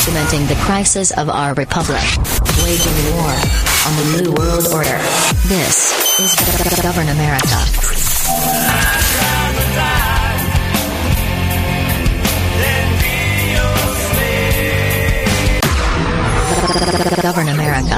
documenting the crisis of our republic, waging war on the New World Order. This is Govern America. Govern America.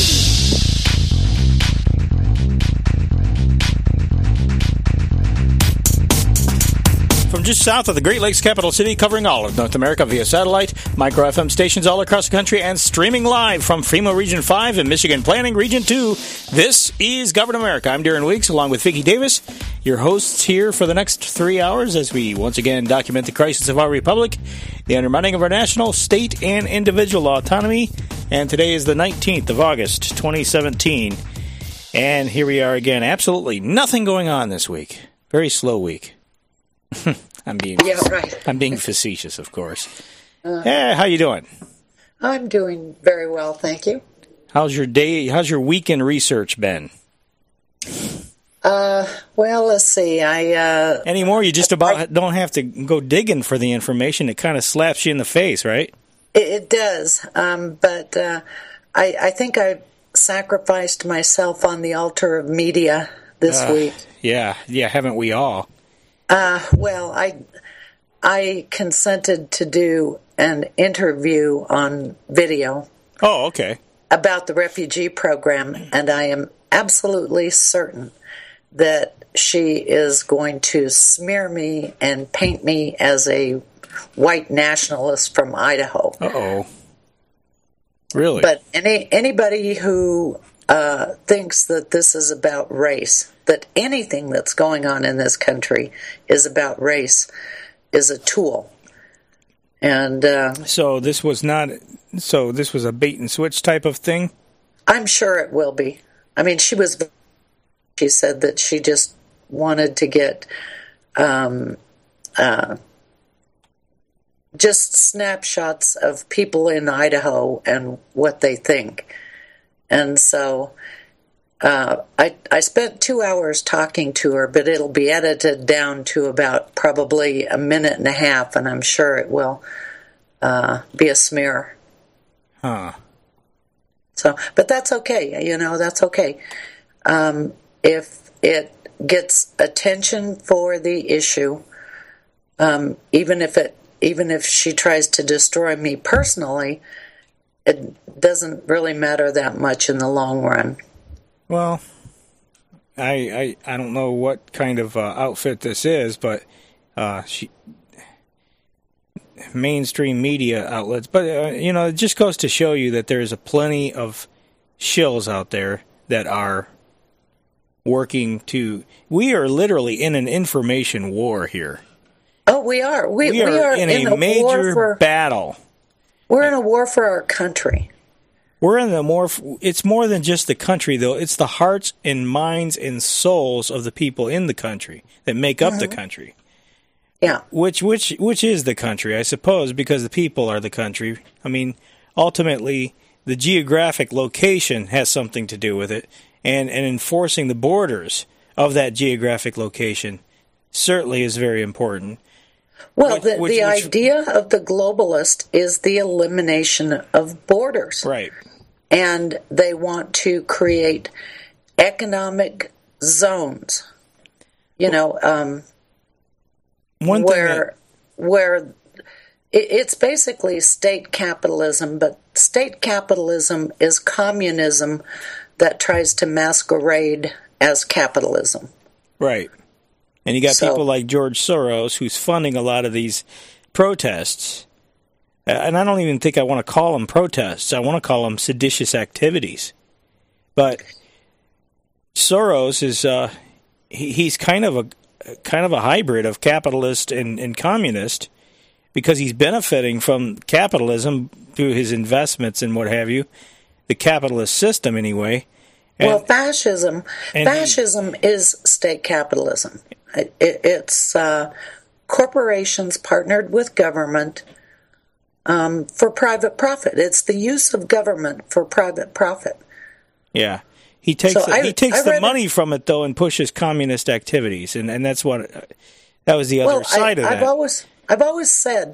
From just south of the Great Lakes capital city, covering all of North America via satellite, micro FM stations all across the country, and streaming live from FEMA Region 5 and Michigan Planning Region 2, this is Govern America. I'm Darren Weeks, along with Vicki Davis, your hosts here for the next 3 hours as we once again document the crisis of our republic, the undermining of our national, state, and individual autonomy. And today is the 19th of August, 2017. And here we are again. Absolutely nothing going on this week. Very slow week. I'm being facetious, of course. Hey, how you doing? I'm doing very well, thank you. How's your day? How's your weekend research been? Well, let's see. Anymore, you just about don't have to go digging for the information. It kind of slaps you in the face, right? It does. But I think I sacrificed myself on the altar of media this week. Yeah, haven't we all? Well, I consented to do an interview on video. Oh, okay. About the refugee program, and I am absolutely certain that she is going to smear me and paint me as a white nationalist from Idaho. Uh-oh. Really? But anybody who thinks that this is about race, that anything that's going on in this country is about race, is a tool. And so this was a bait and switch type of thing? I'm sure it will be. I mean, she said that she just wanted to get just snapshots of people in Idaho and what they think. And so I spent 2 hours talking to her, but it'll be edited down to about probably a minute and a half, and I'm sure it will be a smear. Huh. So, but that's okay. That's okay. If it gets attention for the issue, even if she tries to destroy me personally, it doesn't really matter that much in the long run. Well, I don't know what kind of outfit this is, but mainstream media outlets. But it just goes to show you that there's a plenty of shills out there that are working to. We are literally in an information war here. Oh, we are. We are in a major battle. We're in a war for our country. We're in it's more than just the country, though. It's the hearts and minds and souls of the people in the country that make up the country. Yeah. Which is the country, I suppose, because the people are the country. I mean, ultimately, the geographic location has something to do with it, and enforcing the borders of that geographic location certainly is very important. Well, the idea of the globalist is the elimination of borders. Right. And they want to create economic zones, where it's basically state capitalism, but state capitalism is communism that tries to masquerade as capitalism. Right. And you got people like George Soros who's funding a lot of these protests. And I don't even think I want to call them protests. I want to call them seditious activities. But Soros is he's kind of a hybrid of capitalist and communist, because he's benefiting from capitalism through his investments and what have you, the capitalist system anyway. Well, fascism is state capitalism. It's corporations partnered with government for private profit. It's the use of government for private profit. Yeah. He takes the money from it, though, and pushes communist activities, and that's what that was the other side of that. I've always said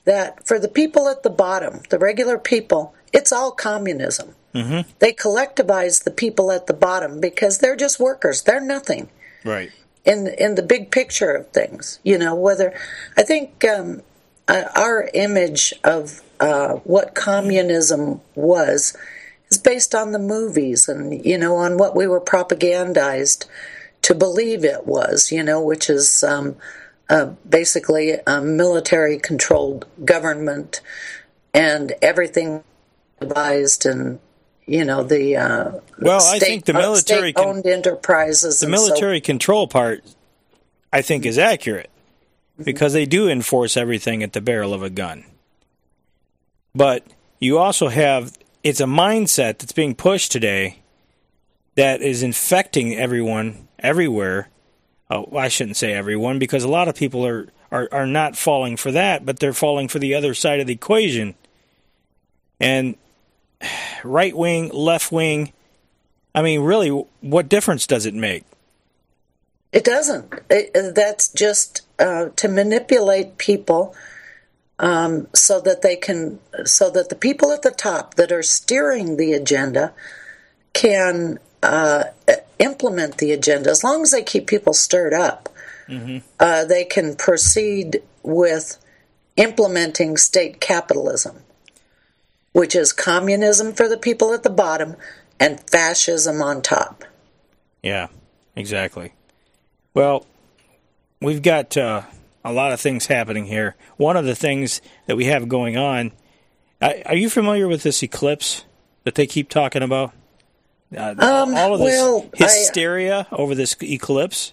that for the people at the bottom, the regular people, it's all communism. Mm-hmm. They collectivize the people at the bottom because they're just workers. They're nothing. Right. In the big picture of things, whether I think our image of what communism was is based on the movies and, on what we were propagandized to believe it was, which is basically a military-controlled government and everything devised and, the I think the military state-owned enterprises. The military control part, I think, is accurate because they do enforce everything at the barrel of a gun. But you also have, it's a mindset that's being pushed today that is infecting everyone, everywhere. Oh, I shouldn't say everyone because a lot of people are not falling for that, but they're falling for the other side of the equation. And right wing, left wing, I mean, really, what difference does it make? It doesn't. That's just to manipulate people so that the people at the top that are steering the agenda can implement the agenda. As long as they keep people stirred up, they can proceed with implementing state capitalism, which is communism for the people at the bottom and fascism on top. Yeah, exactly. Well, we've got a lot of things happening here. One of the things that we have going on, are you familiar with this eclipse that they keep talking about? All of this hysteria over this eclipse?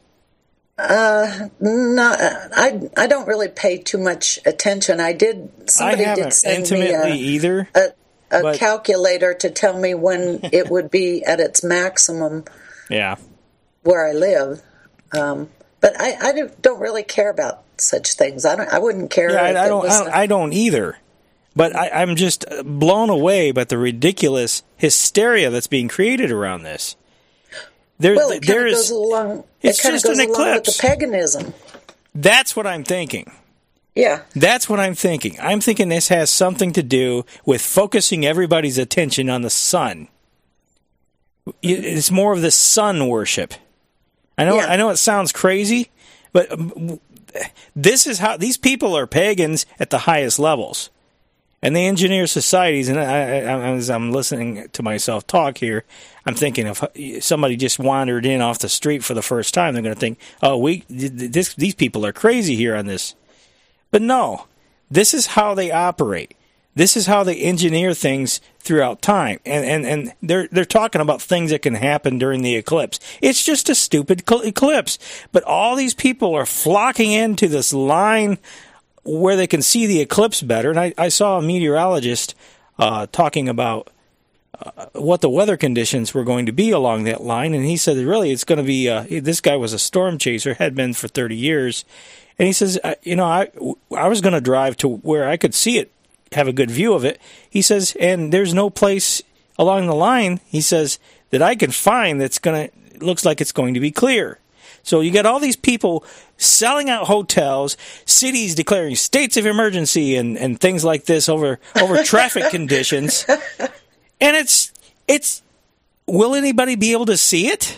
No, I don't really pay too much attention. Somebody did send me a calculator to tell me when it would be at its maximum. Yeah, where I live, but I don't really care about such things. I wouldn't care. Yeah, I don't either. But I'm just blown away by the ridiculous hysteria that's being created around this. It kind of goes along. It's just an eclipse with the paganism. That's what I'm thinking. Yeah, that's what I'm thinking. I'm thinking this has something to do with focusing everybody's attention on the sun. It's more of the sun worship. I know it sounds crazy, but this is how these people are pagans at the highest levels. And they engineer societies, and as I'm listening to myself talk here, I'm thinking if somebody just wandered in off the street for the first time, they're going to think, these people are crazy here on this. But no, this is how they operate. This is how they engineer things throughout time. And they're talking about things that can happen during the eclipse. It's just a stupid eclipse. But all these people are flocking into this line where they can see the eclipse better. And I saw a meteorologist talking about what the weather conditions were going to be along that line. And he said, really, it's going to be, this guy was a storm chaser, had been for 30 years. And he says, I was going to drive to where I could see it, have a good view of it. He says, and there's no place along the line, he says, that I can find looks like it's going to be clear. So you got all these people selling out hotels, cities declaring states of emergency and things like this over traffic conditions. And it's will anybody be able to see it?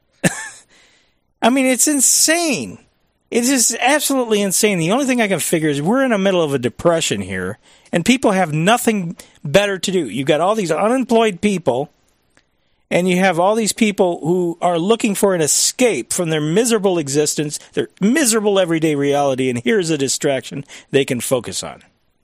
I mean, it's insane. It is absolutely insane. The only thing I can figure is we're in the middle of a depression here, and people have nothing better to do. You've got all these unemployed people, and you have all these people who are looking for an escape from their miserable existence, their miserable everyday reality, and here's a distraction they can focus on.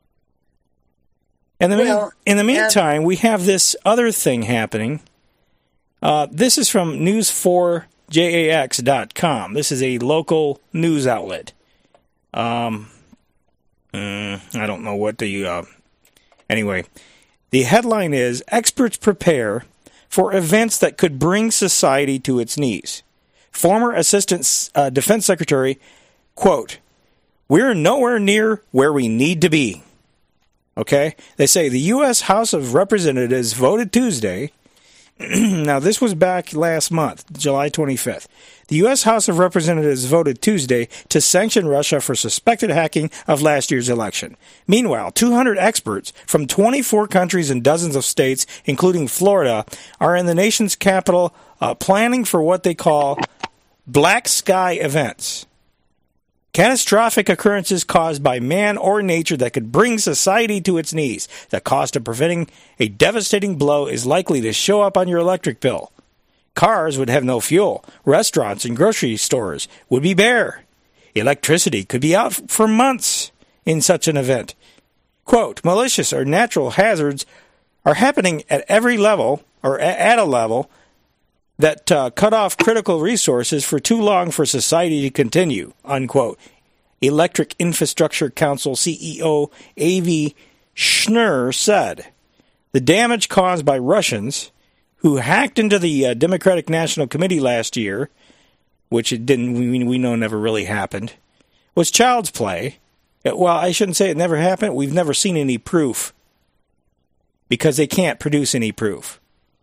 And in the meantime, we have this other thing happening. This is from News4JAX.com. This is a local news outlet. I don't know what the... Anyway, the headline is, Experts Prepare for Events That Could Bring Society to Its Knees. Former Assistant Defense Secretary, quote, "We're nowhere near where we need to be." Okay? They say the U.S. House of Representatives voted Tuesday Now, this was back last month, July 25th. The U.S. House of Representatives voted Tuesday to sanction Russia for suspected hacking of last year's election. Meanwhile, 200 experts from 24 countries and dozens of states, including Florida, are in the nation's capital planning for what they call black sky events. Catastrophic occurrences caused by man or nature that could bring society to its knees. The cost of preventing a devastating blow is likely to show up on your electric bill. Cars would have no fuel. Restaurants and grocery stores would be bare. Electricity could be out for months in such an event. Quote, malicious or natural hazards are happening at every level, or at a level, that cut off critical resources for too long for society to continue, unquote. Electric Infrastructure Council CEO Avi Schnur said. The damage caused by Russians who hacked into the Democratic National Committee last year, which it didn't, we know never really happened, was child's play. Well, I shouldn't say it never happened. We've never seen any proof because they can't produce any proof.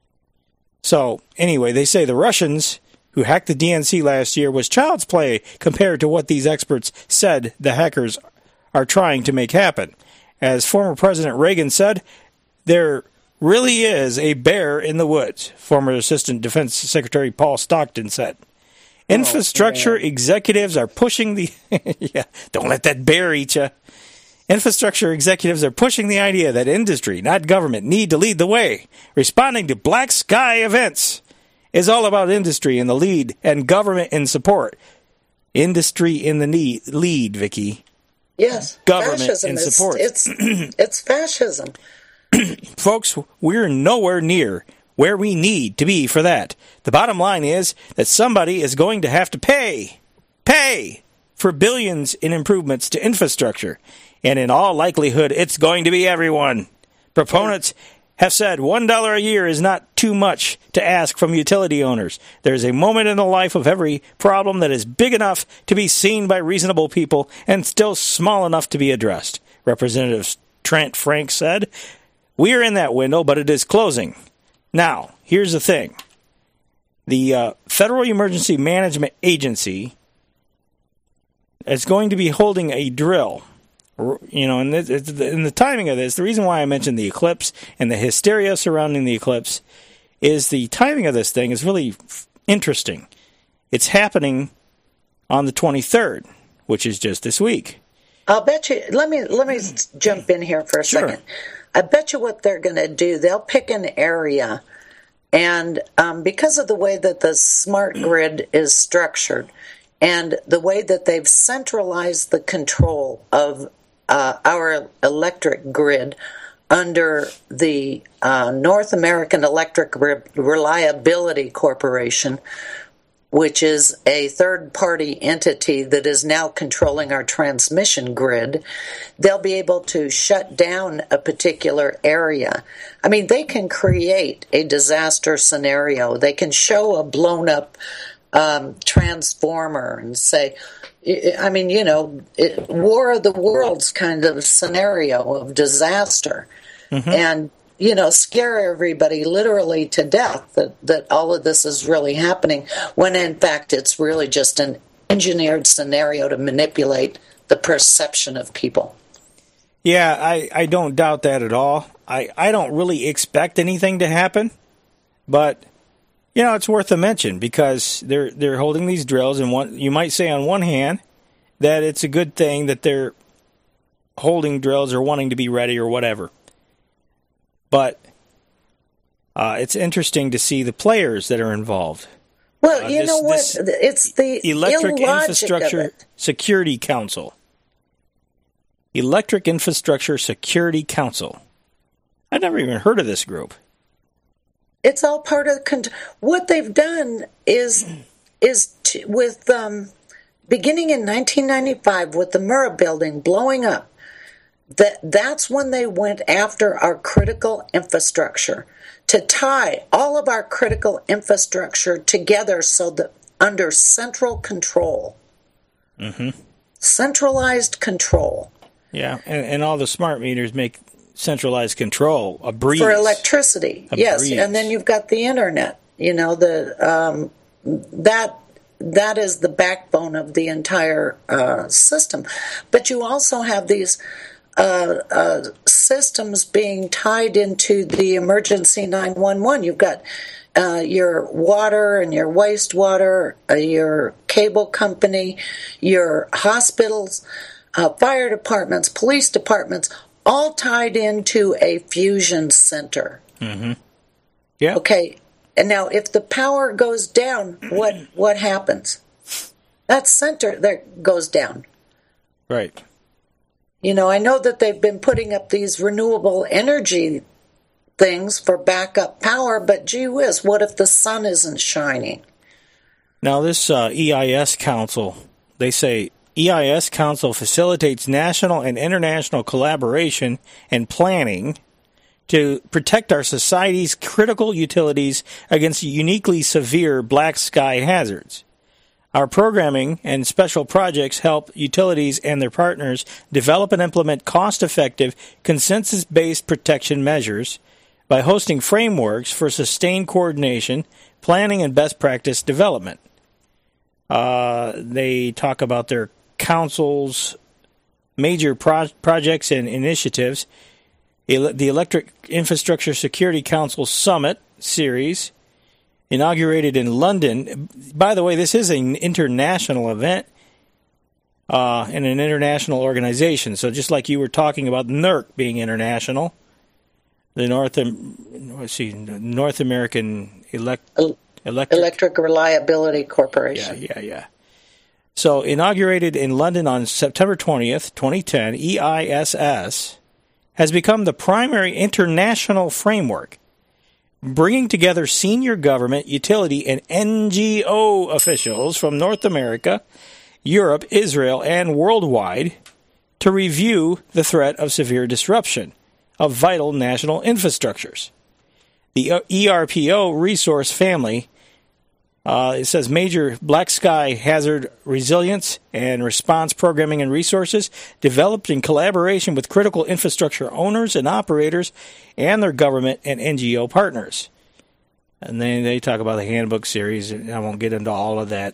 So, anyway, they say the Russians who hacked the DNC last year was child's play compared to what these experts said the hackers are trying to make happen. As former President Reagan said, there really is a bear in the woods, former Assistant Defense Secretary Paul Stockton said. Infrastructure executives are pushing the... yeah, don't let that bear eat you. Infrastructure executives are pushing the idea that industry, not government, need to lead the way. Responding to black sky events is all about industry in the lead and government in support. Industry in the lead, Vicky. Yes, government fascism in support. It's fascism. Folks, we're nowhere near where we need to be for that. The bottom line is that somebody is going to have to pay for billions in improvements to infrastructure. And in all likelihood, it's going to be everyone. Proponents have said $1 a year is not too much to ask from utility owners. There's a moment in the life of every problem that is big enough to be seen by reasonable people and still small enough to be addressed. Representative Trent Frank said, we are in that window, but it is closing. Now, here's the thing. The Federal Emergency Management Agency is going to be holding a drill. You know, and the timing of this, the reason why I mentioned the eclipse and the hysteria surrounding the eclipse is the timing of this thing is really interesting. It's happening on the 23rd, which is just this week. I'll bet you, let me jump in here for a second. I bet you what they're going to do, they'll pick an area, and because of the way that the smart grid is structured and the way that they've centralized the control of our electric grid under the North American Electric Reliability Corporation, which is a third-party entity that is now controlling our transmission grid, they'll be able to shut down a particular area. I mean, they can create a disaster scenario. They can show a blown-up transformer and say, I mean, you know, War of the Worlds kind of scenario of disaster. Mm-hmm. And, you know, scare everybody literally to death that all of this is really happening, when in fact it's really just an engineered scenario to manipulate the perception of people. Yeah, I don't doubt that at all. I don't really expect anything to happen, but... You know, it's worth a mention because they're holding these drills, and you might say on one hand that it's a good thing that they're holding drills or wanting to be ready or whatever. But it's interesting to see the players that are involved. Well, you know what? It's the Electric Infrastructure Security Council. Electric Infrastructure Security Council. I've never even heard of this group. It's all part of what they've done is with beginning in 1995 with the Murrah building blowing up. That's when they went after our critical infrastructure to tie all of our critical infrastructure together so that under central control, centralized control. Yeah, and all the smart meters make centralized control, a breeze. For electricity, yes. Breeze. And then you've got the internet. That is the backbone of the entire system. But you also have these systems being tied into the emergency 911. You've got your water and your wastewater, your cable company, your hospitals, fire departments, police departments, all tied into a fusion center. Mm-hmm. Yeah. Okay. And now, if the power goes down, what happens? That center there goes down. Right. I know that they've been putting up these renewable energy things for backup power, but gee whiz, what if the sun isn't shining? Now, this EIS Council, they say EIS Council facilitates national and international collaboration and planning to protect our society's critical utilities against uniquely severe black sky hazards. Our programming and special projects help utilities and their partners develop and implement cost-effective, consensus-based protection measures by hosting frameworks for sustained coordination, planning, and best practice development. They talk about their council's major projects and initiatives. The Electric Infrastructure Security Council Summit Series, inaugurated in London. By the way, this is an international event and an international organization. So just like you were talking about NERC being international, the North American Electric Reliability Corporation. Yeah. So inaugurated in London on September 20th, 2010, EISS has become the primary international framework, bringing together senior government, utility, and NGO officials from North America, Europe, Israel, and worldwide to review the threat of severe disruption of vital national infrastructures. The ERPO resource family, it says major black sky hazard resilience and response programming and resources developed in collaboration with critical infrastructure owners and operators and their government and NGO partners. And then they talk about the handbook series. I won't get into all of that.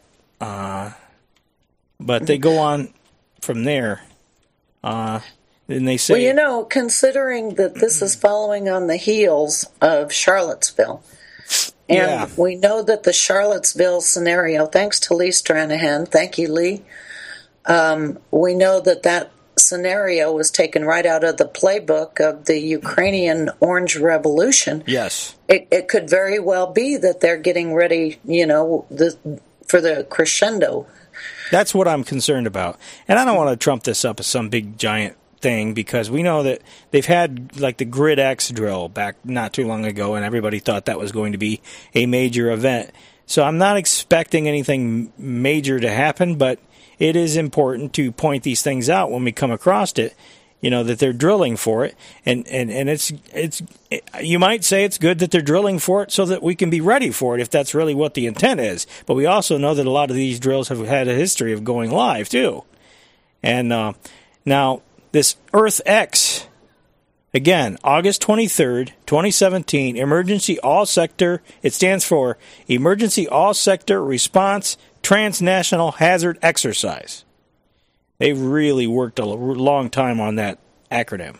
But they go on from there. And they say... Well, considering that this is following on the heels of Charlottesville, and we know that the Charlottesville scenario, thanks to Lee Stranahan, thank you, Lee, we know that scenario was taken right out of the playbook of the Ukrainian Orange Revolution. Yes. It could very well be that they're getting ready, for the crescendo. That's what I'm concerned about. And I don't want to trump this up as some big giant thing, because we know that they've had like the Grid X drill back not too long ago, and everybody thought that was going to be a major event. So I'm not expecting anything major to happen, but it is important to point these things out when we come across it, that they're drilling for it. And it's you might say it's good that they're drilling for it so that we can be ready for it if that's really what the intent is. But we also know that a lot of these drills have had a history of going live too. And now this Earth X, again, August 23rd, 2017, Emergency All-Sector, it stands for Emergency All-Sector Response Transnational Hazard Exercise. They've really worked a long time on that acronym.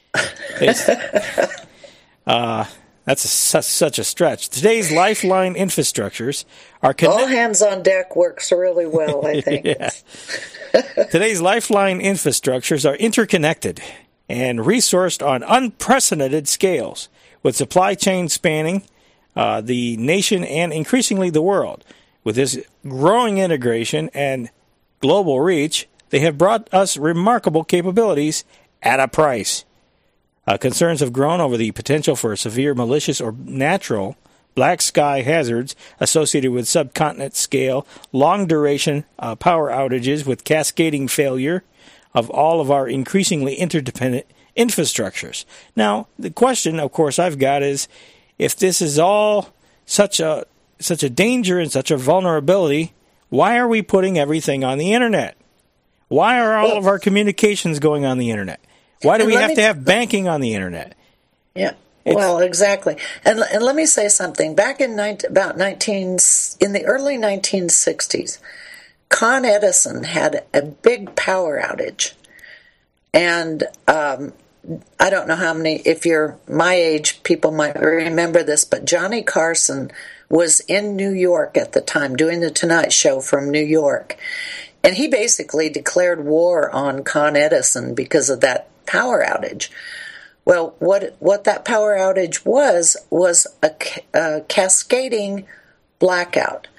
That's such a stretch. Today's lifeline infrastructures are all hands on deck works really well, I think. Yeah. Today's lifeline infrastructures are interconnected and resourced on unprecedented scales, with supply chain spanning the nation and increasingly the world. With this growing integration and global reach, they have brought us remarkable capabilities at a price. Concerns have grown over the potential for severe malicious or natural black sky hazards associated with subcontinent scale, long duration power outages with cascading failure of all of our increasingly interdependent infrastructures. Now, the question, of course, I've got is, if this is all such a danger and such a vulnerability, why are we putting everything on the internet? Why are all of our communications going on the internet? Why do we have to have banking on the internet? Yeah. Well, exactly. And let me say something. Back in in the early 1960s, Con Edison had a big power outage. And I don't know how many, if you're my age, people might remember this, but Johnny Carson was in New York at the time doing the Tonight Show from New York. And he basically declared war on Con Edison because of that power outage. Well, what that power outage was a cascading blackout,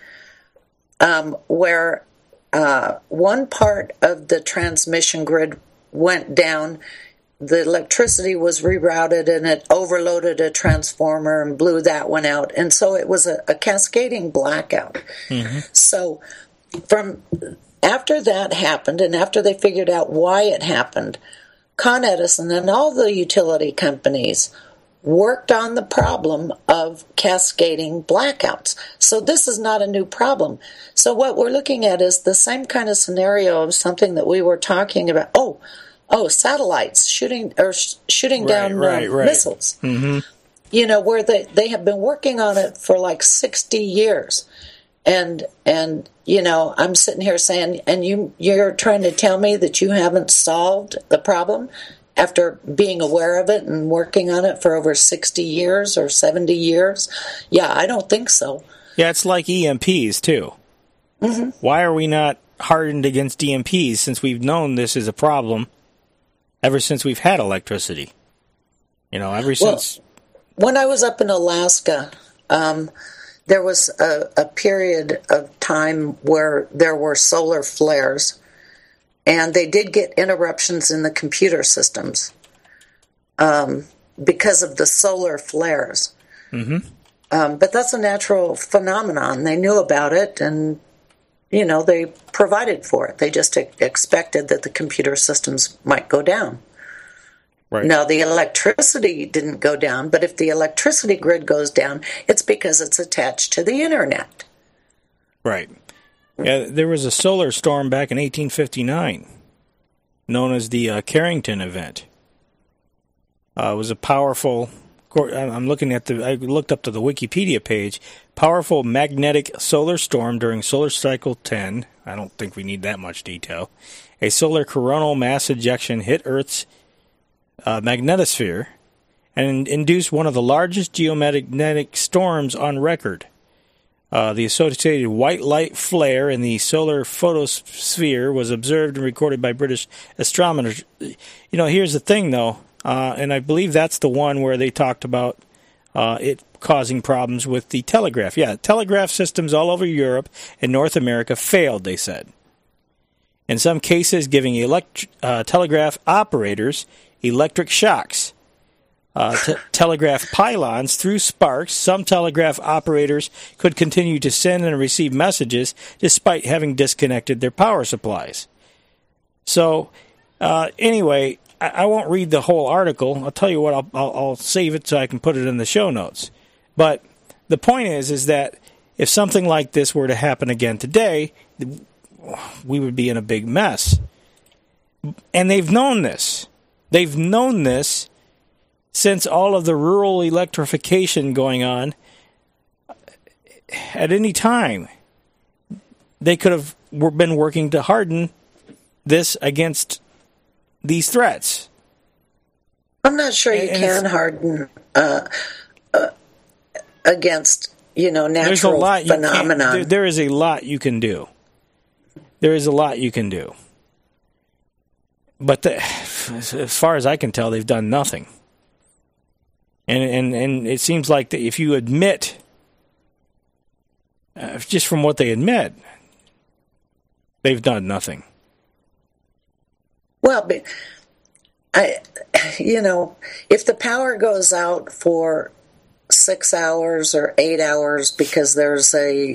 where one part of the transmission grid went down, the electricity was rerouted, and it overloaded a transformer and blew that one out. And so it was a cascading blackout. Mm-hmm. So from after that happened, and after they figured out why it happened, Con Edison and all the utility companies worked on the problem of cascading blackouts. So this is not a new problem. So what we're looking at is the same kind of scenario of something that we were talking about. Oh, satellites shooting down missiles. Mm-hmm. You know, where they have been working on it for like 60 years. And you know, I'm sitting here saying, and you're trying to tell me that you haven't solved the problem after being aware of it and working on it for over 60 years or 70 years? Yeah, I don't think so. Yeah, it's like EMPs, too. Mm-hmm. Why are we not hardened against EMPs since we've known this is a problem ever since we've had electricity? You know, ever since... When I was up in Alaska... there was a period of time where there were solar flares, and they did get interruptions in the computer systems because of the solar flares. Mm-hmm. But that's a natural phenomenon. They knew about it, and, you know, they provided for it. They just expected that the computer systems might go down. Right. Now, the electricity didn't go down, but if the electricity grid goes down, it's because it's attached to the internet. Right. Yeah, there was a solar storm back in 1859, known as the Carrington event. It was a powerful, I looked up to the Wikipedia page, powerful magnetic solar storm during solar cycle 10. I don't think we need that much detail. A solar coronal mass ejection hit Earth's magnetosphere and induced one of the largest geomagnetic storms on record. The associated white light flare in the solar photosphere was observed and recorded by British astronomers. You know, here's the thing, though, and I believe that's the one where they talked about it causing problems with the telegraph. Yeah, telegraph systems all over Europe and North America failed, they said. In some cases, giving telegraph operators electric shocks. Telegraph pylons threw sparks. Some telegraph operators could continue to send and receive messages despite having disconnected their power supplies. So, anyway, I won't read the whole article. I'll tell you what, I'll save it so I can put it in the show notes. But the point is that if something like this were to happen again today, we would be in a big mess. And they've known this. They've known this since all of the rural electrification going on. At any time, they could have been working to harden this against these threats. I'm not sure you can harden against, natural phenomenon. There is a lot you can do. There is a lot you can do. But as far as I can tell, they've done nothing. And it seems like that if you admit, just from what they admit, they've done nothing. Well, but if the power goes out for 6 hours or 8 hours because there's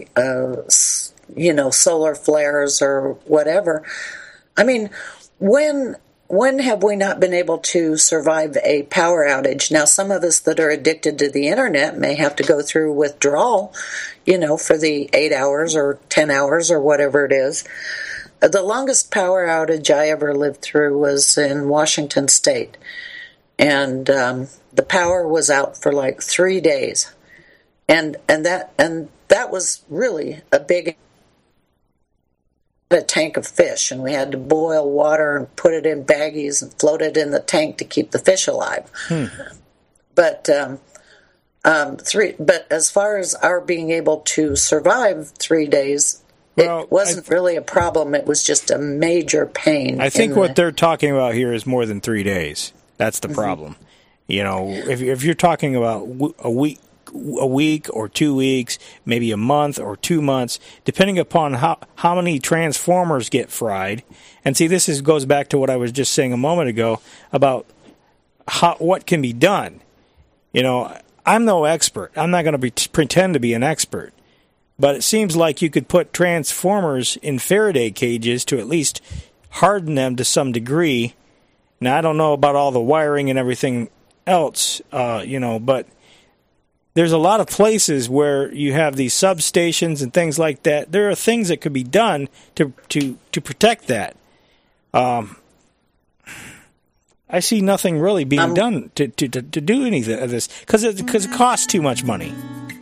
solar flares or whatever, I mean, when have we not been able to survive a power outage? Now, some of us that are addicted to the internet may have to go through withdrawal, for the 8 hours or 10 hours or whatever it is. The longest power outage I ever lived through was in Washington State, and the power was out for like 3 days, and that was really a tank of fish, and we had to boil water and put it in baggies and float it in the tank to keep the fish alive. But but as far as our being able to survive 3 days, it wasn't really a problem. It was just a major pain. I think what they're talking about here is more than 3 days. That's the problem. You know, if you're talking about a week or 2 weeks, maybe a month or 2 months, depending upon how many transformers get fried. And see, this goes back to what I was just saying a moment ago about what can be done. You know, I'm no expert. I'm not going to pretend to be an expert. But it seems like you could put transformers in Faraday cages to at least harden them to some degree. Now, I don't know about all the wiring and everything else, but there's a lot of places where you have these substations and things like that. There are things that could be done to protect that. I see nothing really being done to do anything of this because it costs too much money.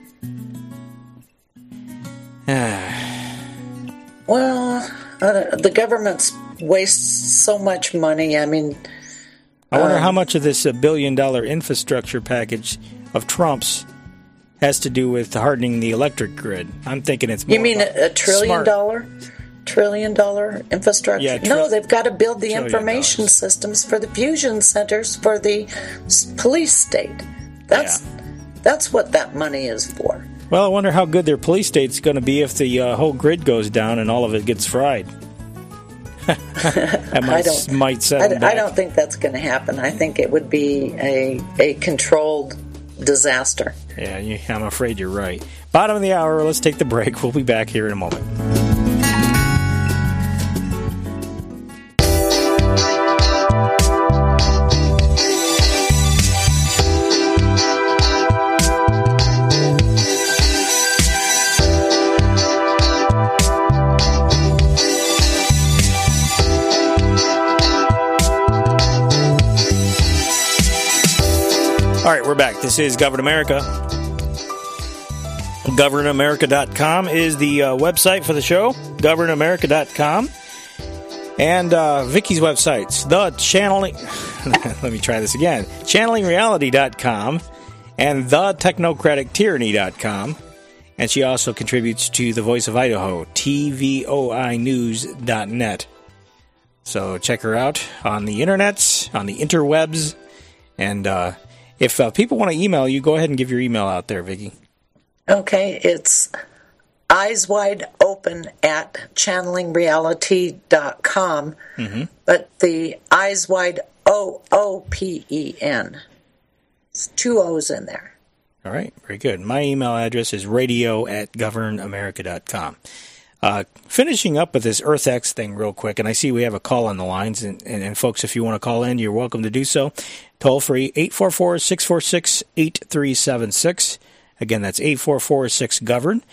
Well, the government wastes so much money. I mean, I wonder how much of this $1 billion infrastructure package of Trump's has to do with hardening the electric grid. I'm thinking it's more. You mean $1 trillion infrastructure? Yeah, no, they've got to build the information systems for the fusion centers for the police state. That's what that money is for. Well, I wonder how good their police state's going to be if the whole grid goes down and all of it gets fried. That might settle back. I don't think that's going to happen. I think it would be a controlled disaster. Yeah, I'm afraid you're right. Bottom of the hour, let's take the break. We'll be back here in a moment. All right, we're back. This is Govern America. GovernAmerica.com is the website for the show. GovernAmerica.com. And Vicky's websites. Let me try this again. ChannelingReality.com and TheTechnocraticTyranny.com. And she also contributes to the Voice of Idaho, TVOInews.net. So check her out on the internets, on the interwebs, and if people want to email you, go ahead and give your email out there, Vicki. Okay, it's eyeswideopen@channelingreality.com, but the eyeswide OOPEN. It's 2 O's in there. All right, very good. My email address is radio@governamerica.com. Finishing up with this EarthX thing real quick, and I see we have a call on the lines, and folks, if you want to call in, you're welcome to do so. Toll free, 844-646-8376. Again, that's 844-6-GOVERN,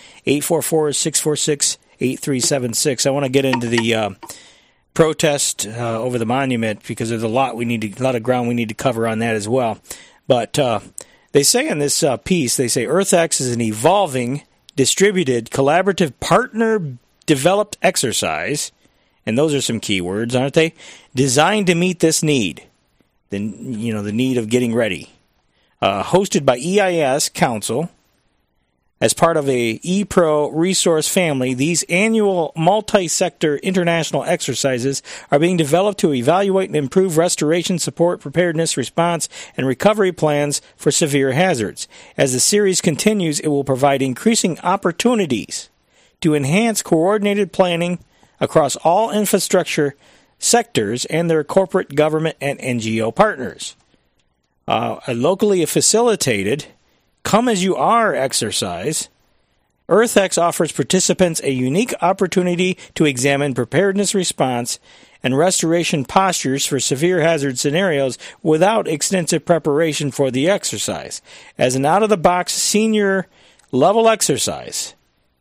844-646-8376. I want to get into the protest over the monument because there's a lot of ground we need to cover on that as well. But they say in this piece, they say EarthX is an evolving, distributed, collaborative, partner-developed exercise, and those are some key words, aren't they? Designed to meet this need, the need of getting ready. Hosted by EIS Council, as part of a ePro resource family, these annual multi-sector international exercises are being developed to evaluate and improve restoration, support, preparedness, response, and recovery plans for severe hazards. As the series continues, it will provide increasing opportunities to enhance coordinated planning across all infrastructure sectors and their corporate, government, and NGO partners. A locally facilitated come-as-you-are exercise, EarthX offers participants a unique opportunity to examine preparedness response and restoration postures for severe hazard scenarios without extensive preparation for the exercise. As an out-of-the-box senior-level exercise,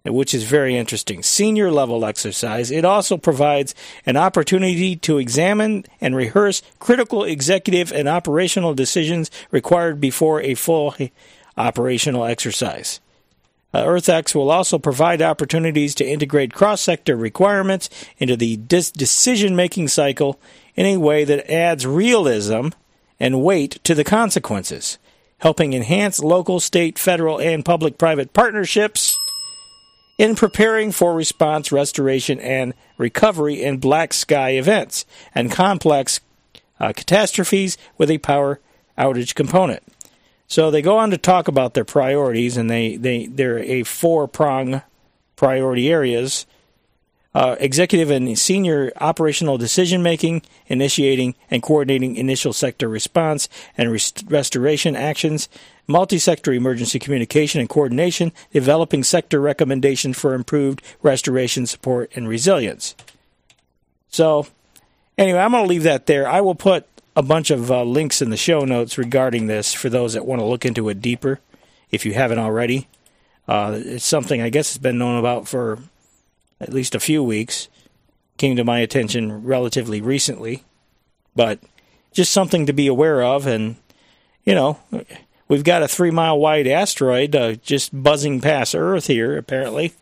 which is very interesting. Senior level exercise. It also provides an opportunity to examine and rehearse critical executive and operational decisions required before a full operational exercise. EarthX will also provide opportunities to integrate cross-sector requirements into the decision-making cycle in a way that adds realism and weight to the consequences, helping enhance local, state, federal, and public-private partnerships in preparing for response, restoration, and recovery in black sky events and complex catastrophes with a power outage component. So they go on to talk about their priorities, and they're a four-prong priority areas. Executive and senior operational decision-making, initiating and coordinating initial sector response and restoration actions, multi-sector emergency communication and coordination, developing sector recommendations for improved restoration support and resilience. So, anyway, I'm going to leave that there. I will put a bunch of links in the show notes regarding this for those that want to look into it deeper, if you haven't already. It's something I guess has been known about for at least a few weeks. Came to my attention relatively recently, but just something to be aware of. And, you know, we've got a 3-mile wide asteroid just buzzing past Earth here, apparently.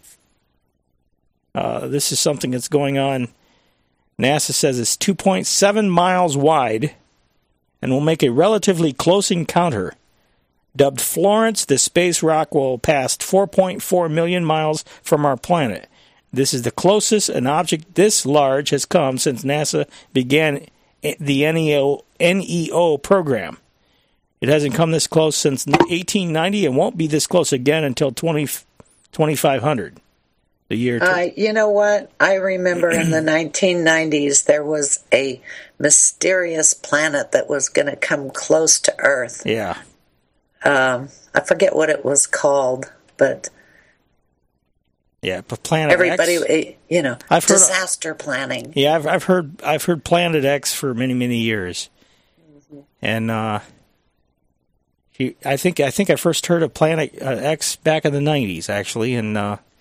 This is something that's going on. NASA says it's 2.7 miles wide and will make a relatively close encounter. Dubbed Florence, the space rock will pass 4.4 million miles from our planet. This is the closest an object this large has come since NASA began the NEO program. It hasn't come this close since 1890 and won't be this close again until 2500. The year. You know what? I remember in the 1990s there was a mysterious planet that was going to come close to Earth. Yeah. I forget what it was called, but yeah, but Planet everybody, X. You know, disaster planning. Yeah, I've heard Planet X for many years, and I think I first heard of Planet X back in the 90s, actually, and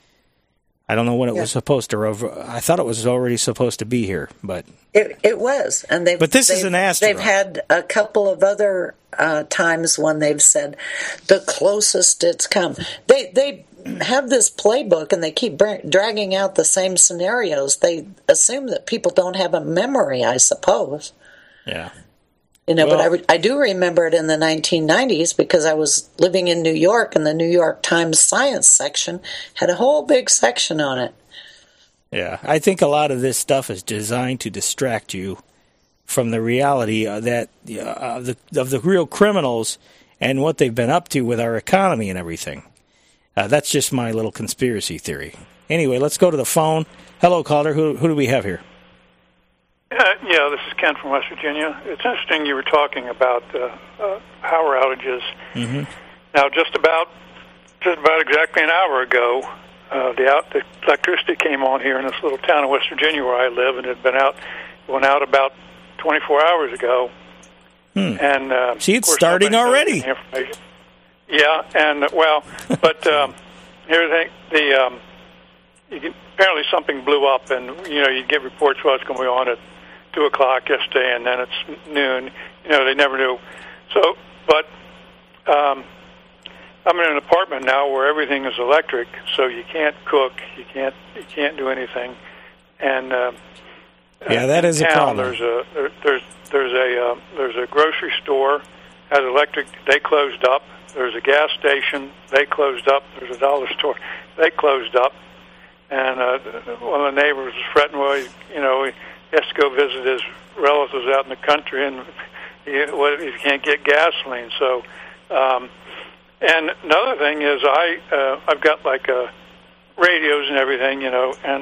I don't know when it was supposed to. I thought it was already supposed to be here, but it was. And but this is an asteroid. They've had a couple of other times when they've said the closest it's come. They have this playbook, and they keep dragging out the same scenarios. They assume that people don't have a memory, I suppose. Yeah. You know, but I do remember it in the 1990s because I was living in New York, and the New York Times science section had a whole big section on it. Yeah, I think a lot of this stuff is designed to distract you from the reality that of the real criminals and what they've been up to with our economy and everything. That's just my little conspiracy theory. Anyway, let's go to the phone. Hello, caller. Who do we have here? Yeah, this is Ken from West Virginia. It's interesting you were talking about power outages. Mm-hmm. Now, just about exactly an hour ago, the electricity came on here in this little town of West Virginia where I live, and it went out about 24 hours ago. And see, it's starting already. Yeah, and but here's the thing: apparently something blew up, and you get reports what's going on at 2:00 yesterday, and then it's noon. They never knew. So, but I'm in an apartment now where everything is electric, so you can't cook, you can't do anything. And yeah, that is a problem. There's a grocery store has electric. They closed up. There's a gas station. They closed up. There's a dollar store. They closed up. And one of the neighbors was fretting. Well, he has to go visit his relatives out in the country, and he can't get gasoline. So, and another thing is I've got like radios and everything, and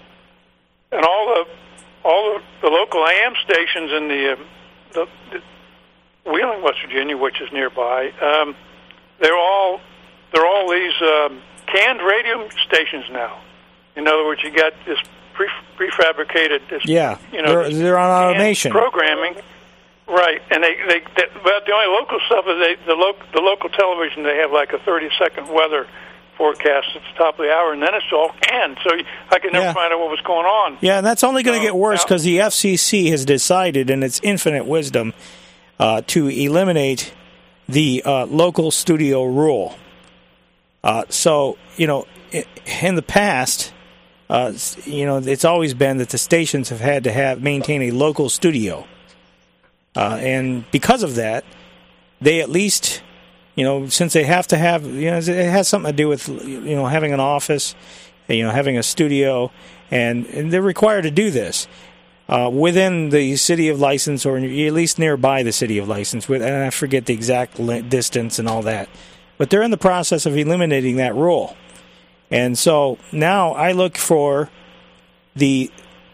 all the local AM stations in the Wheeling, West Virginia, which is nearby. They're all these canned radio stations now. In other words, you got this prefabricated. They're on automation programming, right? And but the only local stuff is the local television. They have like a 30-second weather forecast at the top of the hour, and then it's all canned. So I could never find out what was going on. Yeah, and that's only going to get worse because the FCC has decided, in its infinite wisdom, to eliminate the local studio rule. So, in the past, it's always been that the stations have had to maintain a local studio. And because of that, they at least, since they have to have, it has something to do with, having an office, having a studio, and they're required to do this within the city of license, or at least nearby the city of license, and I forget the exact distance and all that. But they're in the process of eliminating that rule. And so now I look for the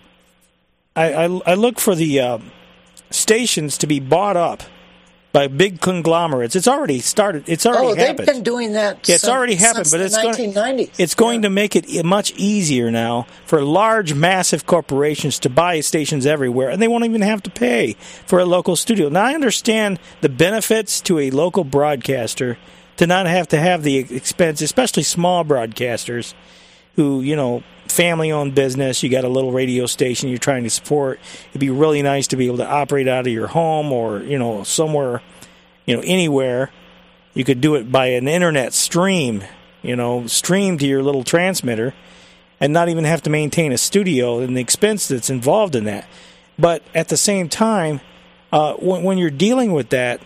stations to be bought up by big conglomerates. It's already started. It's already happened. They've been doing that. Yeah, it's already happened, but it's 1990s. It's going to make it much easier now for large, massive corporations to buy stations everywhere, and they won't even have to pay for a local studio. Now, I understand the benefits to a local broadcaster to not have to have the expense, especially small broadcasters who, family-owned business, you got a little radio station you're trying to support. It'd be really nice to be able to operate out of your home or, somewhere, anywhere. You could do it by an internet stream, stream to your little transmitter and not even have to maintain a studio and the expense that's involved in that. But at the same time, when you're dealing with that,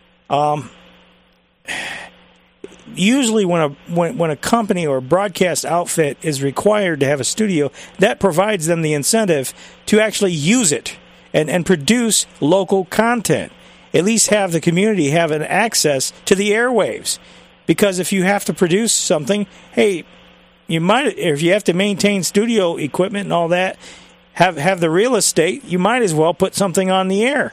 usually when a company or a broadcast outfit is required to have a studio, that provides them the incentive to actually use it and produce local content. At least have the community have an access to the airwaves. Because if you have to produce something, hey, if you have to maintain studio equipment and all that, have the real estate, you might as well put something on the air.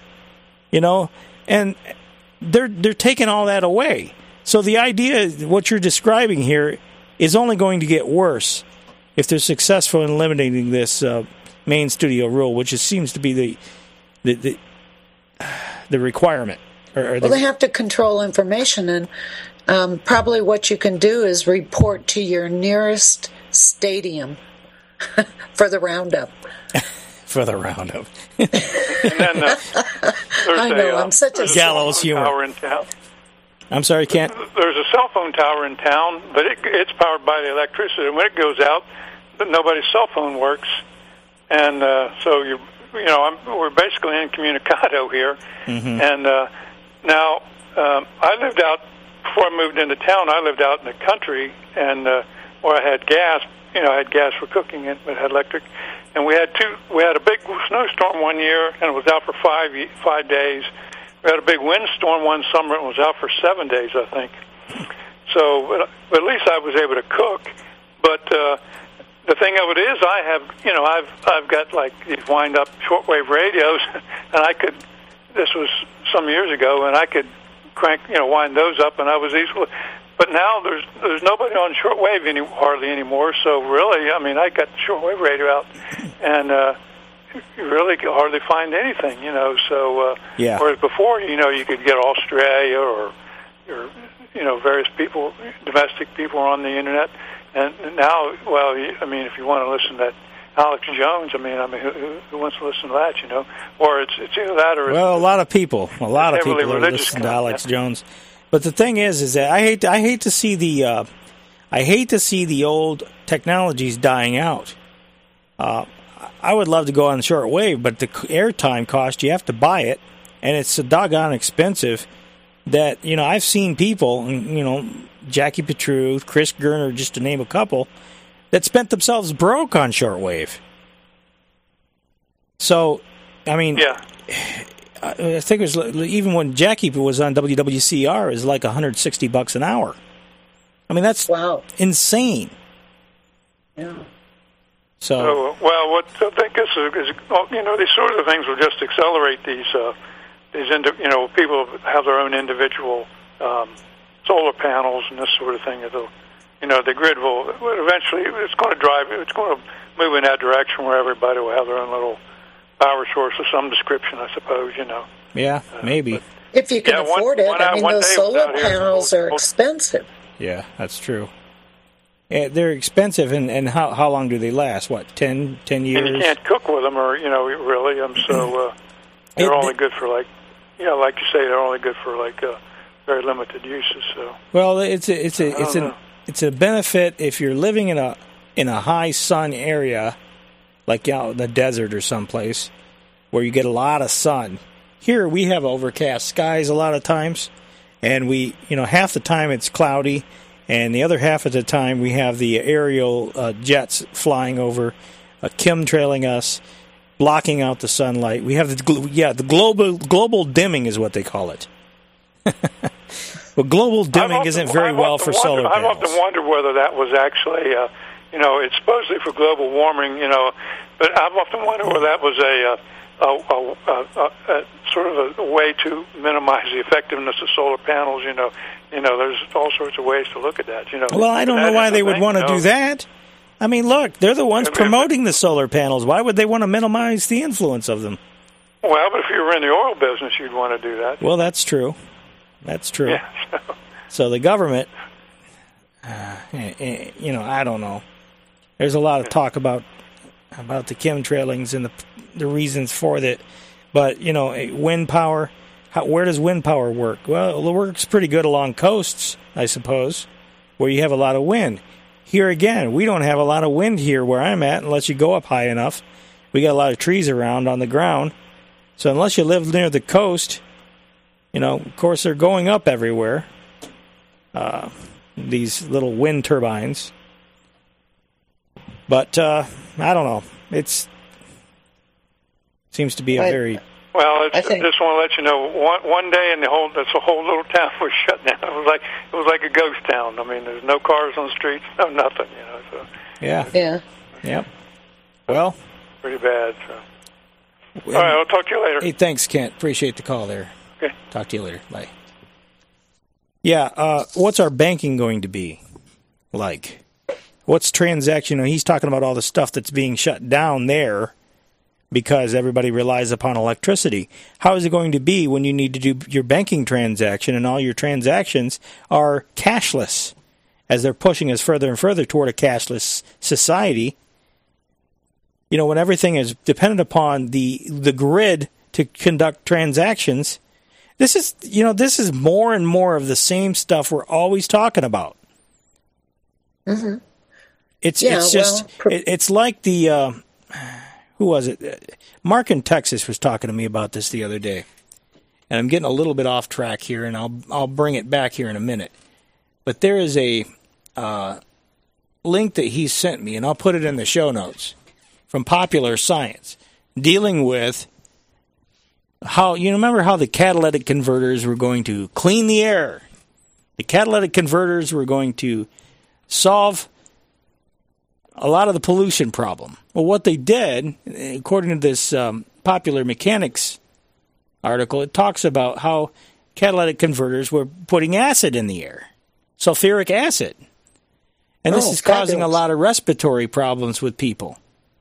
And they're taking all that away. So the idea, what you're describing here, is only going to get worse if they're successful in eliminating this main studio rule, which seems to be the requirement. They have to control information, and probably what you can do is report to your nearest stadium for the roundup. For the roundup. And then I'm such a gallows humor. Tower in town. I'm sorry, Kent? There's a cell phone tower in town, but it's powered by the electricity. And when it goes out, nobody's cell phone works. And so we're basically incommunicado here. Mm-hmm. And now I lived out, before I moved into town, I lived out in the country, and where I had gas. I had gas for cooking it, but had electric. And we had a big snowstorm one year, and it was out for 5 days. We had a big windstorm one summer, and it was out for 7 days, I think. So, but at least I was able to cook. But the thing of it is, I've got like these wind-up shortwave radios, and this was some years ago, and I could wind those up, and I was easily. But now there's nobody on shortwave hardly anymore. So really, I got the shortwave radio out, and you really can hardly find anything, So whereas before, you could get Australia or various people, domestic people on the internet, and now, if you want to listen to that Alex Jones, who wants to listen to that, Or it's either that or a lot of people are listening to Alex Jones. But the thing is that I hate to see the old technologies dying out. I would love to go on shortwave, but the airtime cost, you have to buy it, and it's so doggone expensive that, I've seen people, Jackie Petru, Chris Gerner, just to name a couple, that spent themselves broke on shortwave. So, yeah. I think it was, even when Jackie was on WWCR, it was like $160 an hour. That's insane. Yeah. So, what I think is these sort of things will just accelerate these people have their own individual solar panels and this sort of thing. The grid will eventually, it's going to move in that direction where everybody will have their own little power source of some description, I suppose, Yeah, maybe. If you can afford it. Those solar panels are expensive. Yeah, that's true. They're expensive, and how long do they last? What, 10 years? And you can't cook with them, or really. So they're only good for like you say, they're only good for like very limited uses. So well, it's a benefit if you're living in a high sun area, like out the desert or someplace where you get a lot of sun. Here we have overcast skies a lot of times, and we half the time it's cloudy. And the other half of the time, we have the aerial jets flying over, chemtrailing us, blocking out the sunlight. We have the global dimming is what they call it. Well, global dimming isn't very well for solar panels. I've often wondered whether that was actually, it's supposedly for global warming, but I've often wondered whether that was a sort of a way to minimize the effectiveness of solar panels. There's all sorts of ways to look at that. Well, I don't know why they would want to do that. I mean, look, they're the ones promoting the solar panels. Why would they want to minimize the influence of them? Well, but if you were in the oil business, you'd want to do that. Well, that's true. That's true. Yeah, so the government, I don't know. There's a lot of talk about the chemtrailings and the reasons for that. But, wind power, where does wind power work? Well, it works pretty good along coasts, I suppose, where you have a lot of wind. Here again, we don't have a lot of wind here where I'm at unless you go up high enough. We got a lot of trees around on the ground. So unless you live near the coast, of course they're going up everywhere, these little wind turbines. But I don't know. It seems to be a very... Well, I just want to let you know. One day, and the whole little town was shut down. It was like a ghost town. I mean, there's no cars on the streets, no nothing. So. Yeah. Yep. Well, pretty bad. So. All right, I'll talk to you later. Hey, thanks, Kent. Appreciate the call there. Okay. Talk to you later. Bye. Yeah. What's our banking going to be like? What's transaction? He's talking about all the stuff that's being shut down there, because everybody relies upon electricity. How is it going to be when you need to do your banking transaction and all your transactions are cashless, as they're pushing us further and further toward a cashless society? When everything is dependent upon the grid to conduct transactions, this is more and more of the same stuff we're always talking about. Mm-hmm. It's like the... who was it? Mark in Texas was talking to me about this the other day. And I'm getting a little bit off track here, and I'll bring it back here in a minute. But there is a link that he sent me, and I'll put it in the show notes, from Popular Science, dealing with how, remember how the catalytic converters were going to clean the air? The catalytic converters were going to solve a lot of the pollution problem. Well, what they did, according to this Popular Mechanics article, it talks about how catalytic converters were putting acid in the air, sulfuric acid. And this is causing a lot of respiratory problems with people.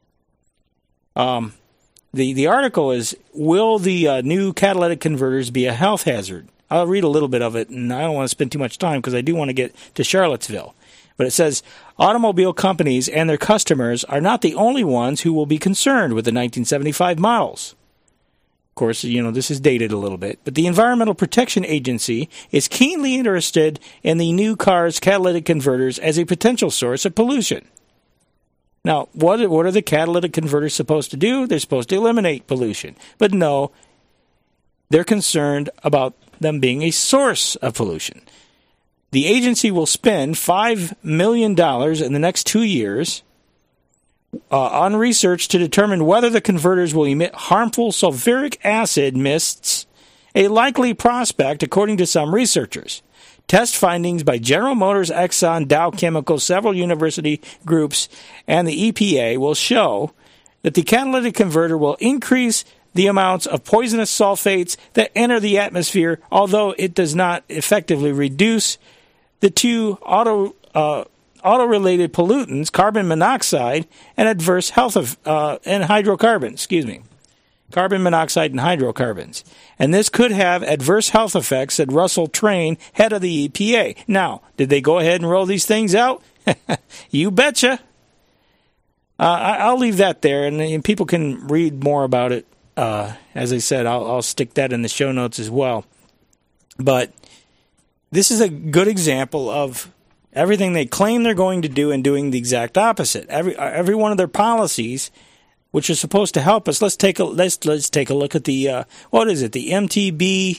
The article is, will the new catalytic converters be a health hazard? I'll read a little bit of it, and I don't want to spend too much time because I do want to get to Charlottesville. But it says, automobile companies and their customers are not the only ones who will be concerned with the 1975 models. Of course, this is dated a little bit, but the Environmental Protection Agency is keenly interested in the new car's catalytic converters as a potential source of pollution. Now, what are the catalytic converters supposed to do? They're supposed to eliminate pollution. But no, they're concerned about them being a source of pollution. The agency will spend $5 million in the next 2 years on research to determine whether the converters will emit harmful sulfuric acid mists, a likely prospect according to some researchers. Test findings by General Motors, Exxon, Dow Chemical, several university groups, and the EPA will show that the catalytic converter will increase the amounts of poisonous sulfates that enter the atmosphere, although it does not effectively reduce the two auto-related pollutants, carbon monoxide and adverse health and hydrocarbons. Carbon monoxide and hydrocarbons. And this could have adverse health effects, said Russell Train, head of the EPA. Now, did they go ahead and roll these things out? You betcha. I'll leave that there, and people can read more about it. As I said, I'll stick that in the show notes as well. But this is a good example of everything they claim they're going to do and doing the exact opposite. Every one of their policies, which is supposed to help us. Let's take a look at the what is it? The MTBE,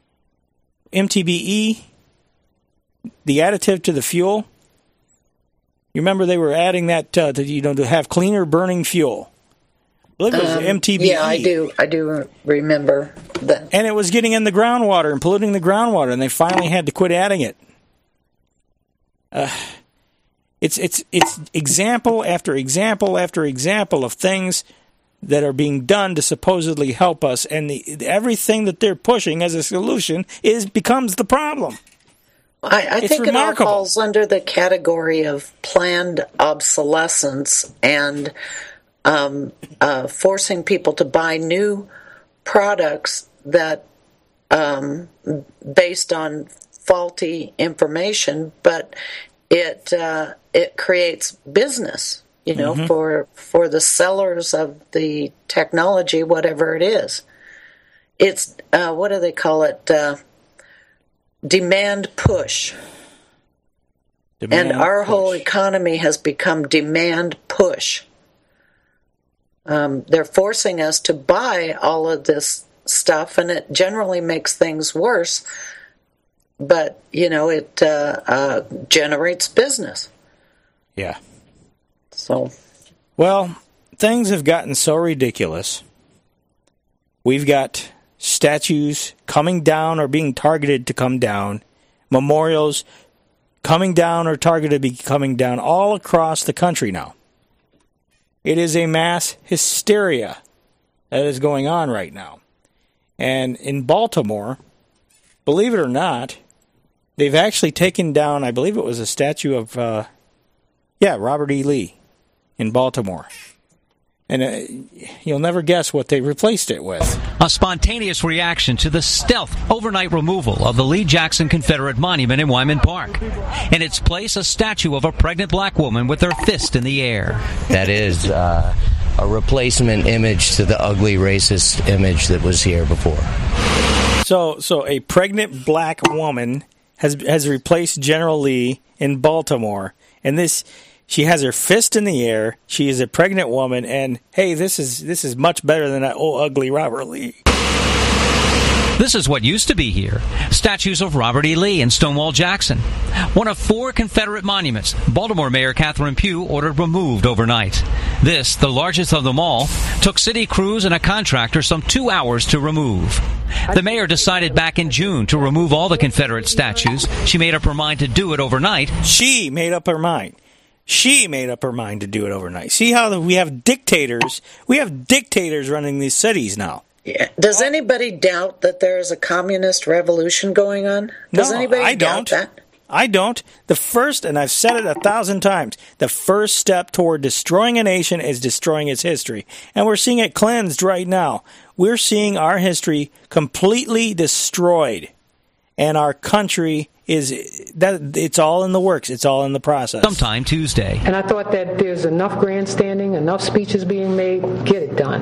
the additive to the fuel. You remember they were adding that to have cleaner burning fuel. I believe it was MTBE. Yeah, I do remember that. And it was getting in the groundwater and polluting the groundwater, and they finally had to quit adding it. It's example after example after example of things that are being done to supposedly help us, and everything that they're pushing as a solution becomes the problem. I think remarkable. It all falls under the category of planned obsolescence and forcing people to buy new products that based on faulty information, but it creates business, for the sellers of the technology, whatever it is. It's what do they call it? Demand push. And our whole economy has become demand push. They're forcing us to buy all of this stuff, and it generally makes things worse. But, it generates business. Yeah. So. Well, things have gotten so ridiculous. We've got statues coming down or being targeted to come down. Memorials coming down or targeted to be coming down all across the country now. It is a mass hysteria that is going on right now. And in Baltimore, believe it or not, they've actually taken down, I believe it was a statue of, Robert E. Lee in Baltimore. And you'll never guess what they replaced it with. A spontaneous reaction to the stealth overnight removal of the Lee Jackson Confederate Monument in Wyman Park. In its place, a statue of a pregnant black woman with her fist in the air. That is a replacement image to the ugly racist image that was here before. So a pregnant black woman has replaced General Lee in Baltimore, and she has her fist in the air. She is a pregnant woman, and hey, this is much better than that old ugly Robert Lee. This is what used to be here. Statues of Robert E. Lee and Stonewall Jackson. One of 4 Confederate monuments Baltimore Mayor Catherine Pugh ordered removed overnight. This, the largest of them all, took city crews and a contractor some 2 hours to remove. The mayor decided back in June to remove all the Confederate statues. She made up her mind to do it overnight. She made up her mind. She made up her mind to do it overnight. See how we have dictators? We have dictators running these cities now. Yeah. Does anybody doubt that there is a communist revolution going on? Does anybody doubt that? I don't. The first, and I've said it 1,000 times, the first step toward destroying a nation is destroying its history. And we're seeing it cleansed right now. We're seeing our history completely destroyed. And our country it's all in the works. It's all in the process. Sometime Tuesday. And I thought that there's enough grandstanding, enough speeches being made. Get it done.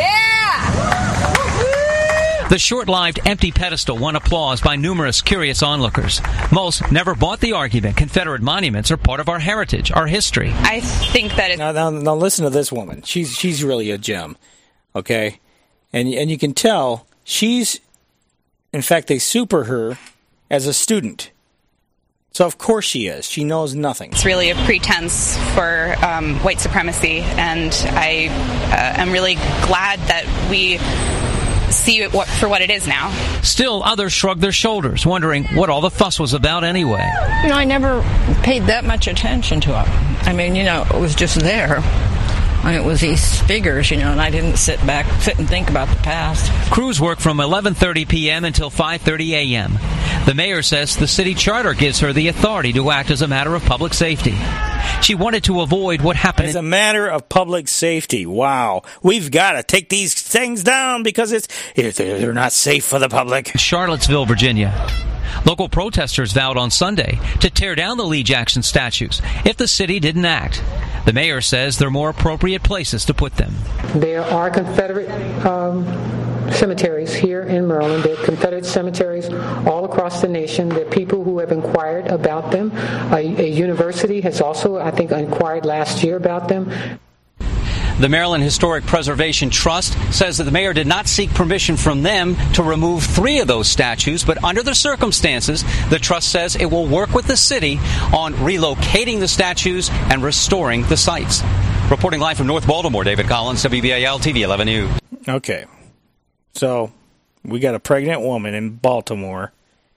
Yeah! The short-lived empty pedestal won applause by numerous curious onlookers. Most never bought the argument Confederate monuments are part of our heritage, our history. I think that it's... Now listen to this woman. She's really a gem, okay? And you can tell she's... In fact, they super her as a student. So of course she is. She knows nothing. It's really a pretense for white supremacy, and I am really glad that we see it for what it is now. Still, others shrugged their shoulders, wondering what all the fuss was about anyway. I never paid that much attention to it. I mean, it was just there. And it was these figures, and I didn't sit and think about the past. Crews work from 11:30 p.m. until 5:30 a.m. The mayor says the city charter gives her the authority to act as a matter of public safety. She wanted to avoid what happened. As a matter of public safety. Wow. We've got to take these things down because they're not safe for the public. Charlottesville, Virginia. Local protesters vowed on Sunday to tear down the Lee Jackson statues if the city didn't act. The mayor says there are more appropriate places to put them. There are Confederate cemeteries here in Maryland. There are Confederate cemeteries all across the nation. There are people who have inquired about them. A university has also, I think, inquired last year about them. The Maryland Historic Preservation Trust says that the mayor did not seek permission from them to remove 3 of those statues, but under the circumstances, the trust says it will work with the city on relocating the statues and restoring the sites. Reporting live from North Baltimore, David Collins, WBAL TV 11 News. Okay. So, we got a pregnant woman in Baltimore.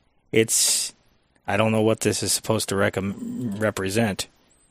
I don't know what this is supposed to represent.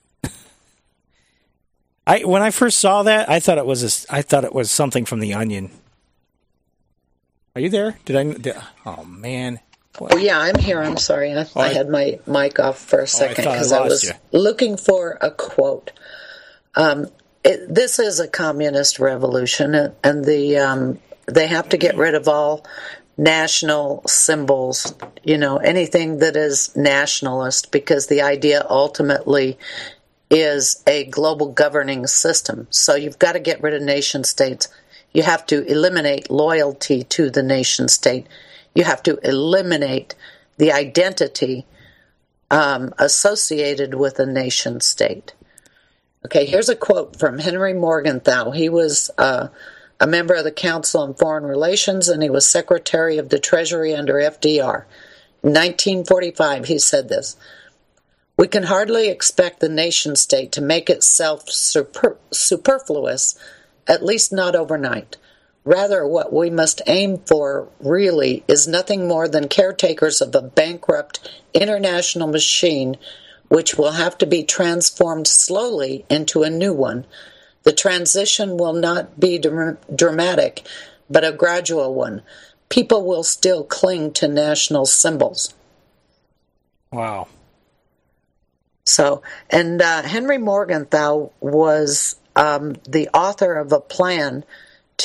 When I first saw that, I thought it was something from The Onion. Are you there? Oh man. Oh yeah, I'm here. I'm sorry. I had my mic off for a second because I was looking for a quote. This is a communist revolution, and they have to get rid of all national symbols. Anything that is nationalist, because the idea ultimately is a global governing system. So you've got to get rid of nation states. You have to eliminate loyalty to the nation state. You have to eliminate the identity associated with a nation state. Okay, here's a quote from Henry Morgenthau. He was a member of the Council on Foreign Relations, and he was Secretary of the Treasury under FDR. In 1945, he said this: "We can hardly expect the nation-state to make itself superfluous, at least not overnight. Rather, what we must aim for, really, is nothing more than caretakers of a bankrupt international machine which will have to be transformed slowly into a new one. The transition will not be dramatic, but a gradual one. People will still cling to national symbols." Wow. So, and Henry Morgenthau was the author of a plan to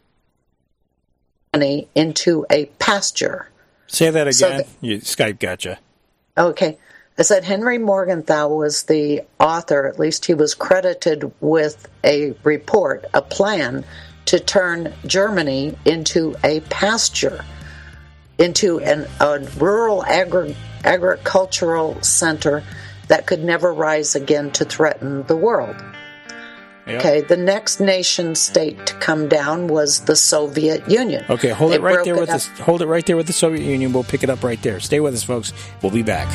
turn into a pasture. Say that again. Skype gotcha. Okay. I said Henry Morgenthau was the author, at least he was credited with a report, a plan to turn Germany into a pasture, into a rural agricultural center that could never rise again to threaten the world. Yep. Okay, the next nation state to come down was the Soviet Union. Okay, hold it right there with the Soviet Union. We'll pick it up right there. Stay with us, folks. We'll be back.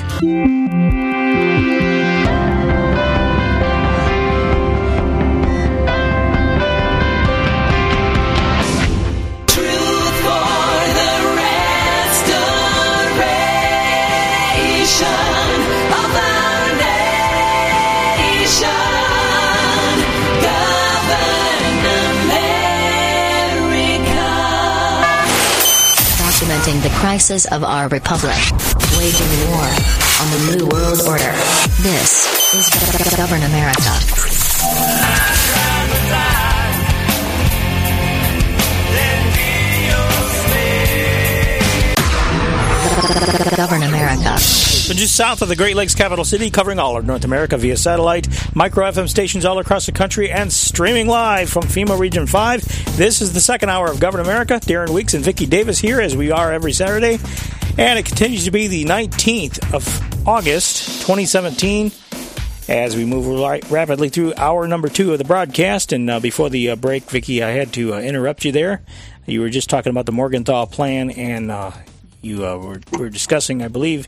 The crisis of our republic, waging war on the New World Order. This is Govern America. Govern America. So just south of the Great Lakes capital city, covering all of North America via satellite, micro FM stations all across the country, and streaming live from FEMA Region 5. This is the second hour of Govern America. Darren Weeks and Vicki Davis here, as we are every Saturday. And it continues to be the 19th of August, 2017, as we move rapidly through hour number 2 of the broadcast. And before the break, Vicki, I had to interrupt you there. You were just talking about the Morgenthau plan, and you were discussing, I believe,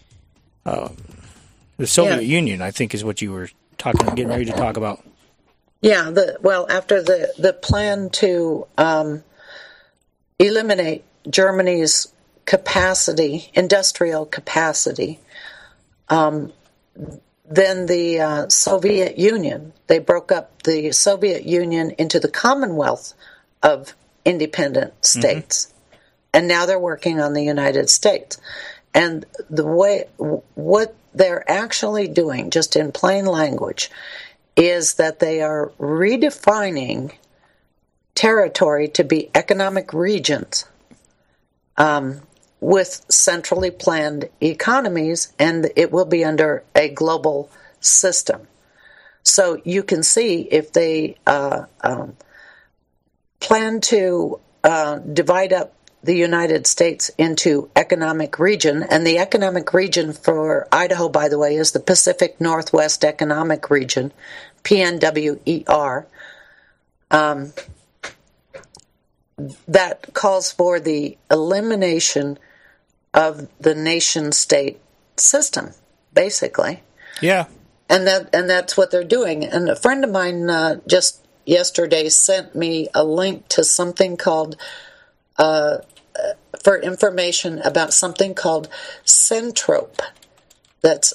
the Soviet Union, I think, is what you were getting ready to talk about. Yeah, after the plan to eliminate Germany's industrial capacity, then the Soviet Union, they broke up the Soviet Union into the Commonwealth of independent states. Mm-hmm. And now they're working on the United States. And what they're actually doing, just in plain language, is that they are redefining territory to be economic regions. with centrally planned economies, and it will be under a global system. So you can see if they plan to divide up the United States into economic region, and the economic region for Idaho, by the way, is the Pacific Northwest Economic Region, PNWER. That calls for the elimination of the nation-state system, basically. Yeah. And that's what they're doing. And a friend of mine just yesterday sent me a link to something called, for information about something called Centrope. That's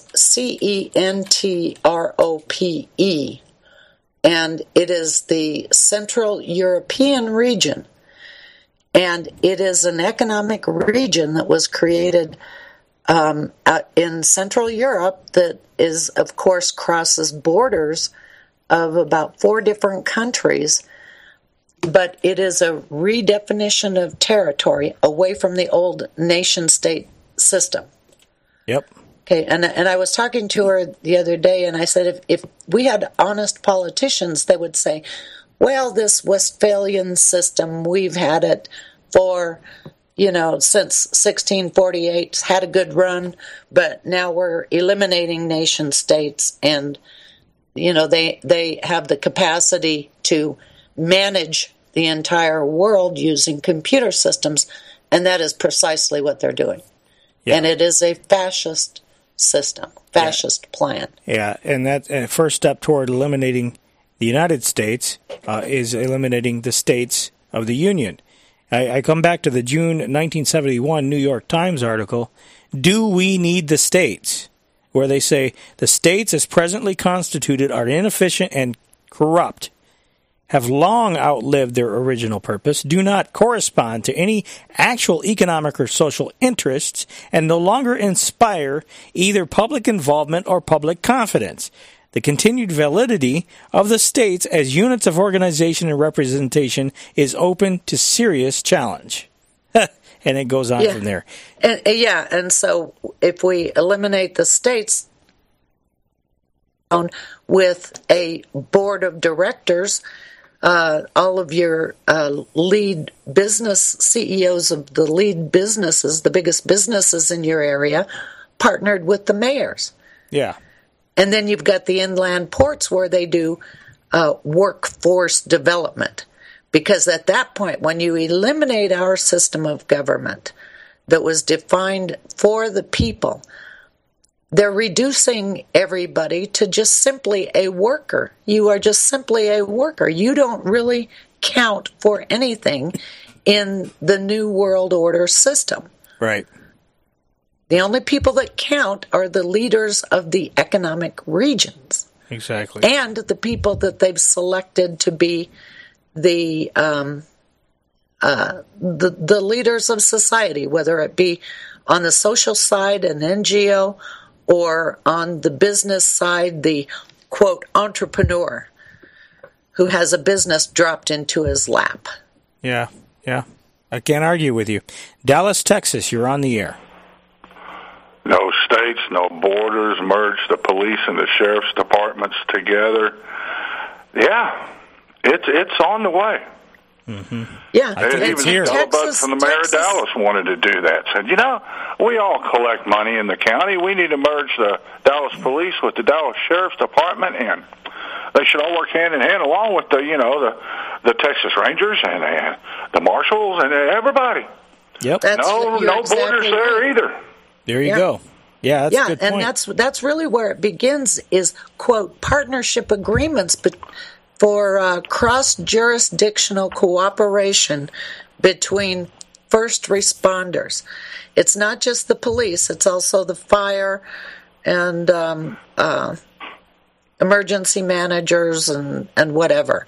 CENTROPE. And it is the Central European region. And it is an economic region that was created in Central Europe that is, of course, crosses borders of about 4 different countries, but it is a redefinition of territory away from the old nation-state system. Yep. Okay, and I was talking to her the other day, and I said if we had honest politicians, they would say, well, this Westphalian system, we've had it for, since 1648, it's had a good run, but now we're eliminating nation states, and, they have the capacity to manage the entire world using computer systems, and that is precisely what they're doing. Yeah. And it is a fascist system, fascist plan. Yeah, and that first step toward eliminating the United States is eliminating the states of the Union. I come back to the June 1971 New York Times article, Do We Need the States? Where they say, the states as presently constituted are inefficient and corrupt, have long outlived their original purpose, do not correspond to any actual economic or social interests, and no longer inspire either public involvement or public confidence. The continued validity of the states as units of organization and representation is open to serious challenge. And it goes on from there. And so if we eliminate the states with a board of directors, all of your lead business CEOs of the lead businesses, the biggest businesses in your area, partnered with the mayors. Yeah. And then you've got the inland ports where they do workforce development. Because at that point, when you eliminate our system of government that was defined for the people, they're reducing everybody to just simply a worker. You are just simply a worker. You don't really count for anything in the New World Order system. Right. The only people that count are the leaders of the economic regions. Exactly. And the people that they've selected to be the leaders of society, whether it be on the social side, an NGO, or on the business side, the, quote, entrepreneur who has a business dropped into his lap. Yeah. I can't argue with you. Dallas, Texas, you're on the air. No states, no borders, merge the police and the sheriff's departments together. Yeah, it's on the way. Mm-hmm. Yeah, even Texas from the mayor of Dallas wanted to do that. Said, we all collect money in the county. We need to merge the Dallas police with the Dallas Sheriff's Department, and they should all work hand in hand along with the Texas Rangers and the marshals and everybody. Yep. No exactly borders there either. There you go. Yeah, that's a good point. And that's really where it begins is, quote, partnership agreements for cross-jurisdictional cooperation between first responders. It's not just the police, it's also the fire and emergency managers and whatever.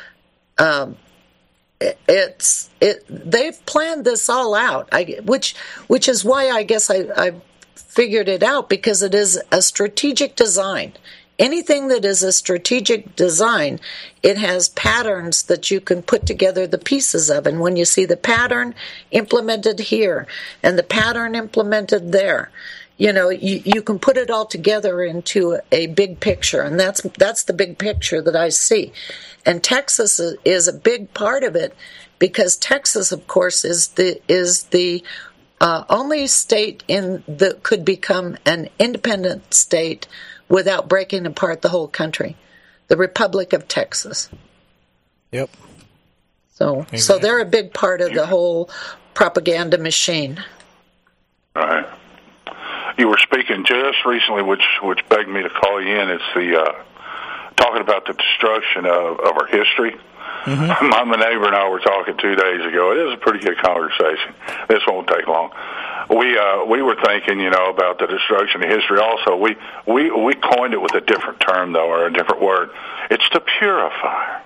They've planned this all out, which is why I guess I figured it out, because it is a strategic design. anything that is a strategic design, it has patterns that you can put together the pieces of. And when you see the pattern implemented here and the pattern implemented there, you can put it all together into a big picture. And that's the big picture that I see. And Texas is a big part of it, because Texas, of course, is the only state that could become an independent state without breaking apart the whole country, the Republic of Texas. Yep. So they're a big part of the whole propaganda machine. Right. You were speaking just recently, which begged me to call you in. It's the talking about the destruction of our history. Mm-hmm. My neighbor and I were talking 2 days ago. It is a pretty good conversation. This won't take long. We were thinking, about the destruction of history. Also, we coined it with a different term, though, or a different word. It's to purify.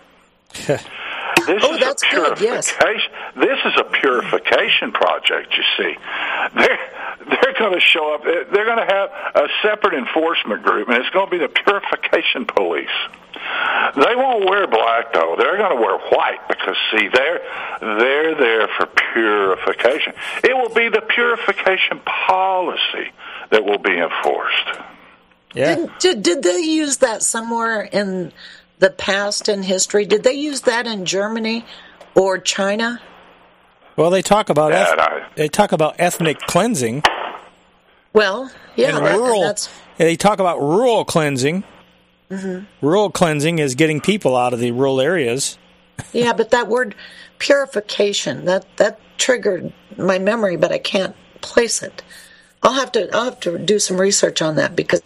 This is that's a purification. Good, yes. This is a purification project. You see, they're going to show up. They're going to have a separate enforcement group, and it's going to be the purification police. They won't wear black, though. They're going to wear white, because, see, they're there for purification. It will be the purification policy that will be enforced. Yeah. Did they use that somewhere in the past in history? Did they use that in Germany or China? Well, they talk about ethnic cleansing. Well, yeah, they talk about rural cleansing. Mm-hmm. Rural cleansing is getting people out of the rural areas. Yeah, but that word purification, that triggered my memory, but I can't place it. I'll have to do some research on that, because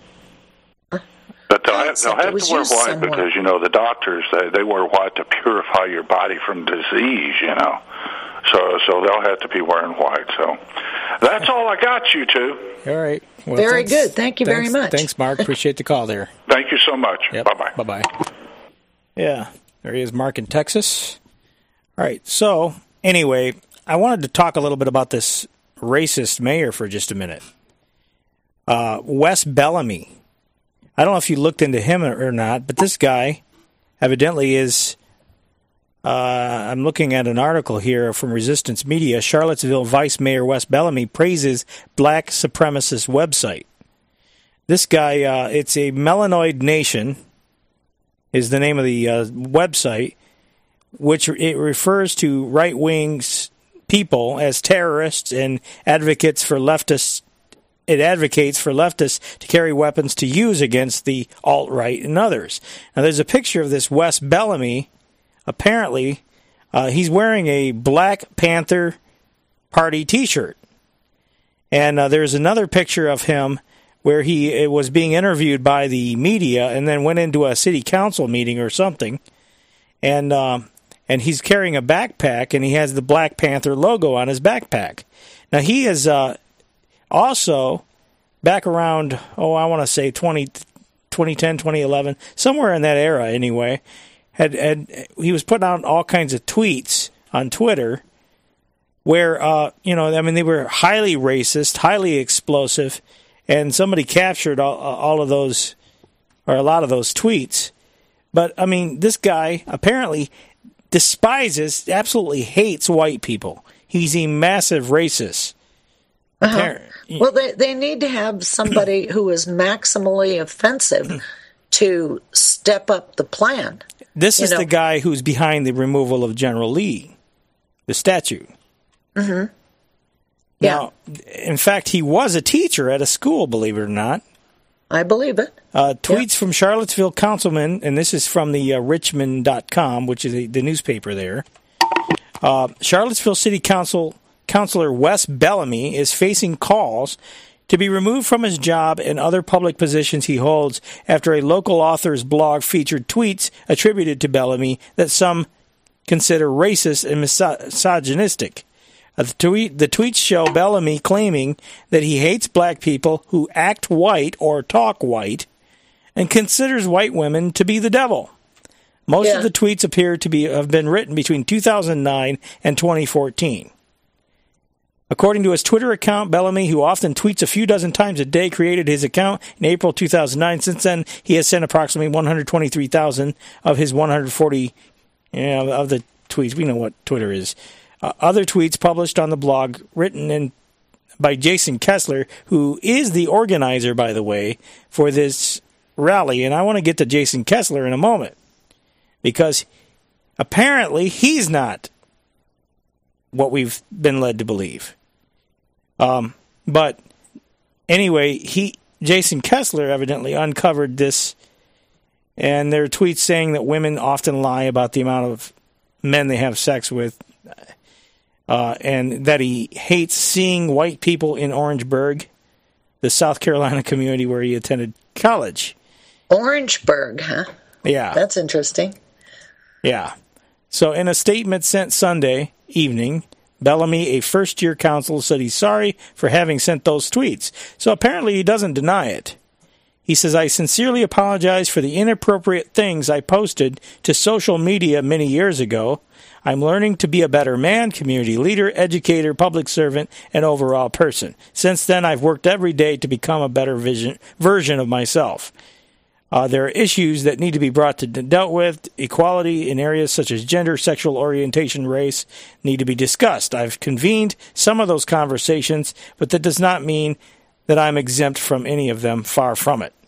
but they'll have to wear white somewhere. Because, the doctors, they wear white to purify your body from disease, So they'll have to be wearing white. So that's all I got, you two. All right. Well, very good. Thank you very much. Thanks, Mark. Appreciate the call there. Thank you so much. Yep. Bye-bye. Bye-bye. Yeah, there he is, Mark in Texas. All right. So anyway, I wanted to talk a little bit about this racist mayor for just a minute. Wes Bellamy. I don't know if you looked into him or not, but this guy evidently is... I'm looking at an article here from Resistance Media. Charlottesville Vice Mayor Wes Bellamy praises black supremacist website. This guy, it's a Melanoid Nation, is the name of the website, which it refers to right-wing people as terrorists and advocates for leftists. It advocates for leftists to carry weapons to use against the alt-right and others. Now, there's a picture of this Wes Bellamy. Apparently, he's wearing a Black Panther Party T-shirt. And there's another picture of him where he was being interviewed by the media and then went into a city council meeting or something. And he's carrying a backpack, and he has the Black Panther logo on his backpack. Now, he is also back around, I want to say 2010, 2011, somewhere in that era anyway. He was putting out all kinds of tweets on Twitter where, they were highly racist, highly explosive, and somebody captured all of those, or a lot of those tweets. But, this guy apparently despises, absolutely hates white people. He's a massive racist. Uh-huh. Well, they need to have somebody who is maximally offensive to step up the plan. This is the guy who's behind the removal of General Lee, the statue. Mm-hmm. Yeah. Now, in fact, he was a teacher at a school, believe it or not. I believe it. Tweets from Charlottesville councilman, and this is from the Richmond.com, which is the newspaper there. Charlottesville City Councilor Wes Bellamy is facing calls to be removed from his job and other public positions he holds after a local author's blog featured tweets attributed to Bellamy that some consider racist and misogynistic. The tweets show Bellamy claiming that he hates black people who act white or talk white and considers white women to be the devil. Most of the tweets appear to have been written between 2009 and 2014. According to his Twitter account, Bellamy, who often tweets a few dozen times a day, created his account in April 2009. Since then, he has sent approximately 123,000 of his 140 of the tweets. We know what Twitter is. Other tweets published on the blog, written by Jason Kessler, who is the organizer, by the way, for this rally. And I want to get to Jason Kessler in a moment, because apparently he's not what we've been led to believe. But anyway, Jason Kessler evidently uncovered this, and there are tweets saying that women often lie about the amount of men they have sex with, and that he hates seeing white people in Orangeburg, the South Carolina community where he attended college. Orangeburg, huh? Yeah. That's interesting. Yeah. So in a statement sent Sunday evening, Bellamy, a first-year counsel, said he's sorry for having sent those tweets. So apparently he doesn't deny it. He says, I sincerely apologize for the inappropriate things I posted to social media many years ago. I'm learning to be a better man, community leader, educator, public servant, and overall person. Since then, I've worked every day to become a better version of myself. There are issues that need to be dealt with. Equality in areas such as gender, sexual orientation, race need to be discussed. I've convened some of those conversations, but that does not mean that I'm exempt from any of them. Far from it.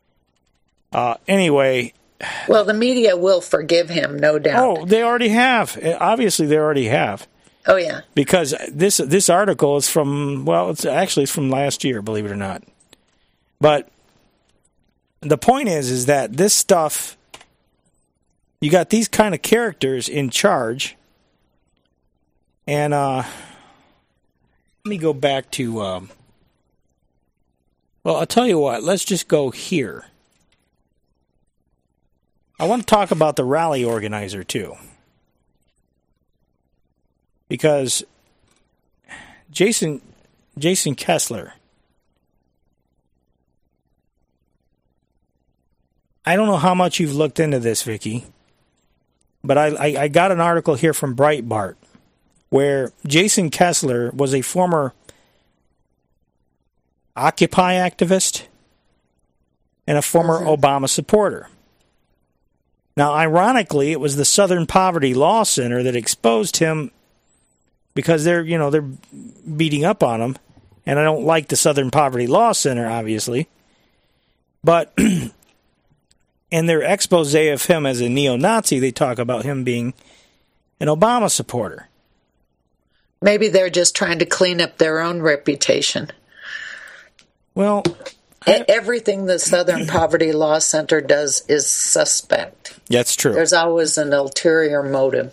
Anyway. Well, the media will forgive him, no doubt. Oh, they already have. Obviously, they already have. Oh, yeah. Because this article is from, well, it's from last year, believe it or not. But the point is that this stuff, you got these kind of characters in charge. And let me go back to, well, I'll tell you what, let's just go here. I want to talk about the rally organizer, too. Because Jason Kessler, I don't know how much you've looked into this, Vicky, but I got an article here from Breitbart where Jason Kessler was a former Occupy activist and a former Obama supporter. Now, ironically, it was the Southern Poverty Law Center that exposed him because they're beating up on him, and I don't like the Southern Poverty Law Center, obviously. But in their expose of him as a neo-Nazi, they talk about him being an Obama supporter. Maybe they're just trying to clean up their own reputation. Well, everything the Southern Poverty Law Center does is suspect. That's true. There's always an ulterior motive.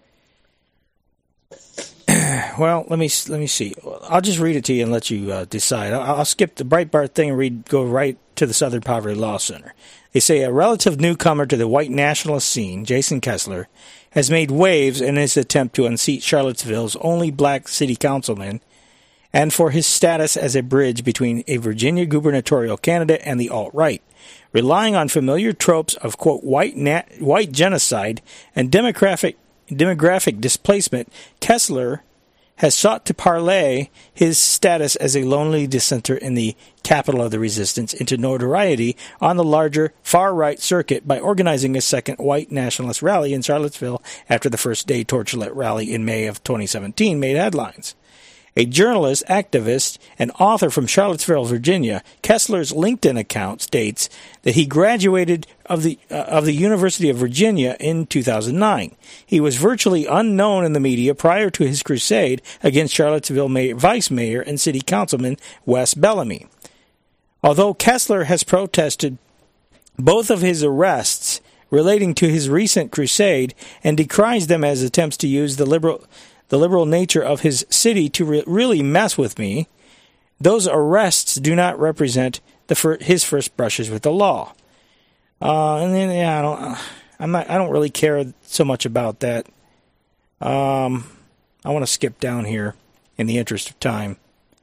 Well, let me see. I'll just read it to you and let you decide. I'll skip the Breitbart thing and go right to the Southern Poverty Law Center. They say a relative newcomer to the white nationalist scene, Jason Kessler, has made waves in his attempt to unseat Charlottesville's only black city councilman, and for his status as a bridge between a Virginia gubernatorial candidate and the alt-right. Relying on familiar tropes of, quote, white genocide and demographic displacement, Kessler has sought to parlay his status as a lonely dissenter in the capital of the resistance into notoriety on the larger far-right circuit by organizing a second white nationalist rally in Charlottesville after the first day torchlit rally in May of 2017 made headlines. A journalist, activist, and author from Charlottesville, Virginia, Kessler's LinkedIn account states that he graduated of the University of Virginia in 2009. He was virtually unknown in the media prior to his crusade against Charlottesville Vice Mayor and City Councilman Wes Bellamy. Although Kessler has protested both of his arrests relating to his recent crusade and decries them as attempts to use the liberal nature of his city to really mess with me, those arrests do not represent his first brushes with the law. And then I don't really care so much about that. I want to skip down here in the interest of time.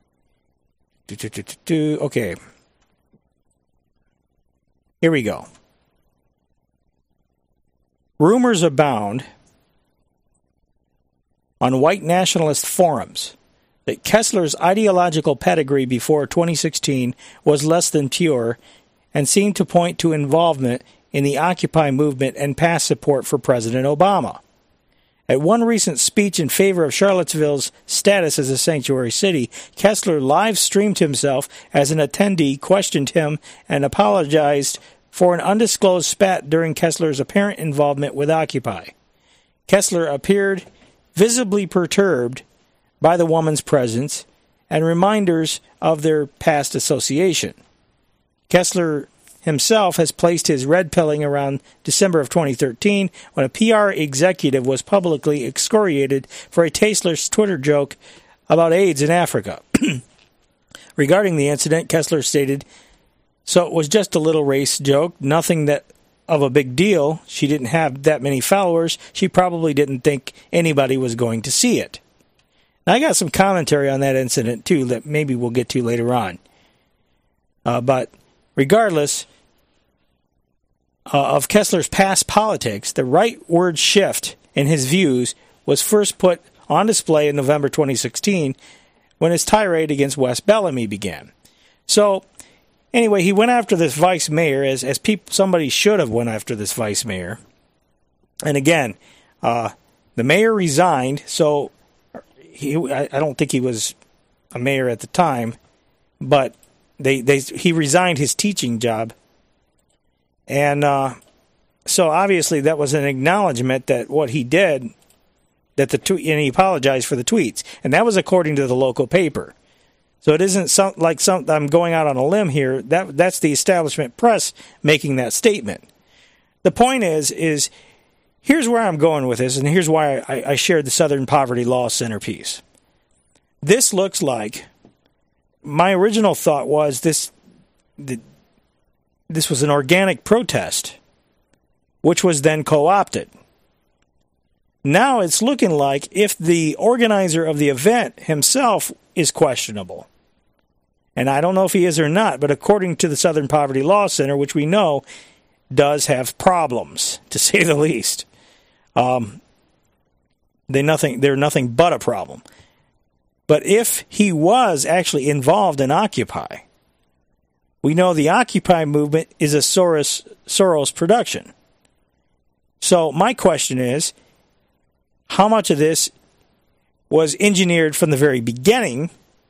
Okay. Here we go. Rumors abound on white nationalist forums that Kessler's ideological pedigree before 2016 was less than pure and seemed to point to involvement in the Occupy movement and past support for President Obama. At one recent speech in favor of Charlottesville's status as a sanctuary city, Kessler live-streamed himself as an attendee, questioned him, and apologized for an undisclosed spat during Kessler's apparent involvement with Occupy. Kessler appeared visibly perturbed by the woman's presence and reminders of their past association. Kessler himself has placed his red pilling around December of 2013 when a PR executive was publicly excoriated for a tasteless Twitter joke about AIDS in Africa. Regarding the incident, Kessler stated, "So it was just a little race joke, nothing that of a big deal. She didn't have that many followers. She probably didn't think anybody was going to see it." Now, I got some commentary on that incident, too, that maybe we'll get to later on. But regardless of Kessler's past politics, the rightward shift in his views was first put on display in November 2016 when his tirade against Wes Bellamy began. So, anyway, he went after this vice mayor, as somebody should have went after this vice mayor. And again, the mayor resigned, so I don't think he was a mayor at the time, but he resigned his teaching job. And so obviously that was an acknowledgement that what he did, and he apologized for the tweets. And that was according to the local paper. So it isn't I'm going out on a limb here. That's the establishment press making that statement. The point is here's where I'm going with this, and here's why I shared the Southern Poverty Law Center piece. This looks like, my original thought was this was an organic protest, which was then co-opted. Now it's looking like if the organizer of the event himself is questionable. And I don't know if he is or not, but according to the Southern Poverty Law Center, which we know does have problems, to say the least. They're nothing but a problem. But if he was actually involved in Occupy, we know the Occupy movement is a Soros production. So my question is, how much of this was engineered from the very beginning,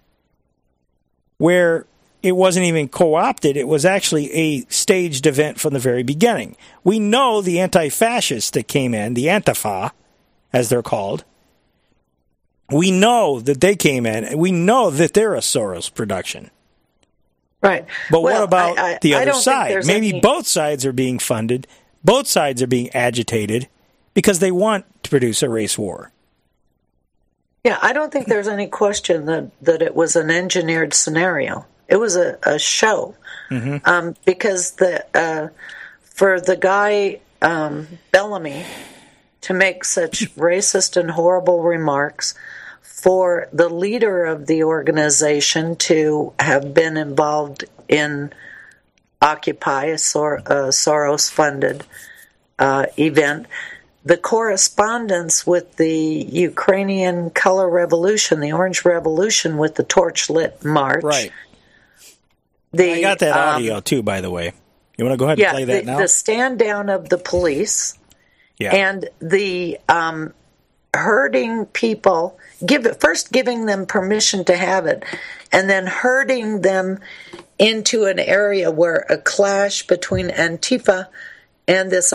where it wasn't even co-opted, it was actually a staged event from the very beginning? We know the anti-fascists that came in, the Antifa, as they're called, we know that they came in, and we know that they're a Soros production. Right. But what about the other side? Maybe both sides are being funded, both sides are being agitated, because they want to produce a race war. Yeah, I don't think there's any question that it was an engineered scenario. It was a show. Mm-hmm. Because for the guy, Bellamy, to make such racist and horrible remarks, for the leader of the organization to have been involved in Occupy, a Soros-funded event, the correspondence with the Ukrainian color revolution, the Orange Revolution, with the torch-lit march. Right. I got that audio, too, by the way. You want to go ahead and play that now? The stand-down of the police and the herding people, first giving them permission to have it, and then herding them into an area where a clash between Antifa and this...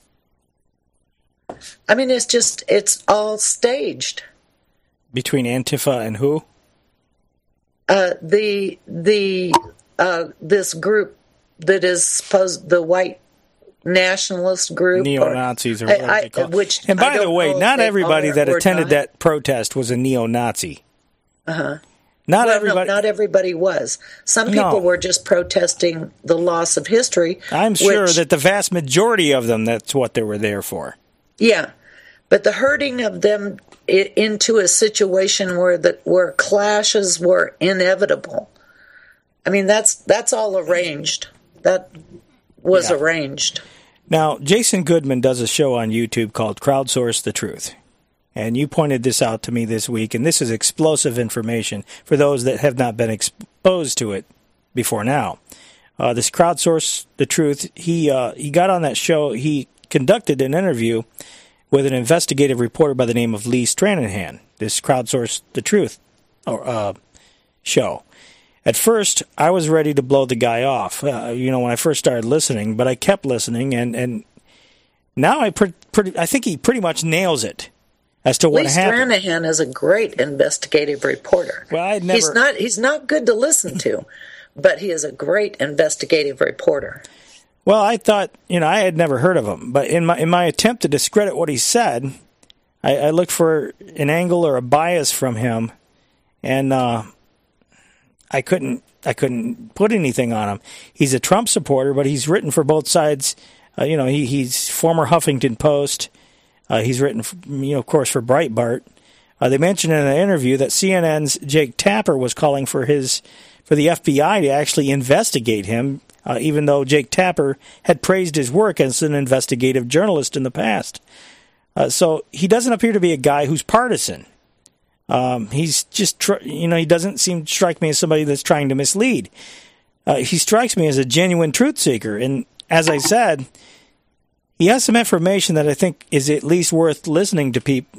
I mean, it's all staged. Between Antifa and who? This group that is supposed, the white nationalist group, neo-Nazis, or whatever they call it. And by the way, not everybody that attended that protest was a neo-Nazi. Not everybody was. Some people were just protesting the loss of history. I'm sure that the vast majority of them, that's what they were there for. Yeah, but the herding of them into a situation where clashes were inevitable. I mean, that's all arranged. That was arranged. Now, Jason Goodman does a show on YouTube called Crowdsource the Truth. And you pointed this out to me this week, and this is explosive information for those that have not been exposed to it before now. This Crowdsource the Truth, he got on that show. He conducted an interview with an investigative reporter by the name of Lee Stranahan, this Crowdsource the Truth show. At first, I was ready to blow the guy off, when I first started listening, but I kept listening, and now I think he pretty much nails it as to what happened. Lee Stranahan is a great investigative reporter. Well, he's not good to listen to, but he is a great investigative reporter. Well, I thought, I had never heard of him, but in my attempt to discredit what he said, I looked for an angle or a bias from him, and I couldn't put anything on him. He's a Trump supporter, but he's written for both sides. He's former Huffington Post. He's written, of course, for Breitbart. They mentioned in an interview that CNN's Jake Tapper was calling for the FBI to actually investigate him, even though Jake Tapper had praised his work as an investigative journalist in the past. So he doesn't appear to be a guy who's partisan. He's just, he doesn't strike me as somebody that's trying to mislead. He strikes me as a genuine truth seeker. And as I said, he has some information that I think is at least worth listening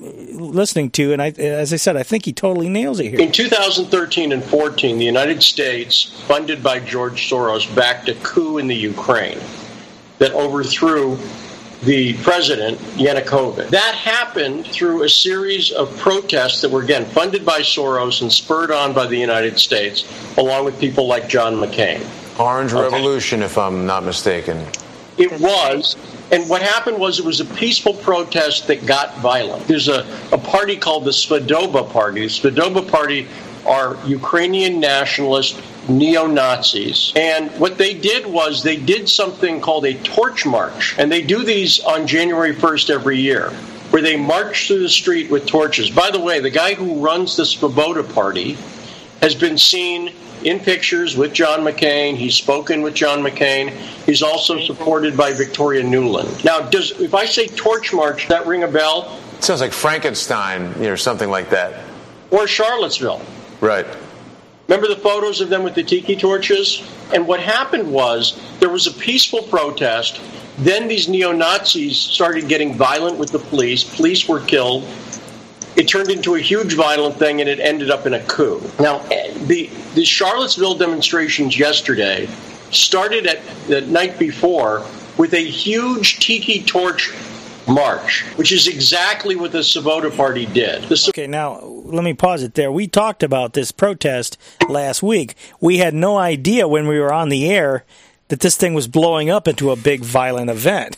to. And as I said, I think he totally nails it here. In 2013 and 14, the United States, funded by George Soros, backed a coup in the Ukraine that overthrew the president, Yanukovych. That happened through a series of protests that were, again, funded by Soros and spurred on by the United States, along with people like John McCain. Orange Revolution, if I'm not mistaken. It was. And what happened was it was a peaceful protest that got violent. There's a party called the Svadoba Party. The Svadoba Party are Ukrainian nationalist neo-Nazis. And what they did was they did something called a torch march. And they do these on January 1st every year, where they march through the street with torches. By the way, the guy who runs the Svoboda Party has been seen in pictures with John McCain. He's spoken with John McCain. He's also supported by Victoria Nuland. Now, if I say torch march, that ring a bell? It sounds like Frankenstein, or something like that. Or Charlottesville. Right. Remember the photos of them with the tiki torches? And what happened was there was a peaceful protest. Then these neo-Nazis started getting violent with the police. Police were killed. It turned into a huge violent thing, and it ended up in a coup. Now, the Charlottesville demonstrations yesterday started at the night before with a huge tiki torch march, which is exactly what the Svoboda Party did. Okay, now, let me pause it there. We talked about this protest last week. We had no idea when we were on the air that this thing was blowing up into a big violent event.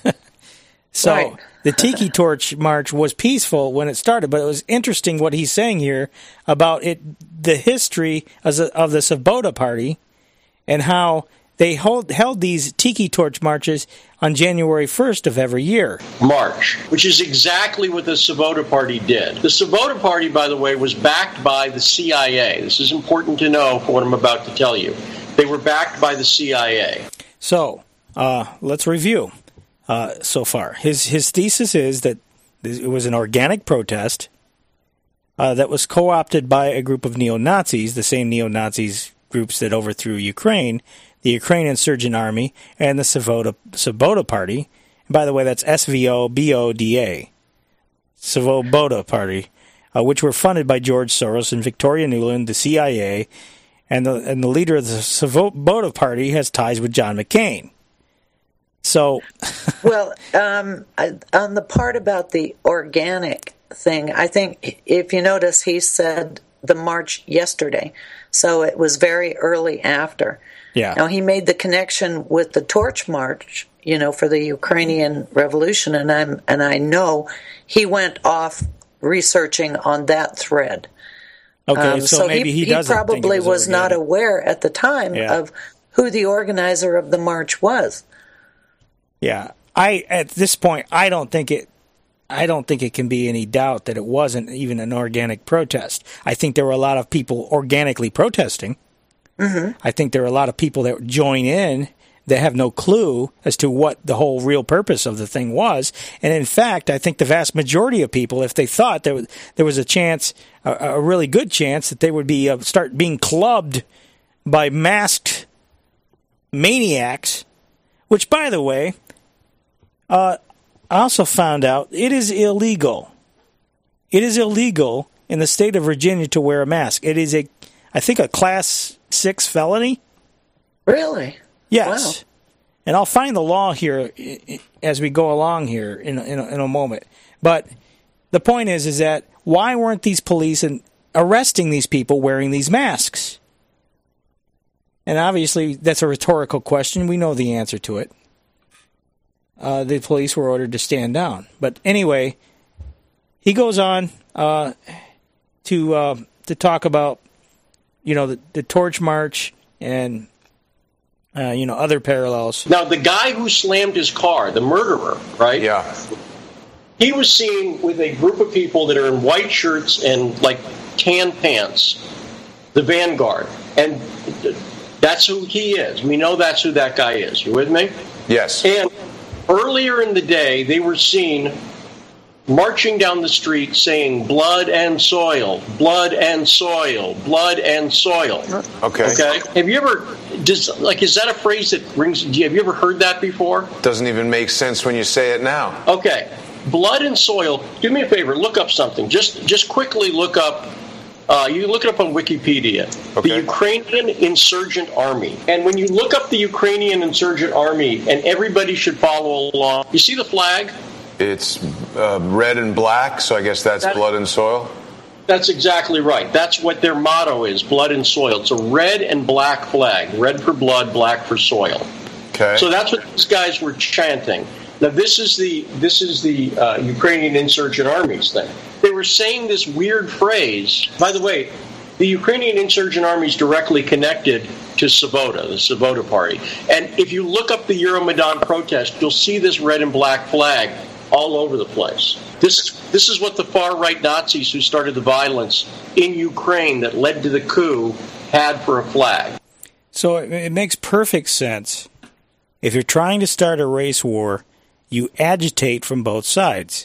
So right. The Tiki Torch March was peaceful when it started, but it was interesting what he's saying here about the history of the Svoboda Party and how they held these Tiki Torch marches on January 1st of every year. March, which is exactly what the Svoboda Party did. The Svoboda Party, by the way, was backed by the CIA. This is important to know for what I'm about to tell you. They were backed by the CIA. So, let's review. So far, his thesis is that it was an organic protest that was co-opted by a group of neo-Nazis, the same neo-Nazis groups that overthrew Ukraine, the Ukraine Insurgent Army, and the Svoboda Party. And by the way, that's S-V-O-B-O-D-A, Svoboda Party, which were funded by George Soros and Victoria Nuland, the CIA, and the leader of the Svoboda Party has ties with John McCain. So, well, on the part about the organic thing, I think if you notice, he said the march yesterday, so it was very early after. Yeah. Now he made the connection with the Torch March, for the Ukrainian Revolution, and I know he went off researching on that thread. Okay, so maybe he doesn't. He probably was not aware at the time of who the organizer of the march was. Yeah, at this point, I don't think it can be any doubt that it wasn't even an organic protest. I think there were a lot of people organically protesting. Mm-hmm. I think there were a lot of people that join in They have no clue as to what the whole real purpose of the thing was. And in fact, I think the vast majority of people, if they thought there was a chance, a really good chance, that they would be start being clubbed by masked maniacs, which, by the way, I also found out it is illegal. It is illegal in the state of Virginia to wear a mask. It is I think, a Class 6 felony. Really? Yes. Wow. And I'll find the law here as we go along here in a moment. But the point is that why weren't these police arresting these people wearing these masks? And obviously, that's a rhetorical question. We know the answer to it. The police were ordered to stand down. But anyway, he goes on to talk about, the Torch March and other parallels. Now, the guy who slammed his car, the murderer, right? Yeah. He was seen with a group of people that are in white shirts and tan pants, the Vanguard, and that's who he is. We know that's who that guy is. You with me? Yes. And earlier in the day, they were seen marching down the street saying blood and soil, blood and soil, blood and soil. Okay. Have you ever, is that a phrase that rings, have you ever heard that before? Doesn't even make sense when you say it now. Okay. Blood and soil, do me a favor, look up something. Just quickly look up, you look it up on Wikipedia, okay. The Ukrainian Insurgent Army. And when you look up the Ukrainian Insurgent Army, and everybody should follow along, you see the flag? It's red and black, so I guess that's blood and soil? That's exactly right. That's what their motto is, blood and soil. It's a red and black flag. Red for blood, black for soil. Okay. So that's what these guys were chanting. Now, this is the Ukrainian Insurgent Army's thing. They were saying this weird phrase. By the way, the Ukrainian Insurgent Army is directly connected to Svoboda, the Svoboda Party. And if you look up the Euromaidan protest, you'll see this red and black flag all over the place. This is what the far-right Nazis who started the violence in Ukraine that led to the coup had for a flag. So it makes perfect sense. If you're trying to start a race war, you agitate from both sides.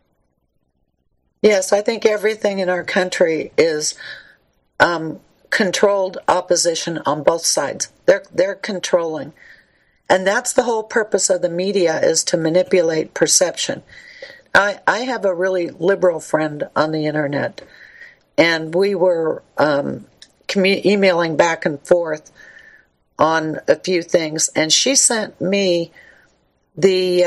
Yes, I think everything in our country is controlled opposition on both sides. They're controlling. And that's the whole purpose of the media, is to manipulate perception. I have a really liberal friend on the internet, and we were emailing back and forth on a few things, and she sent me the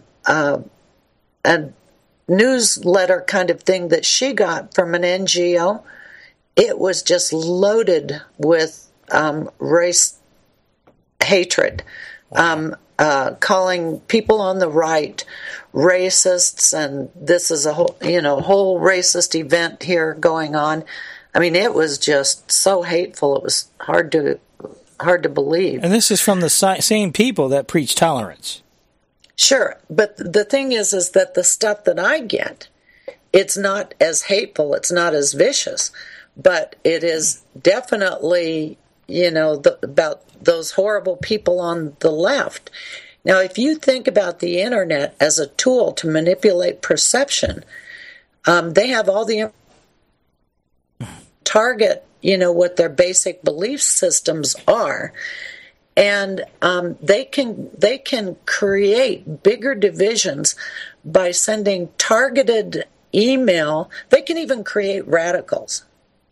a newsletter kind of thing that she got from an NGO. It was just loaded with race hatred. Calling people on the right racists, and this is a whole racist event here going on. I mean, it was just so hateful. It was hard to believe. And this is from the same people that preach tolerance. Sure, but the thing is that the stuff that I get, it's not as hateful, it's not as vicious, but it is definitely, about those horrible people on the left. Now, if you think about the internet as a tool to manipulate perception, they have all the target, what their basic belief systems are, and they can create bigger divisions by sending targeted email. They can even create radicals,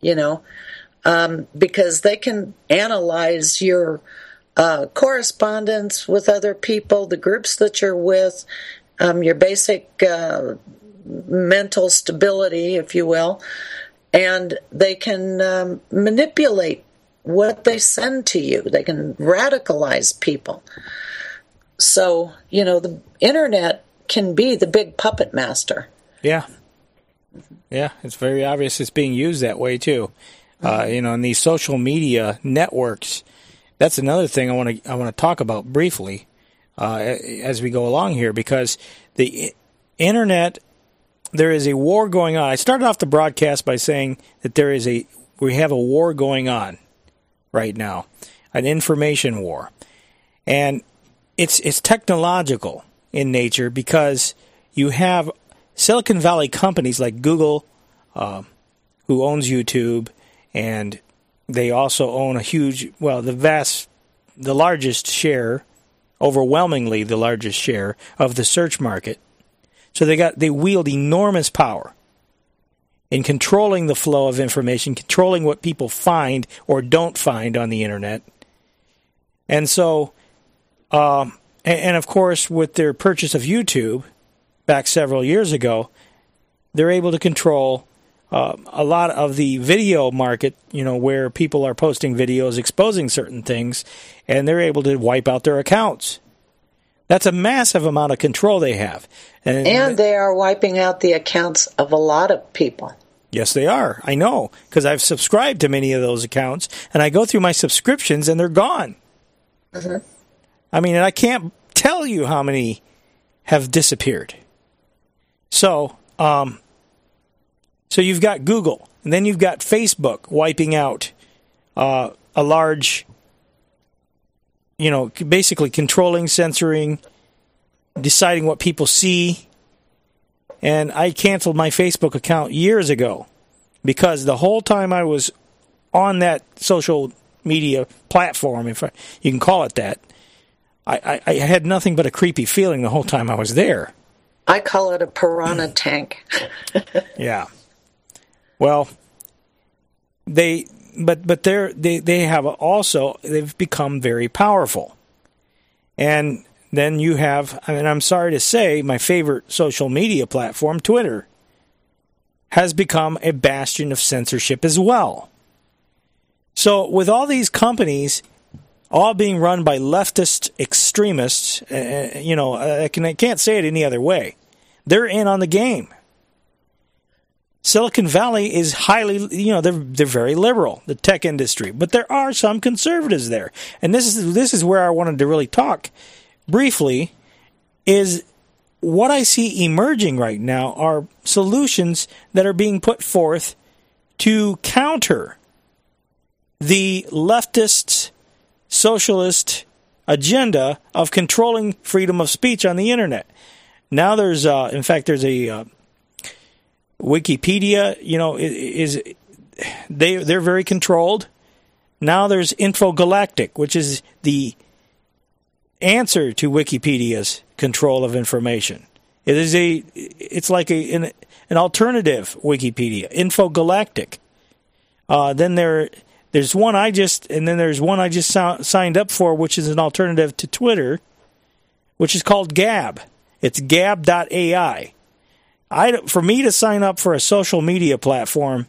because they can analyze your correspondence with other people, the groups that you're with, your basic mental stability, if you will, and they can manipulate what they send to you. They can radicalize people. So, the internet can be the big puppet master. Yeah. Yeah, it's very obvious it's being used that way, too. In these social media networks, that's another thing I want to talk about briefly as we go along here, because the internet, there is a war going on. I started off the broadcast by saying that we have a war going on right now, an information war. And it's technological in nature because you have Silicon Valley companies like Google, who owns YouTube, and they also own the largest share, overwhelmingly the largest share of the search market. So they wield enormous power in controlling the flow of information, controlling what people find or don't find on the internet. And so, and of course, with their purchase of YouTube back several years ago, they're able to control a lot of the video market, where people are posting videos exposing certain things, and they're able to wipe out their accounts. That's a massive amount of control they have. And they are wiping out the accounts of a lot of people. Yes, they are. I know, because I've subscribed to many of those accounts, and I go through my subscriptions, and they're gone. Mm-hmm. I mean, and I can't tell you how many have disappeared. So you've got Google, and then you've got Facebook wiping out a large, basically controlling, censoring, deciding what people see. And I canceled my Facebook account years ago because the whole time I was on that social media platform, if you can call it that, I had nothing but a creepy feeling the whole time I was there. I call it a piranha tank. Yeah. Well, they've become very powerful. And then you have, I'm sorry to say, my favorite social media platform, Twitter, has become a bastion of censorship as well. So with all these companies all being run by leftist extremists, I can't say it any other way. They're in on the game. Silicon Valley is highly, they're very liberal, the tech industry, but there are some conservatives there. And this is where I wanted to really talk briefly, is what I see emerging right now are solutions that are being put forth to counter the leftist socialist agenda of controlling freedom of speech on the internet. Now there's a Wikipedia, they're very controlled. Now there's Infogalactic, which is the answer to Wikipedia's control of information. It's like an alternative Wikipedia, Infogalactic. Then there's one I just signed up for, which is an alternative to Twitter, which is called Gab. It's Gab.ai. For me to sign up for a social media platform,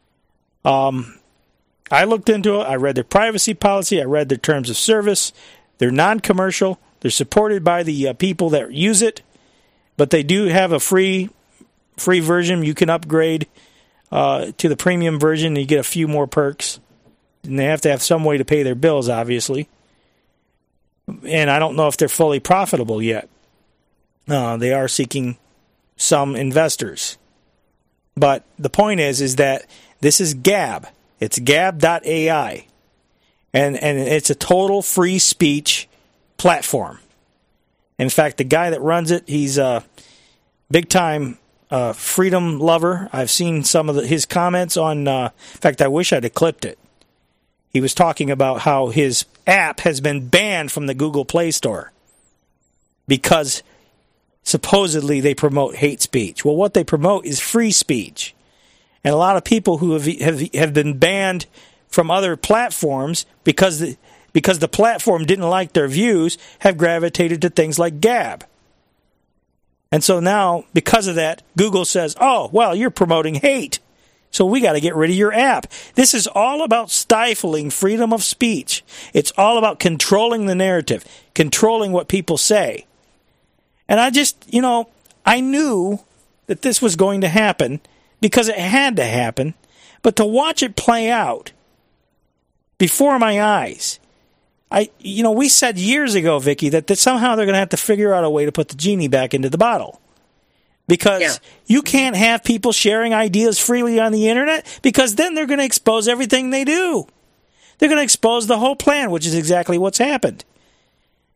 I looked into it. I read their privacy policy. I read their terms of service. They're non-commercial. They're supported by the people that use it, but they do have a free version. You can upgrade to the premium version, and you get a few more perks. And they have to have some way to pay their bills, obviously. And I don't know if they're fully profitable yet. They are seeking some investors. But the point is that this is Gab. It's Gab.ai. And it's a total free speech platform. In fact, the guy that runs it, he's a big-time freedom lover. I've seen some of his comments on... in fact, I wish I'd have clipped it. He was talking about how his app has been banned from the Google Play Store because supposedly they promote hate speech. Well, what they promote is free speech. And a lot of people who have been banned from other platforms because the platform didn't like their views have gravitated to things like Gab. And so now, because of that, Google says, oh, well, you're promoting hate. So we got to get rid of your app. This is all about stifling freedom of speech. It's all about controlling the narrative, controlling what people say. And I just, I knew that this was going to happen because it had to happen. But to watch it play out before my eyes, we said years ago, Vicki, that somehow they're going to have to figure out a way to put the genie back into the bottle. Because you can't have people sharing ideas freely on the internet, because then they're going to expose everything they do. They're going to expose the whole plan, which is exactly what's happened.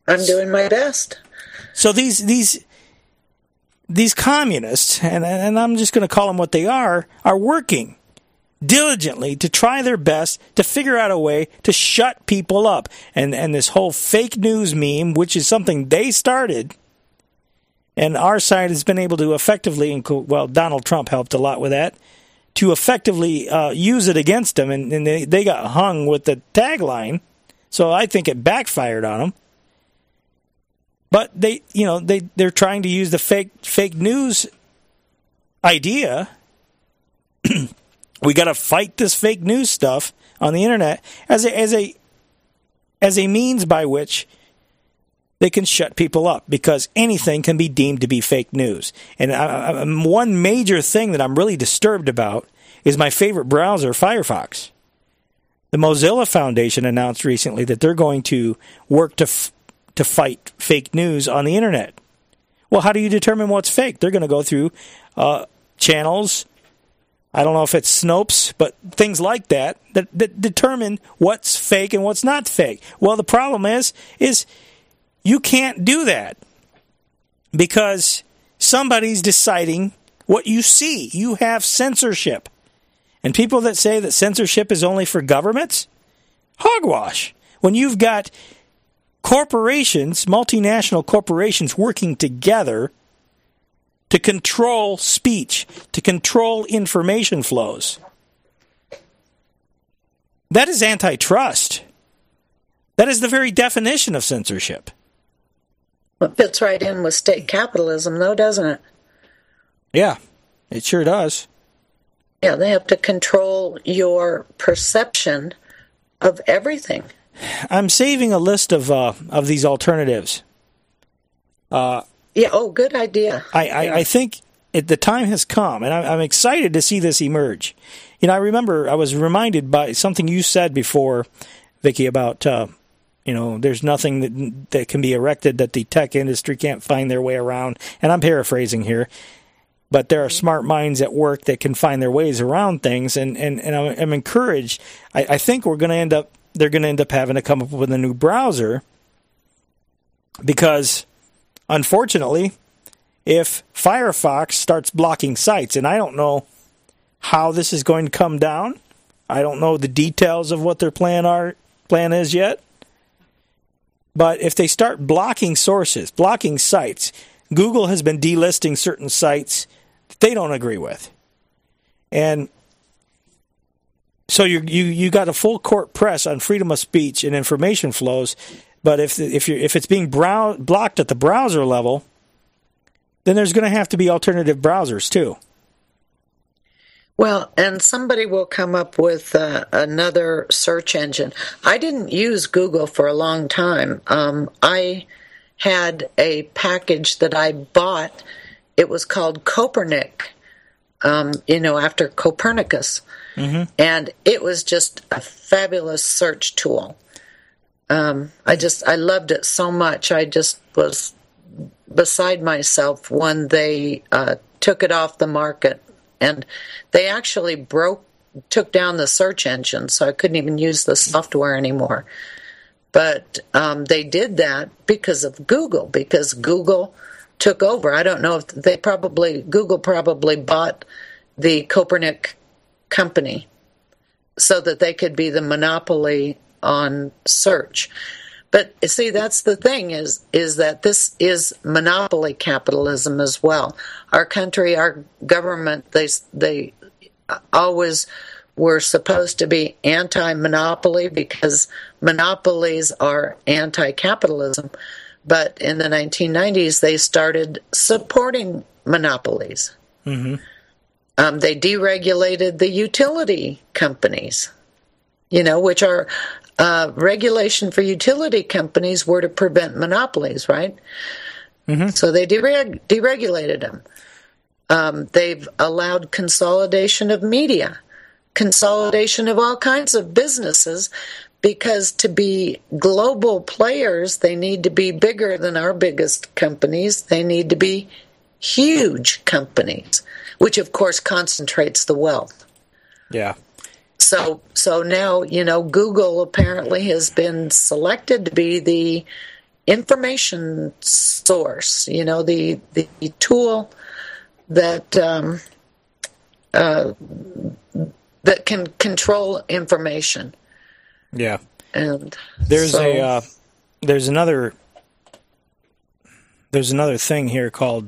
I'm doing my best. So these communists, and I'm just going to call them what they are working diligently to try their best to figure out a way to shut people up. And this whole fake news meme, which is something they started, and our side has been able to effectively, well, Donald Trump helped a lot with that, to effectively use it against them, and they got hung with the tagline. So I think it backfired on them. But they're trying to use the fake news idea. We got to fight this fake news stuff on the internet as a means by which they can shut people up, because anything can be deemed to be fake news. And one major thing that I'm really disturbed about is my favorite browser, Firefox. The Mozilla Foundation announced recently that they're going to work to fight fake news on the internet. Well, how do you determine what's fake? They're going to go through channels. I don't know if it's Snopes, but things like that determine what's fake and what's not fake. Well, the problem is you can't do that because somebody's deciding what you see. You have censorship. And people that say that censorship is only for governments, hogwash. When you've got corporations, multinational corporations working together to control speech, to control information flows, that is antitrust. That is the very definition of censorship. It fits right in with state capitalism, though, doesn't it? Yeah, it sure does. Yeah, they have to control your perception of everything. I'm saving a list of these alternatives. Good idea. I think the time has come, and I'm excited to see this emerge. I remember I was reminded by something you said before, Vicki, about there's nothing that can be erected that the tech industry can't find their way around. And I'm paraphrasing here, but there are smart minds at work that can find their ways around things, and I'm encouraged. I think they're going to end up having to come up with a new browser, because unfortunately, if Firefox starts blocking sites, and I don't know how this is going to come down, I don't know the details of what their plan is yet, but if they start blocking sources, blocking sites, Google has been delisting certain sites that they don't agree with, and so you got a full court press on freedom of speech and information flows, but if it's being blocked at the browser level, then there's going to have to be alternative browsers too. Well, and somebody will come up with another search engine. I didn't use Google for a long time. I had a package that I bought. It was called Copernic, after Copernicus. Mm-hmm. And it was just a fabulous search tool. I loved it so much. I just was beside myself when they took it off the market. And they actually took down the search engine, so I couldn't even use the software anymore. But they did that because of Google, because Google took over. I don't know if Google probably bought the Copernic company so that they could be the monopoly on search. But see, that's the thing is that this is monopoly capitalism as well. Our country, our government, they always were supposed to be anti-monopoly because monopolies are anti-capitalism. But in the 1990s, they started supporting monopolies. Mm-hmm. They deregulated the utility companies, which are regulation for utility companies were to prevent monopolies, right? Mm-hmm. So they deregulated them. They've allowed consolidation of media, consolidation of all kinds of businesses, because to be global players, they need to be bigger than our biggest companies. They need to be huge companies, which of course concentrates the wealth. Yeah. So now, Google apparently has been selected to be the information source. The tool that that can control information. Yeah. And there's another thing here called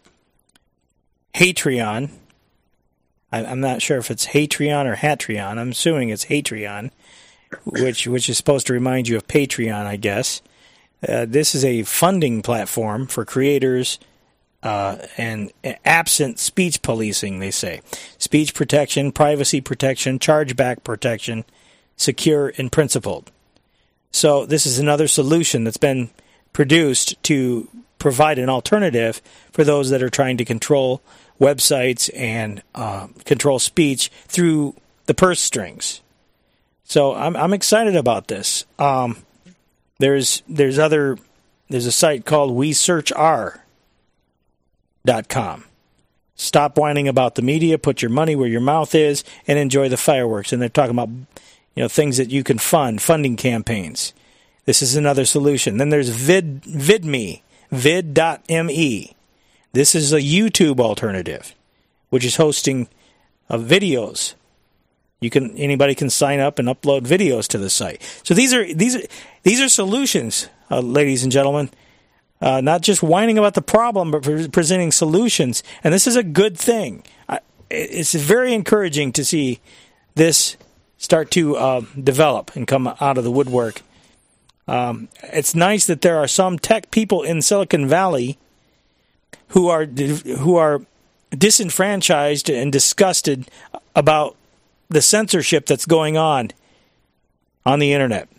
Hatreon. I'm not sure if it's Hatreon or Hatreon. I'm assuming it's Hatreon, which is supposed to remind you of Patreon, I guess. This is a funding platform for creators and absent speech policing, they say. Speech protection, privacy protection, chargeback protection, secure and principled. So this is another solution that's been produced to provide an alternative for those that are trying to control websites and control speech through the purse strings. So I'm excited about this. There's a site called WeSearchR.com. Stop whining about the media, put your money where your mouth is, and enjoy the fireworks. And they're talking about things that you can funding campaigns. This is another solution. Then there's VidMe, vid.me. This is a YouTube alternative, which is hosting videos. Anybody can sign up and upload videos to the site. So these are solutions, ladies and gentlemen. Not just whining about the problem, but presenting solutions. And this is a good thing. It's very encouraging to see this start to develop and come out of the woodwork. It's nice that there are some tech people in Silicon Valley who are disenfranchised and disgusted about the censorship that's going on the internet.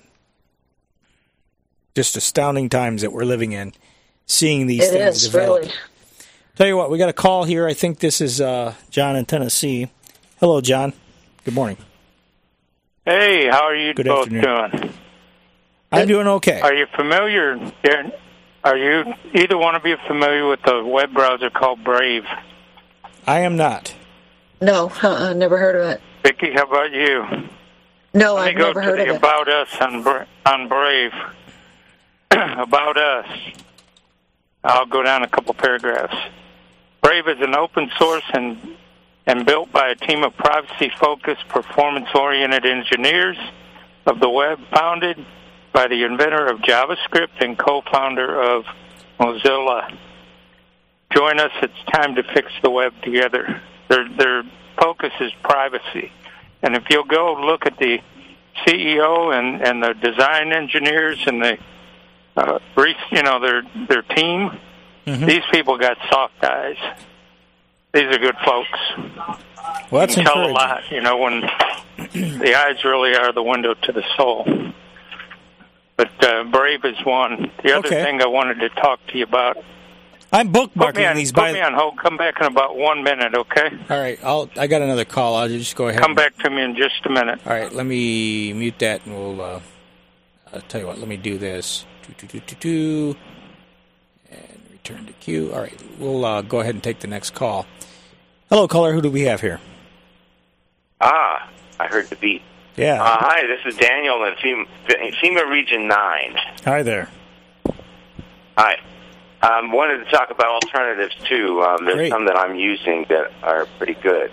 Just astounding times that we're living in, seeing these things develop. Really. Tell you what, we got a call here. I think this is John in Tennessee. Hello, John. Good morning. Hey, how are you both doing? I'm doing okay. Are you familiar, Darren? Are you either one of you familiar with the web browser called Brave? I am not. No, never heard of it. Vicki, how about you? No, I've never heard of it. About Us on Brave. About Us. I'll go down a couple paragraphs. Brave is an open source and built by a team of privacy-focused, performance-oriented engineers of the web, founded by the inventor of JavaScript and co-founder of Mozilla. Join us. It's time to fix the web together. Their focus is privacy. And if you'll go look at the CEO and the design engineers and the their team, these people got soft eyes. These are good folks. Well, that's you can tell a lot, when the eyes really are the window to the soul. But Brave is one. The other thing I wanted to talk to you about. I'm bookmarking these. Put me on hold. Come back in about 1 minute, okay? All right. I got another call. I'll just go ahead. Come back to me in just a minute. All right. Let me mute that, and we'll. I'll tell you what. Let me do this. And return to queue. All right. We'll go ahead and take the next call. Hello, caller. Who do we have here? I heard the beat. Yeah. Hi, this is Daniel in FEMA Region 9. Hi there. Hi. Wanted to talk about alternatives, too. There's some that I'm using that are pretty good.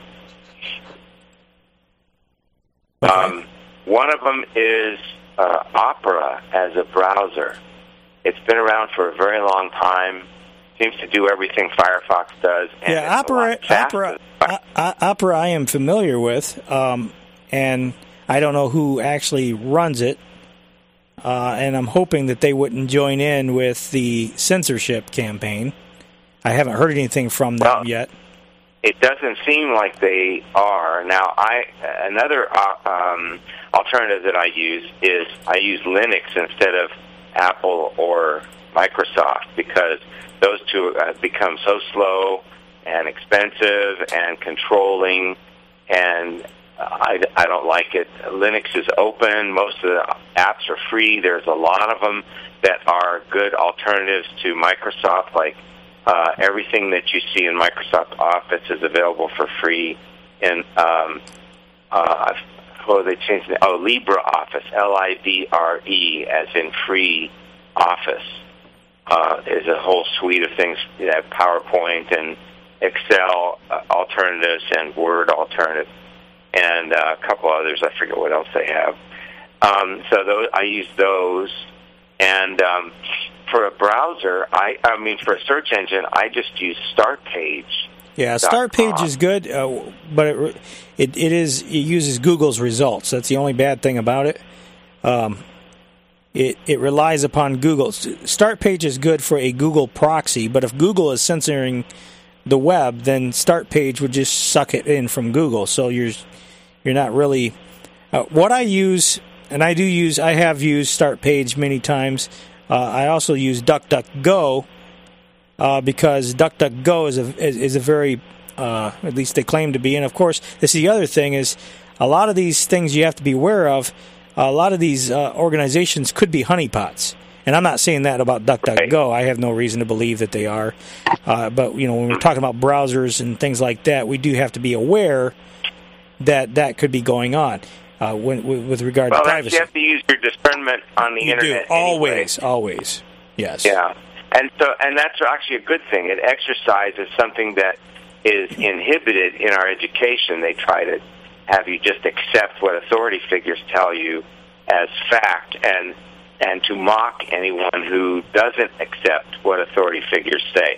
Okay. One of them is Opera as a browser. It's been around for a very long time. Seems to do everything Firefox does. And yeah, Opera I am familiar with, and I don't know who actually runs it. And I'm hoping that they wouldn't join in with the censorship campaign. I haven't heard anything from them yet. It doesn't seem like they are. Now, another alternative that I use is I use Linux instead of Apple or Microsoft because those two have become so slow and expensive and controlling, and I don't like it. Linux is open. Most of the apps are free. There's a lot of them that are good alternatives to Microsoft, like everything that you see in Microsoft Office is available for free. And they changed it. LibreOffice, LIBRE, as in free Office. is a whole suite of things. You have PowerPoint and Excel alternatives and Word alternative, and a couple others. I forget what else they have. So those, I use those, and for a browser, for a search engine, I just use StartPage. Yeah, StartPage is good, but it uses Google's results. That's the only bad thing about it. It relies upon Google. StartPage is good for a Google proxy, but if Google is censoring the web, then StartPage would just suck it in from Google. So you're not really. What I use, and I have used StartPage many times. I also use DuckDuckGo because DuckDuckGo is a very, at least they claim to be. And of course, this is the other thing is a lot of these things you have to be aware of. A lot of these organizations could be honeypots. And I'm not saying that about DuckDuckGo. I have no reason to believe that they are. But, when we're talking about browsers and things like that, we do have to be aware that could be going on with regard to privacy. You have to use your discernment on the Internet. Always. Yes. Yeah. And that's actually a good thing. It exercises something that is inhibited in our education. They try to have you just accept what authority figures tell you as fact and to mock anyone who doesn't accept what authority figures say.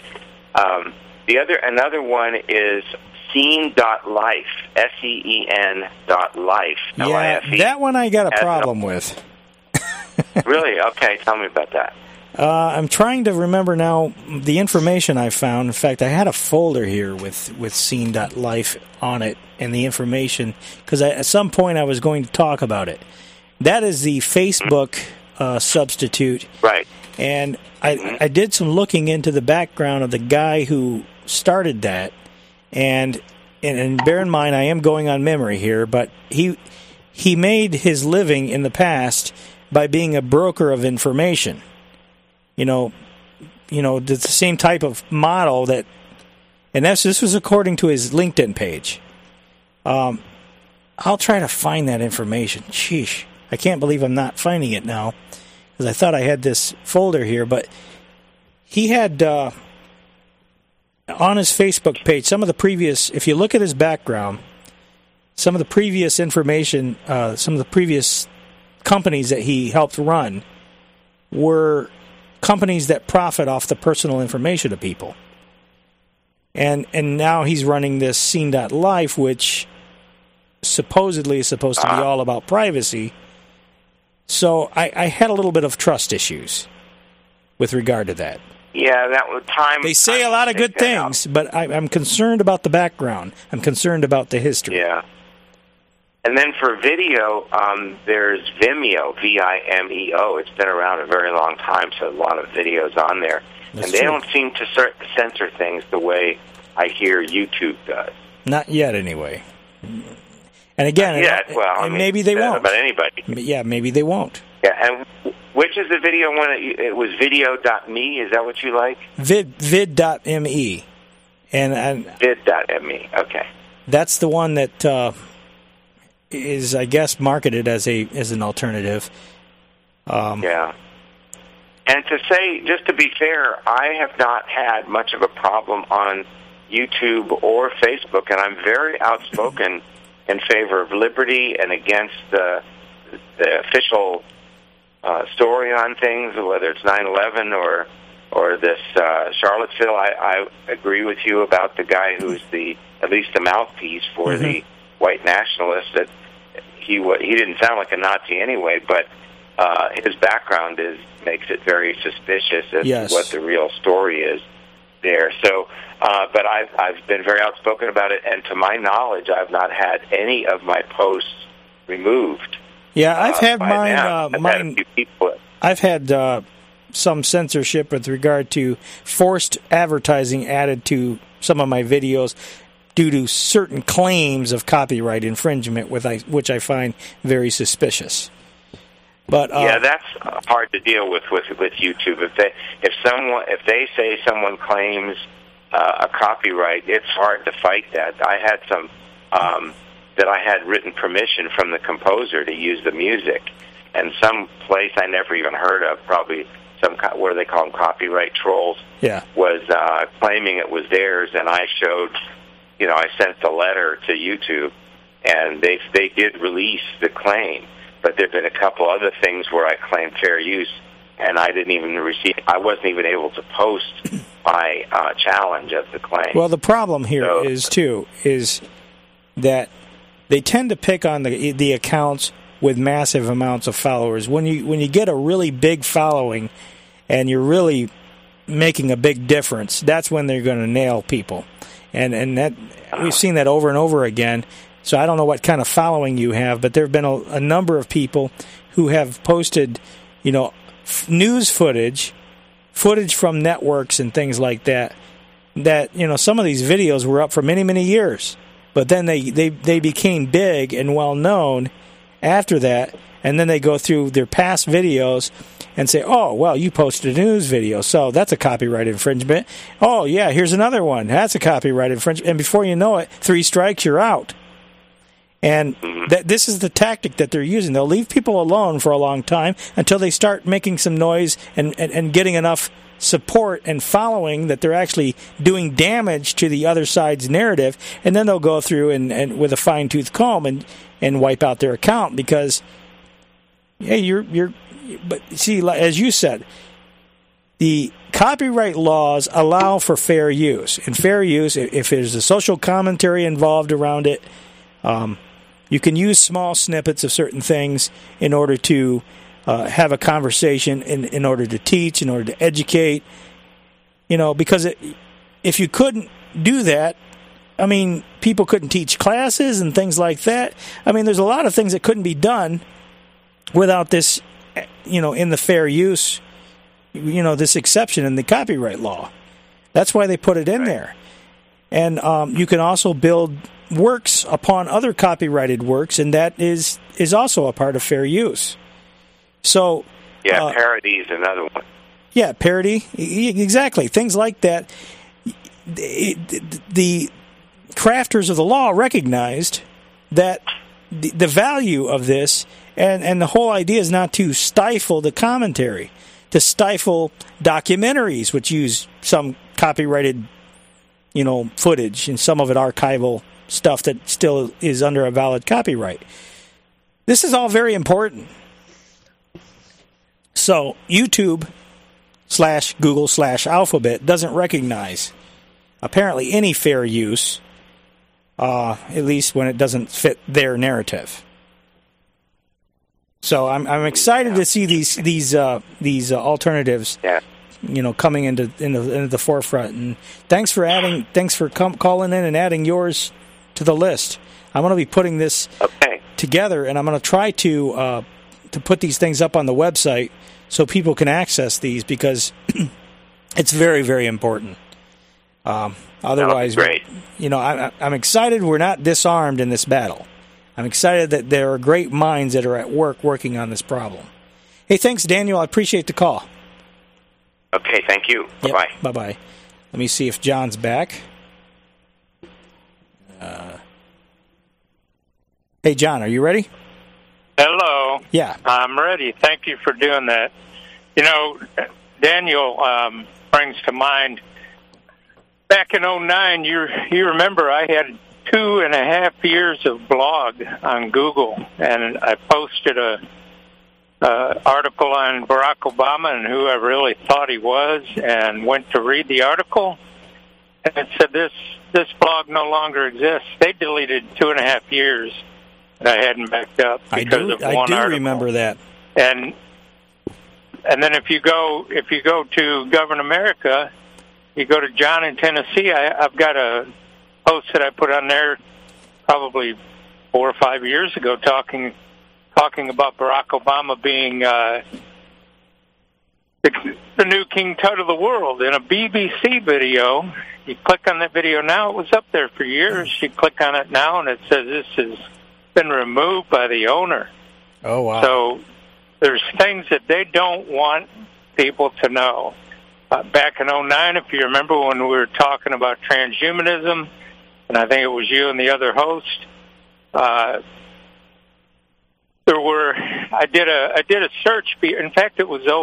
Another one is Scene.life, SEEN.life. Yeah, that one I got a problem with. Really? Okay, tell me about that. I'm trying to remember now the information I found. In fact, I had a folder here with Scene.life on it and the information, because at some point I was going to talk about it. That is the Facebook substitute. Right. And I did some looking into the background of the guy who started that. And bear in mind, I am going on memory here, but he made his living in the past by being a broker of information. It's the same type of model that, and this was according to his LinkedIn page. I'll try to find that information. Sheesh, I can't believe I'm not finding it now, because I thought I had this folder here, but he had on his Facebook page some of the previous, if you look at his background, some of the previous information, some of the previous companies that he helped run were companies that profit off the personal information of people. And now he's running this Scene.life, which supposedly is supposed to be all about privacy. So I had a little bit of trust issues with regard to that. Yeah, that was time. They say a lot of good things, but I'm concerned about the background. I'm concerned about the history. Yeah. And then for video, there's Vimeo, Vimeo. It's been around a very long time, so a lot of videos on there. That's and they true. don't seem to censor things the way I hear YouTube does. Not yet, anyway. And again, maybe they won't. About anybody. Yeah, maybe they won't. Yeah, and which is the video one? It was video.me. Is that what you like? Vid.me. And Vid.me. Okay. That's the one that is, I guess, marketed as an alternative. Yeah. And to say, just to be fair, I have not had much of a problem on YouTube or Facebook, and I'm very outspoken in favor of liberty and against the official story on things, whether it's 9/11 or this Charlottesville. I agree with you about the guy who's at least the mouthpiece for the white nationalists. That he didn't sound like a Nazi anyway, but his background makes it very suspicious as to what the real story is there. So, but I've been very outspoken about it, and to my knowledge, I've not had any of my posts removed. Yeah, I've had mine. I've had some censorship with regard to forced advertising added to some of my videos due to certain claims of copyright infringement, which I find very suspicious. But yeah, that's hard to deal with YouTube. If they say someone claims a copyright, it's hard to fight that. I had some that I had written permission from the composer to use the music, and some place I never even heard of, probably what do they call them, copyright trolls, was claiming it was theirs, and I showed, I sent the letter to YouTube, and they did release the claim. But there've been a couple other things where I claimed fair use, and I wasn't even able to post my challenge of the claim. Well, the problem here is that they tend to pick on the accounts with massive amounts of followers. When you get a really big following and you're really making a big difference, that's when they're going to nail people. And that we've seen that over and over again. So I don't know what kind of following you have, but there have been a number of people who have posted, news footage from networks and things like that, some of these videos were up for many, many years. But then they became big and well-known after that, and then they go through their past videos and say, oh, well, you posted a news video, so that's a copyright infringement. Oh, yeah, here's another one. That's a copyright infringement. And before you know it, 3 strikes, you're out. And this is the tactic that they're using. They'll leave people alone for a long time until they start making some noise and getting enough support and following that they're actually doing damage to the other side's narrative, and then they'll go through and with a fine-tooth comb and wipe out their account because, hey, but see, as you said, the copyright laws allow for fair use. And fair use, if there's a social commentary involved around it, you can use small snippets of certain things in order to have a conversation, in order to teach, in order to educate. Because if you couldn't do that, people couldn't teach classes and things like that. There's a lot of things that couldn't be done without this, in the fair use, this exception in the copyright law. That's why they put it in there. And you can also build works upon other copyrighted works, and that is also a part of fair use. So parody is another one. Yeah, parody, exactly. Things like that. The crafters of the law recognized that the value of this, and the whole idea is not to stifle the commentary, to stifle documentaries, which use some copyrighted, footage, and some of it archival stuff that still is under a valid copyright. This is all very important. So YouTube /Google/Alphabet doesn't recognize apparently any fair use, at least when it doesn't fit their narrative. So I'm excited to see these alternatives, coming into the forefront. And thanks for calling in and adding yours to the list. I'm going to be putting this together, and I'm going to try to put these things up on the website so people can access these, because it's very, very important. Otherwise, great. I'm excited we're not disarmed in this battle. I'm excited that there are great minds that are at work working on this problem. Hey, thanks, Daniel. I appreciate the call. Okay, thank you. Bye-bye. Yep, bye-bye. Let me see if John's back. Hey, John, are you ready? Hello. Yeah. I'm ready. Thank you for doing that. Daniel brings to mind, back in 2009, you remember I had 2.5 years of blog on Google, and I posted a article on Barack Obama and who I really thought he was, and went to read the article, and it said this blog no longer exists. They deleted 2.5 years that I hadn't backed up because of one article. I do remember that. And then if you go to Govern America, you go to John in Tennessee. I've got a post that I put on there probably 4 or 5 years ago talking about Barack Obama being the new King Tut of the world in a BBC video. You click on that video now. It was up there for years. You click on it now, and it says this has been removed by the owner. Oh, wow. So there's things that they don't want people to know. Back in 2009, if you remember, when we were talking about transhumanism, and I think it was you and the other host, I did a search. In fact, it was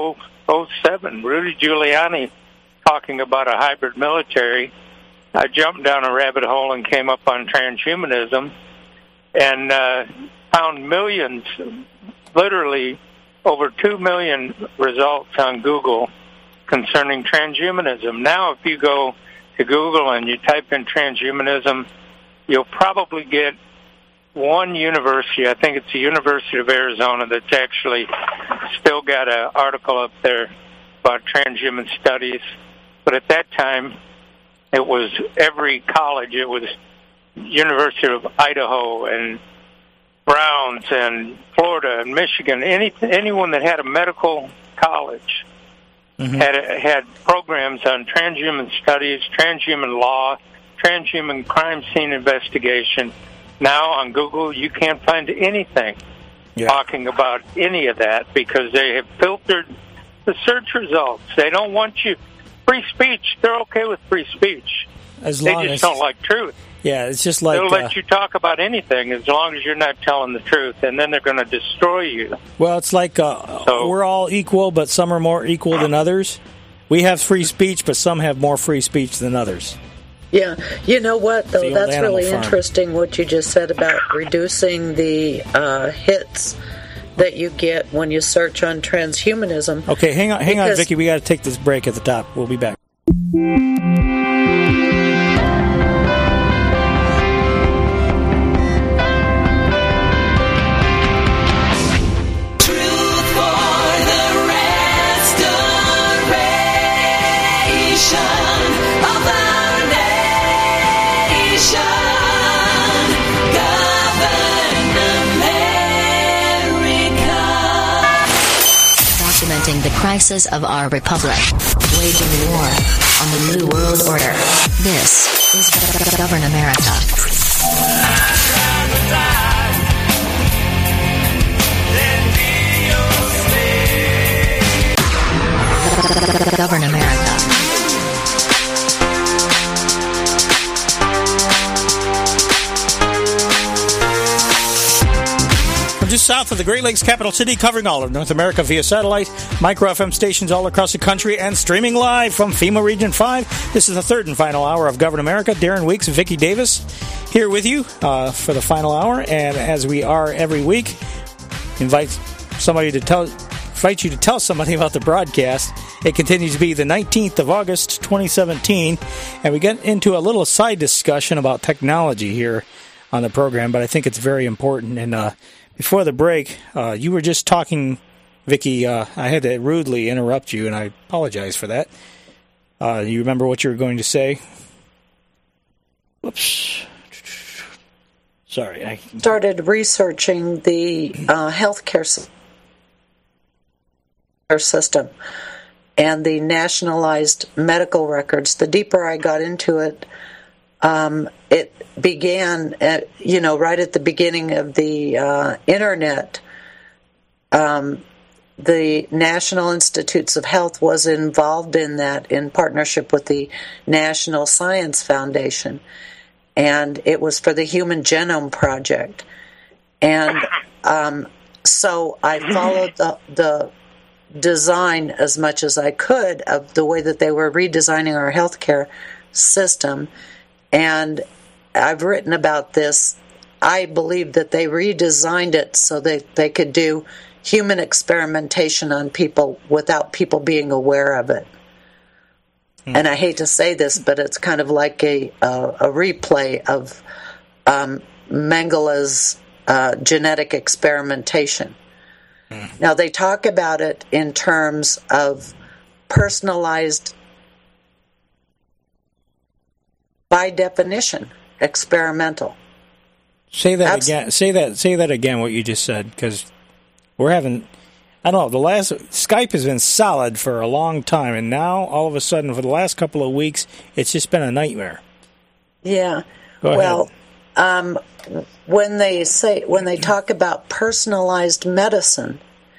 2007. Rudy Giuliani talking about a hybrid military. I jumped down a rabbit hole and came up on transhumanism and found millions, literally over 2 million results on Google concerning transhumanism. Now, if you go to Google and you type in transhumanism, you'll probably get one university, I think it's the University of Arizona, that's actually still got an article up there about transhuman studies. But at that time, it was every college. It was University of Idaho and Browns and Florida and Michigan. Anyone that had a medical college had programs on transhuman studies, transhuman law, transhuman crime scene investigation. Now on Google, you can't find anything talking about any of that because they have filtered the search results. They don't want you. Free speech, they're okay with free speech. They just don't like truth. Yeah, it's just like... They'll let you talk about anything as long as you're not telling the truth, and then they're going to destroy you. Well, it's like we're all equal, but some are more equal than others. We have free speech, but some have more free speech than others. Yeah, you know what, though? That's really interesting what you just said about reducing the hits that you get when you search on transhumanism. Okay, hang on, Vicki. We got to take this break at the top. We'll be back. The crisis of our republic, waging war on the New World Order. This is Govern America. Govern America. Just south of the Great Lakes capital city, covering all of North America via satellite, micro FM stations all across the country, and streaming live from FEMA Region 5. This is the third and final hour of Govern America. Darren Weeks and Vicki Davis here with you for the final hour. And as we are every week, invite you to tell somebody about the broadcast. It continues to be the 19th of August, 2017, and we get into a little side discussion about technology here on the program, but I think it's very important. And before the break, you were just talking, Vicki. I had to rudely interrupt you, and I apologize for that. You remember what you were going to say? Whoops. Sorry. I started researching the healthcare system and the nationalized medical records. The deeper I got into it, it began at, right at the beginning of the internet. The National Institutes of Health was involved in that in partnership with the National Science Foundation, and it was for the Human Genome Project. And so I followed the design as much as I could of the way that they were redesigning our healthcare system. And I've written about this. I believe that they redesigned it so that they could do human experimentation on people without people being aware of it. And I hate to say this, but it's kind of like a replay of Mengele's genetic experimentation. Now, they talk about it in terms of personalized, by definition, experimental. Say that again. Say that again. What you just said, because we're having. I don't know. The last Skype has been solid for a long time, and now all of a sudden, for the last couple of weeks, it's just been a nightmare. Yeah. Go ahead. Well, when they talk about personalized medicine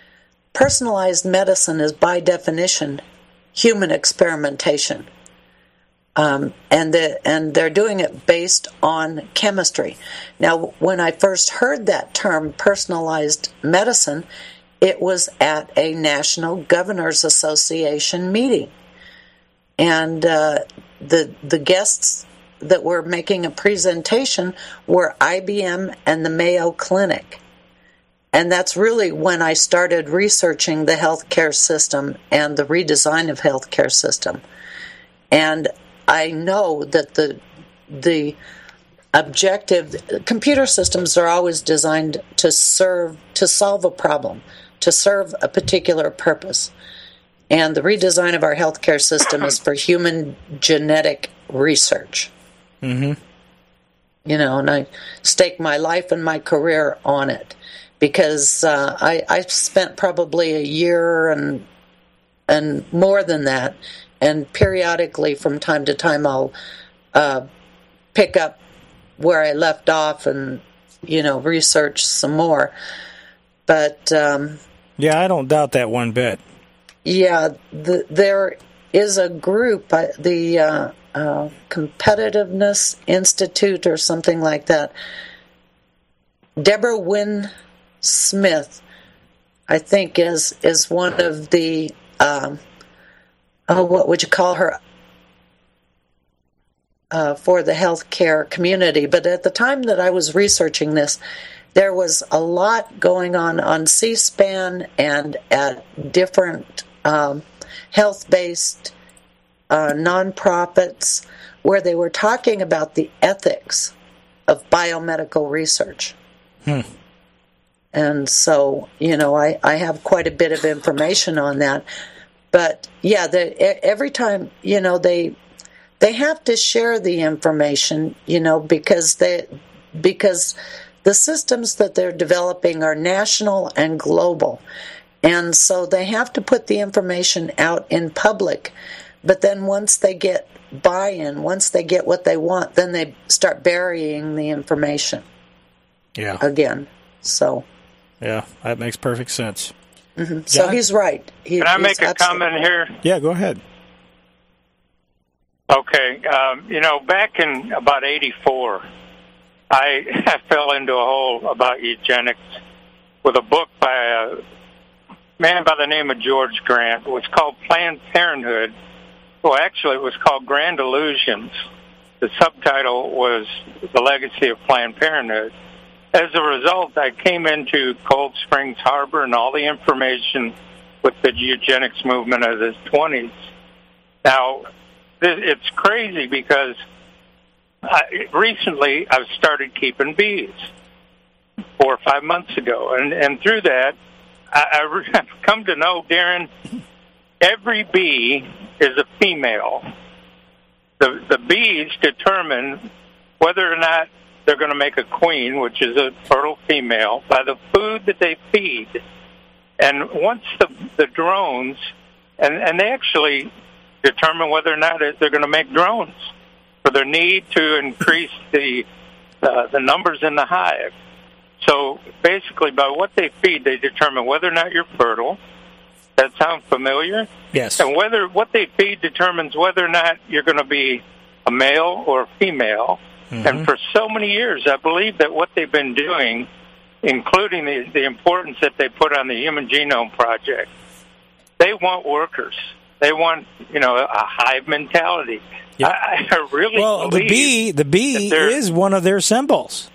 is by definition human experimentation. And they're doing it based on chemistry. Now, when I first heard that term, personalized medicine, it was at a National Governors Association meeting. And the guests that were making a presentation were IBM and the Mayo Clinic. And that's really when I started researching the healthcare system and the redesign of healthcare system. And I know that the objective, computer systems are always designed to solve a problem, to serve a particular purpose. And the redesign of our healthcare system is for human genetic research. Mm-hmm. You know, and I stake my life and my career on it because I spent probably a year and more than that, and periodically from time to time I'll pick up where I left off and, you know, research some more. But yeah, I don't doubt that one bit. Yeah, there is a group, the Competitiveness Institute or something like that. Deborah Wynn Smith, I think, is one of the, what would you call her, for the healthcare community. But at the time that I was researching this, there was a lot going on C-SPAN and at different health-based nonprofits where they were talking about the ethics of biomedical research. And so, you know, I have quite a bit of information on that. But, yeah, every time, you know, they have to share the information, you know, because the systems that they're developing are national and global. And so they have to put the information out in public. But then once they get buy-in, once they get what they want, then they start burying the information. Yeah. Again. So. Yeah, that makes perfect sense. Mm-hmm. So he's right. Can I make a comment here? Yeah, go ahead. Okay. You know, back in about 84, I fell into a hole about eugenics with a book by a man by the name of George Grant. It was called Planned Parenthood. Well, actually, it was called Grand Illusions. The subtitle was The Legacy of Planned Parenthood. As a result, I came into Cold Springs Harbor and all the information with the eugenics movement of the 20s. Now, it's crazy because recently I've started keeping bees 4 or 5 months ago. And through that, I've come to know, Darren, every bee is a female. The bees determine whether or not they're going to make a queen, which is a fertile female, by the food that they feed. And once the drones, and they actually determine whether or not they're going to make drones for their need to increase the numbers in the hive. So basically, by what they feed, they determine whether or not you're fertile. That sound familiar? Yes. And what they feed determines whether or not you're going to be a male or a female. Mm-hmm. And for so many years, I believe that what they've been doing, including the importance that they put on the Human Genome Project, they want workers. They want, you know, a hive mentality. Yep. I really believe the bee is one of their symbols.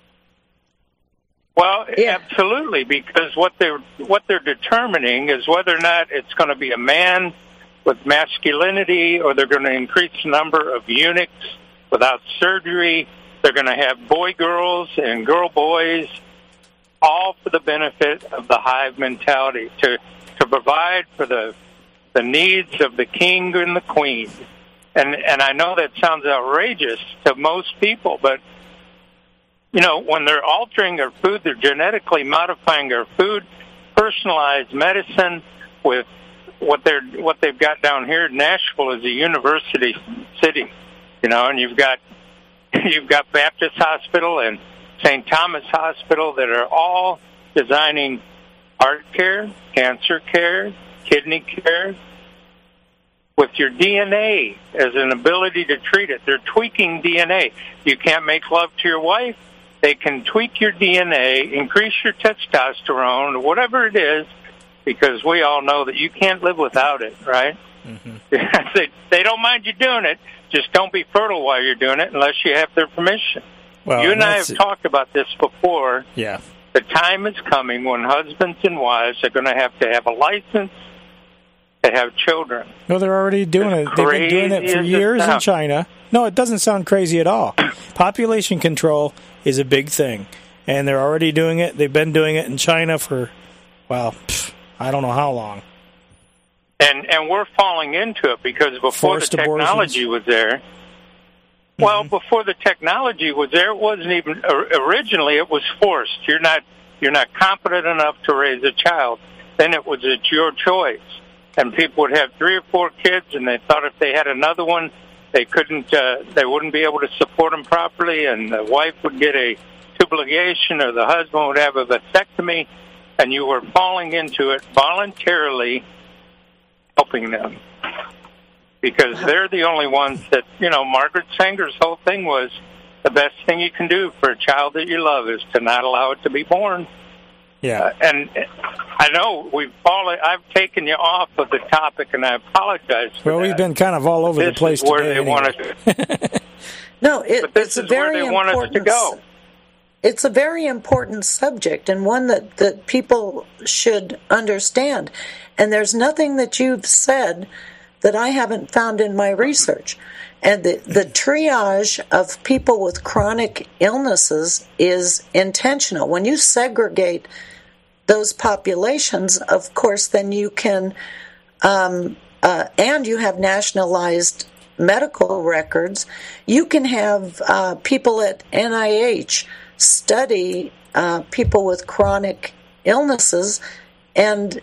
Well, yeah. Absolutely, because what they're determining is whether or not it's going to be a man with masculinity, or they're going to increase the number of eunuchs without surgery. They're going to have boy girls and girl boys, all for the benefit of the hive mentality, to provide for the needs of the king and the queen. And I know that sounds outrageous to most people, but you know, when they're altering their food, they're genetically modifying their food, personalized medicine. With what they've got down here, Nashville is a university city, you know, and you've got Baptist Hospital and St. Thomas Hospital that are all designing heart care, cancer care, kidney care, with your DNA as an ability to treat it. They're tweaking DNA. You can't make love to your wife. they can tweak your DNA, increase your testosterone, whatever it is, because we all know that you can't live without it, right? Mm-hmm. They don't mind you doing it. Just don't be fertile while you're doing it unless you have their permission. Well, you and I have talked about this before. Yeah. The time is coming when husbands and wives are going to have a license to have children. No, they're already doing it. They've been doing it for years in China. No, it doesn't sound crazy at all. Population control is a big thing, and they're already doing it. They've been doing it in China for, well, I don't know how long. And we're falling into it because before Forced the technology abortions. was there, well, before the technology was there, it wasn't even originally. It was forced. You're not competent enough to raise a child. Then it's your choice, and people would have 3 or 4 kids, and they thought if they had another one, they wouldn't be able to support them properly, and the wife would get a tubal ligation, or the husband would have a vasectomy, and you were falling into it voluntarily, helping them. Because they're the only ones that, Margaret Sanger's whole thing was the best thing you can do for a child that you love is to not allow it to be born. Yeah. And I know I've taken you off of the topic, and I apologize for that. We've been kind of all over the place today. This is where they want us. No, it's a very important. To go. It's a very important subject, and one that people should understand. And there's nothing that you've said that I haven't found in my research. And the triage of people with chronic illnesses is intentional. When you segregate those populations, of course, then you can, and you have nationalized medical records, you can have people at NIH study people with chronic illnesses and,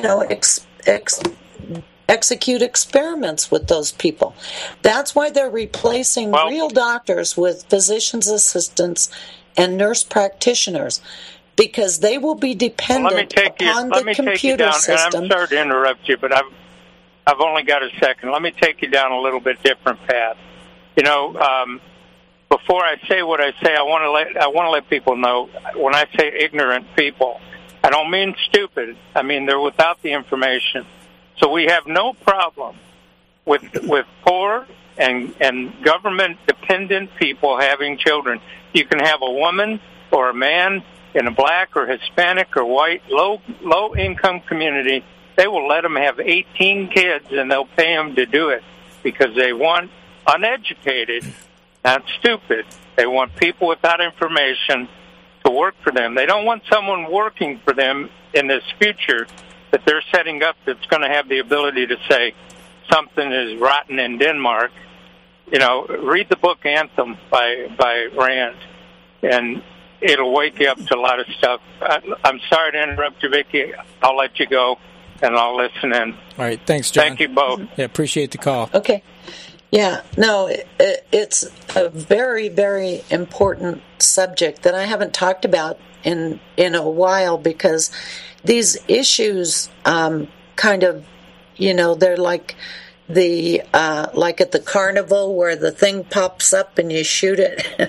execute experiments with those people. That's why they're replacing real doctors with physician's assistants and nurse practitioners, because they will be dependent upon the computer system. And I'm sorry to interrupt you, but I've only got a second. Let me take you down a little bit different path. Before I say what I say, I want to let people know, when I say ignorant people, I don't mean stupid. I mean they're without the information. So we have no problem with poor and government-dependent people having children. You can have a woman or a man in a black or Hispanic or white, low-income community. They will let them have 18 kids, and they'll pay them to do it because they want uneducated, not stupid. They want people without information to work for them. They don't want someone working for them in this future that they're setting up that's going to have the ability to say something is rotten in Denmark. Read the book Anthem by Rand, and it'll wake you up to a lot of stuff. I'm sorry to interrupt you, Vicki. I'll let you go, and I'll listen in. All right, thanks, John. Thank you both. Yeah, appreciate the call. Okay. Yeah, no, it's a very, very important subject that I haven't talked about in a while, because these issues kind of, they're like like at the carnival where the thing pops up and you shoot it.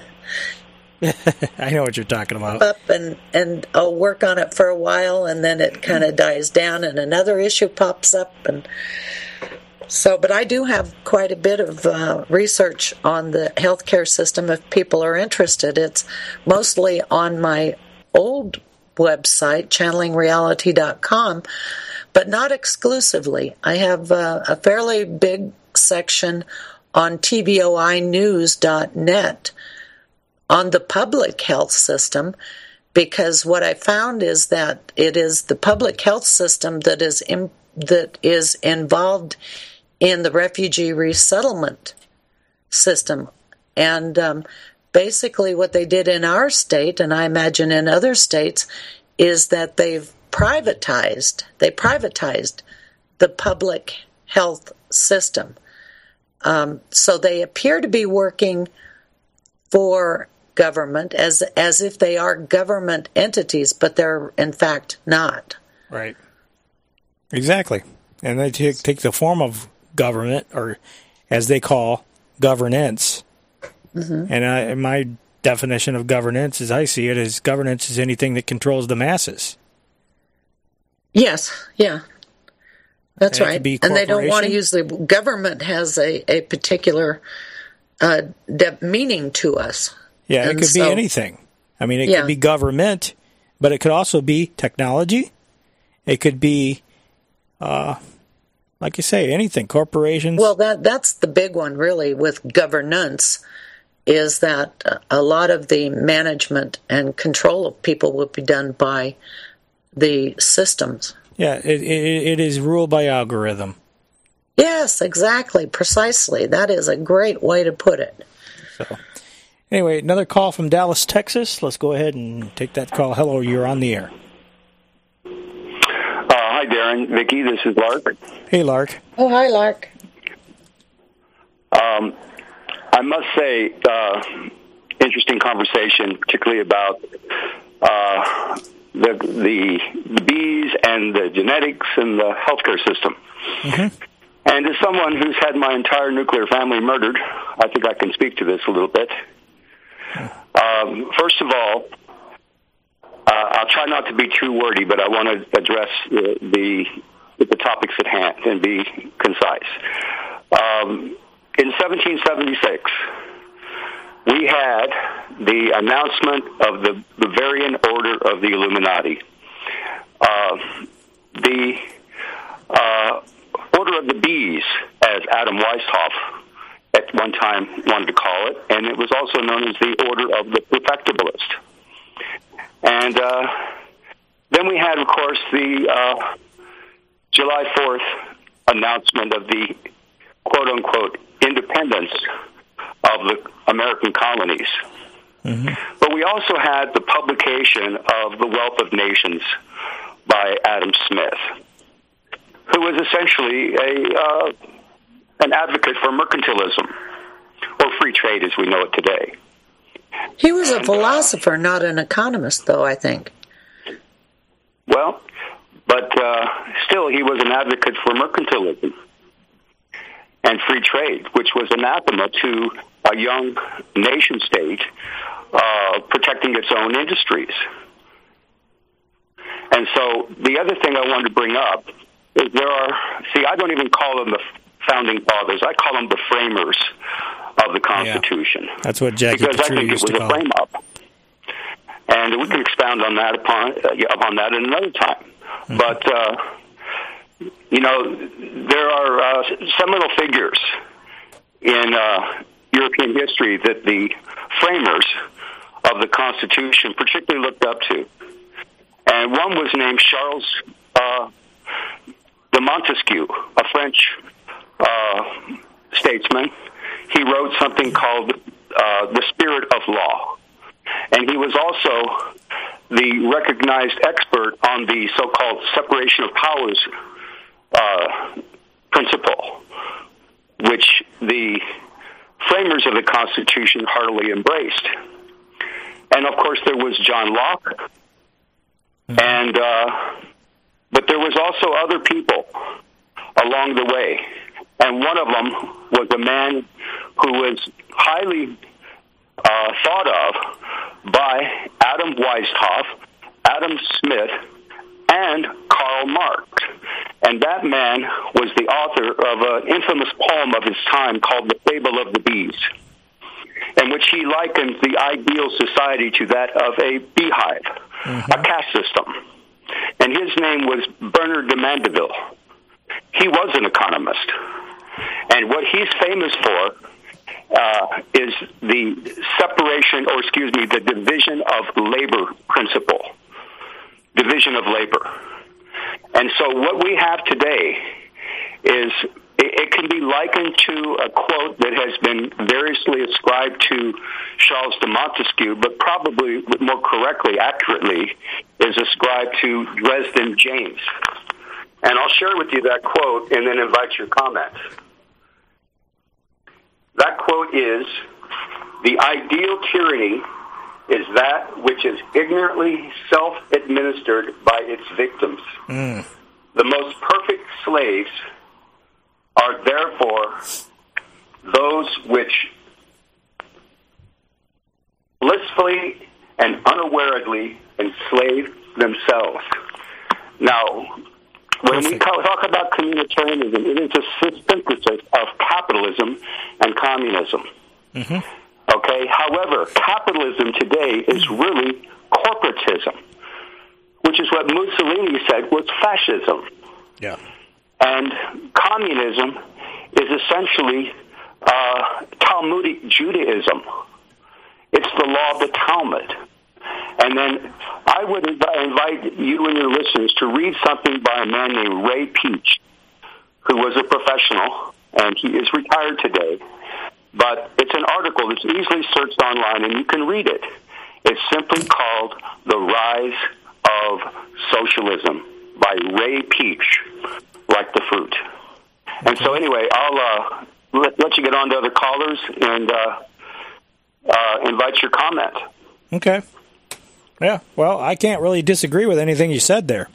I know what you're talking about. Up and I'll work on it for a while, and then it kind of dies down and another issue pops up. And so, but I do have quite a bit of research on the healthcare system if people are interested. It's mostly on my old website, channelingreality.com, but not exclusively. I have a fairly big section on tvoinews.net on the public health system, because what I found is that it is the public health system that is involved in the refugee resettlement system. And basically what they did in our state, and I imagine in other states, is that they privatized the public health system. So they appear to be working for government as if they are government entities, but they're in fact not. Right. Exactly. And they take the form of government, or as they call governance. Mm-hmm. And my definition of governance, as I see it, is governance is anything that controls the masses. Yes, yeah. That's And it right. could be And they don't want to corporation. use the government has a particular meaning to us. Yeah, it And could be so- anything. I mean, it Yeah. could be government, but it could also be technology. It could be, like you say, anything, corporations. Well, that's the big one, really, with governance, is that a lot of the management and control of people will be done by the systems. Yeah, it is ruled by algorithm. Yes, exactly, precisely. That is a great way to put it. So, anyway, another call from Dallas, Texas. Let's go ahead and take that call. Hello, you're on the air. Hi, Darren, Vicki. This is Lark. Hey, Lark. Oh, hi, Lark. I must say, interesting conversation, particularly about the bees and the genetics and the healthcare system. Mm-hmm. And as someone who's had my entire nuclear family murdered, I think I can speak to this a little bit. First of all, I'll try not to be too wordy, but I want to address the topics at hand and be concise. In 1776, we had the announcement of the Bavarian Order of the Illuminati. The Order of the Bees, as Adam Weishaupt at one time wanted to call it, and it was also known as the Order of the Perfectibilist. And then we had, of course, the July 4th announcement of the quote-unquote independence of the American colonies. Mm-hmm. But we also had the publication of The Wealth of Nations by Adam Smith, who was essentially an advocate for mercantilism, or free trade as we know it today. He was a philosopher, not an economist, though, I think. Well, but still he was an advocate for mercantilism and free trade, which was anathema to a young nation-state protecting its own industries. And so the other thing I wanted to bring up is I don't even call them the founding fathers. I call them the framers of the Constitution. Yeah. That's what Jackie because I Petrie think it used was to a call it. frame-up. And we can expound on that upon that at another time. Mm-hmm. But, there are seminal figures in European history that the framers of the Constitution particularly looked up to. And one was named Charles de Montesquieu, a French statesman. He wrote something called The Spirit of Law. And he was also the recognized expert on the so-called separation of powers principle, which the framers of the Constitution heartily embraced. And, of course, there was John Locke. And but there was also other people along the way. And one of them was a man who was highly thought of by Adam Weishaupt, Adam Smith, and Karl Marx. And that man was the author of an infamous poem of his time called The Fable of the Bees, in which he likens the ideal society to that of a beehive, a caste system. And his name was Bernard de Mandeville. He was an economist. And what he's famous for is the separation, or the division of labor principle. Division of labor. And so what we have today is, it can be likened to a quote that has been variously ascribed to Charles de Montesquieu, but probably more correctly, accurately, is ascribed to Dresden James. And I'll share with you that quote and then invite your comments. That quote is, "The ideal tyranny is that which is ignorantly self-administered by its victims. The most perfect slaves are therefore those which listen purposefully and unawarely enslave themselves. Now, when we talk about communitarianism, it is a synthesis of capitalism and communism. Mm-hmm. Okay? However, capitalism today is really corporatism, which is what Mussolini said was fascism. Yeah. And communism is essentially Talmudic Judaism. It's the law of the Talmud. And then I would invite you and your listeners to read something by a man named Ray Peach, who was a professional, and he is retired today. But it's an article that's easily searched online, and you can read it. It's simply called The Rise of Socialism by Ray Peach, like the fruit. And so anyway, I'll let you get on to other callers and invite your comment. Okay. Yeah, well, I can't really disagree with anything you said there.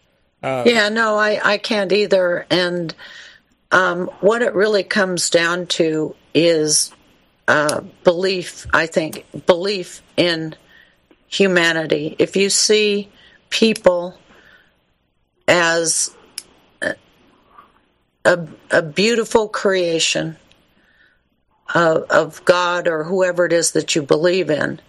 I can't either. And what it really comes down to is belief, I think, belief in humanity. If you see people as a beautiful creation of God or whoever it is that you believe in,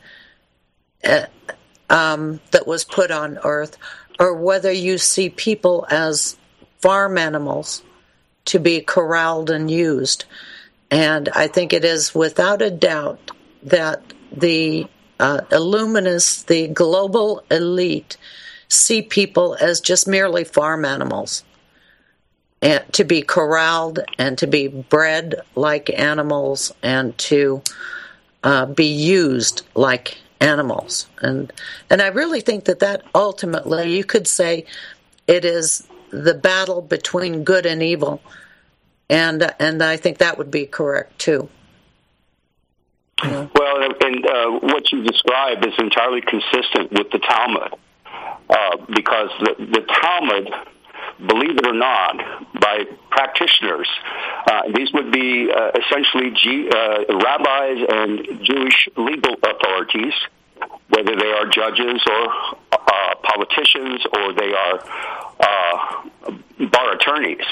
that was put on earth, or whether you see people as farm animals to be corralled and used. And I think it is without a doubt that the illuminists, the global elite, see people as just merely farm animals, and to be corralled and to be bred like animals and to be used like animals. And I really think that ultimately, you could say, it is the battle between good and evil, and I think that would be correct too. Yeah. Well, and what you described is entirely consistent with the Talmud, because the Talmud, believe it or not, by practitioners, these would be essentially rabbis and Jewish legal authorities, whether they are judges or politicians or they are bar attorneys.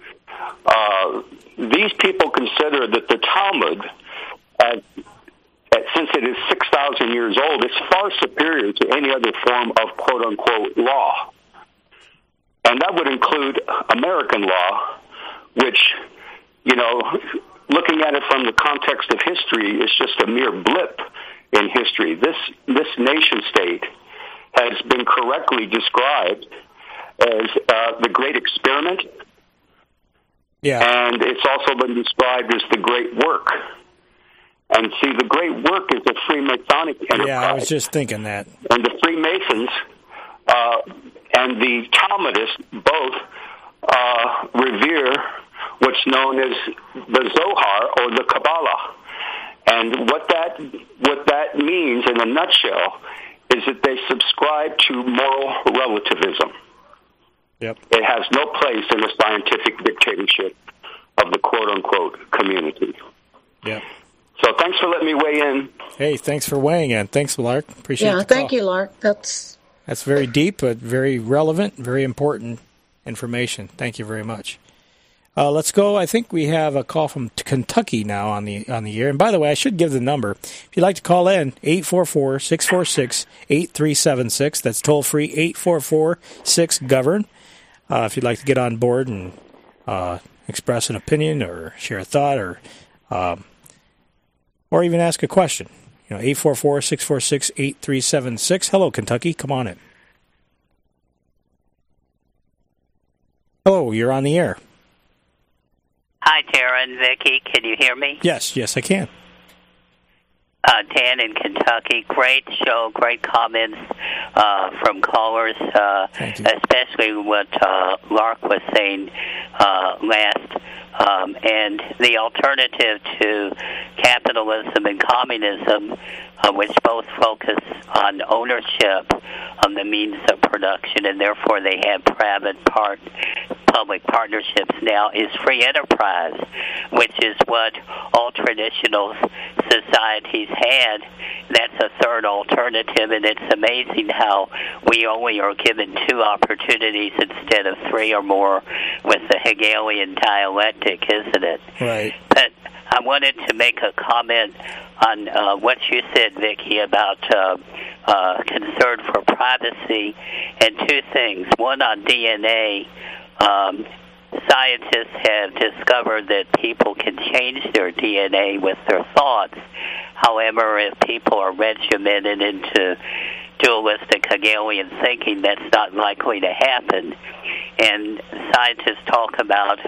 These people consider that the Talmud, since it is 6,000 years old, is far superior to any other form of quote-unquote law. And that would include American law, which, looking at it from the context of history, is just a mere blip in history. This nation-state has been correctly described as the Great Experiment. Yeah. And it's also been described as the Great Work. And see, the Great Work is a Freemasonic enterprise. Yeah, I was just thinking that. And the Freemasons and the Talmudists both revere what's known as the Zohar or the Kabbalah. And what that means in a nutshell is that they subscribe to moral relativism. Yep. It has no place in the scientific dictatorship of the quote-unquote community. Yep. So thanks for letting me weigh in. Hey, thanks for weighing in. Thanks, Lark. Appreciate it. Yeah, thank you, Lark. That's very deep, but very relevant, very important information. Thank you very much. Let's go. I think we have a call from Kentucky now on the air. And by the way, I should give the number. If you'd like to call in, 844-646-8376. That's toll free, 844-6-GOVERN. If you'd like to get on board and express an opinion or share a thought or even ask a question. 844-646-8376. Hello, Kentucky. Come on in. Hello, you're on the air. Hi, Tara and Vicki. Can you hear me? Yes, I can. Dan in Kentucky. Great show, great comments from callers, especially what Lark was saying last. And the alternative to capitalism and communism, which both focus on ownership of the means of production, and therefore they have public partnerships now, is free enterprise, which is what all traditional societies had. That's a third alternative, and it's amazing how we only are given two opportunities instead of three or more with the Hegelian dialectic, isn't it? Right. But I wanted to make a comment on what you said, Vicki, about concern for privacy, and two things. One, on DNA, scientists have discovered that people can change their DNA with their thoughts. However, if people are regimented into dualistic Hegelian thinking, that's not likely to happen. And scientists talk about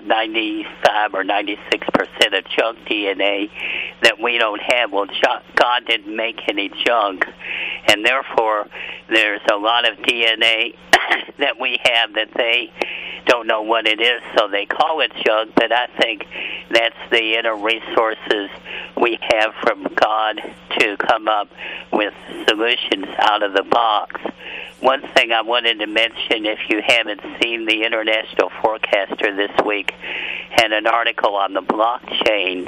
95 or 96% of junk DNA that we don't have. Well, God didn't make any junk, and therefore there's a lot of DNA that we have that they don't know what it is, so they call it junk. But I think that's the inner resources we have from God to come up with solutions out of the box. One thing I wanted to mention, if you haven't seen, the International Forecaster this week had an article on the blockchain,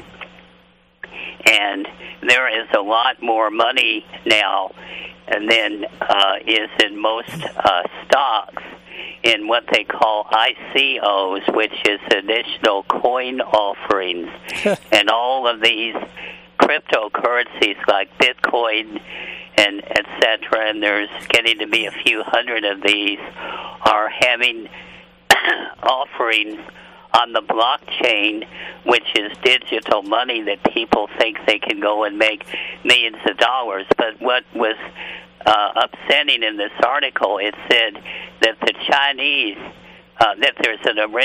and there is a lot more money now than is in most stocks in what they call ICOs, which is additional coin offerings. And all of these cryptocurrencies like Bitcoin and et cetera, and there's getting to be a few hundred of these, are having offerings on the blockchain, which is digital money that people think they can go and make millions of dollars. But what was upsetting in this article, it said that the Chinese, that there's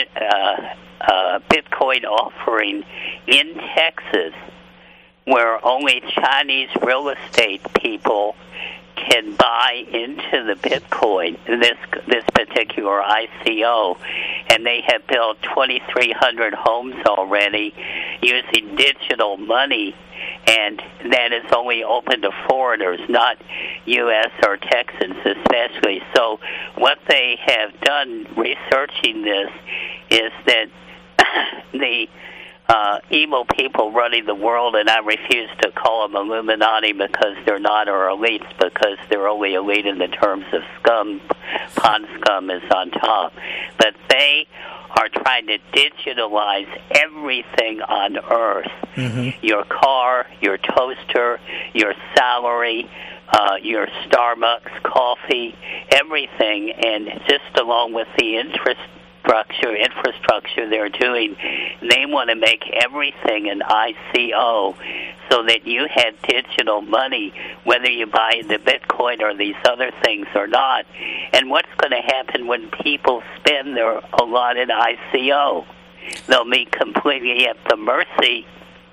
a Bitcoin offering in Texas where only Chinese real estate people can buy into the Bitcoin, this particular ICO, and they have built 2,300 homes already using digital money, and that is only open to foreigners, not U.S. or Texans especially. So what they have done researching this is that the evil people running the world, and I refuse to call them Illuminati because they're not, or elites because they're only elite in the terms of scum. Pond scum is on top. But they are trying to digitalize everything on Earth. Mm-hmm. Your car, your toaster, your salary, your Starbucks coffee, everything, and just along with the infrastructure they're doing, they want to make everything an ICO so that you have digital money, whether you buy into Bitcoin or these other things or not. And what's going to happen when people spend their allotted ICO? They'll be completely at the mercy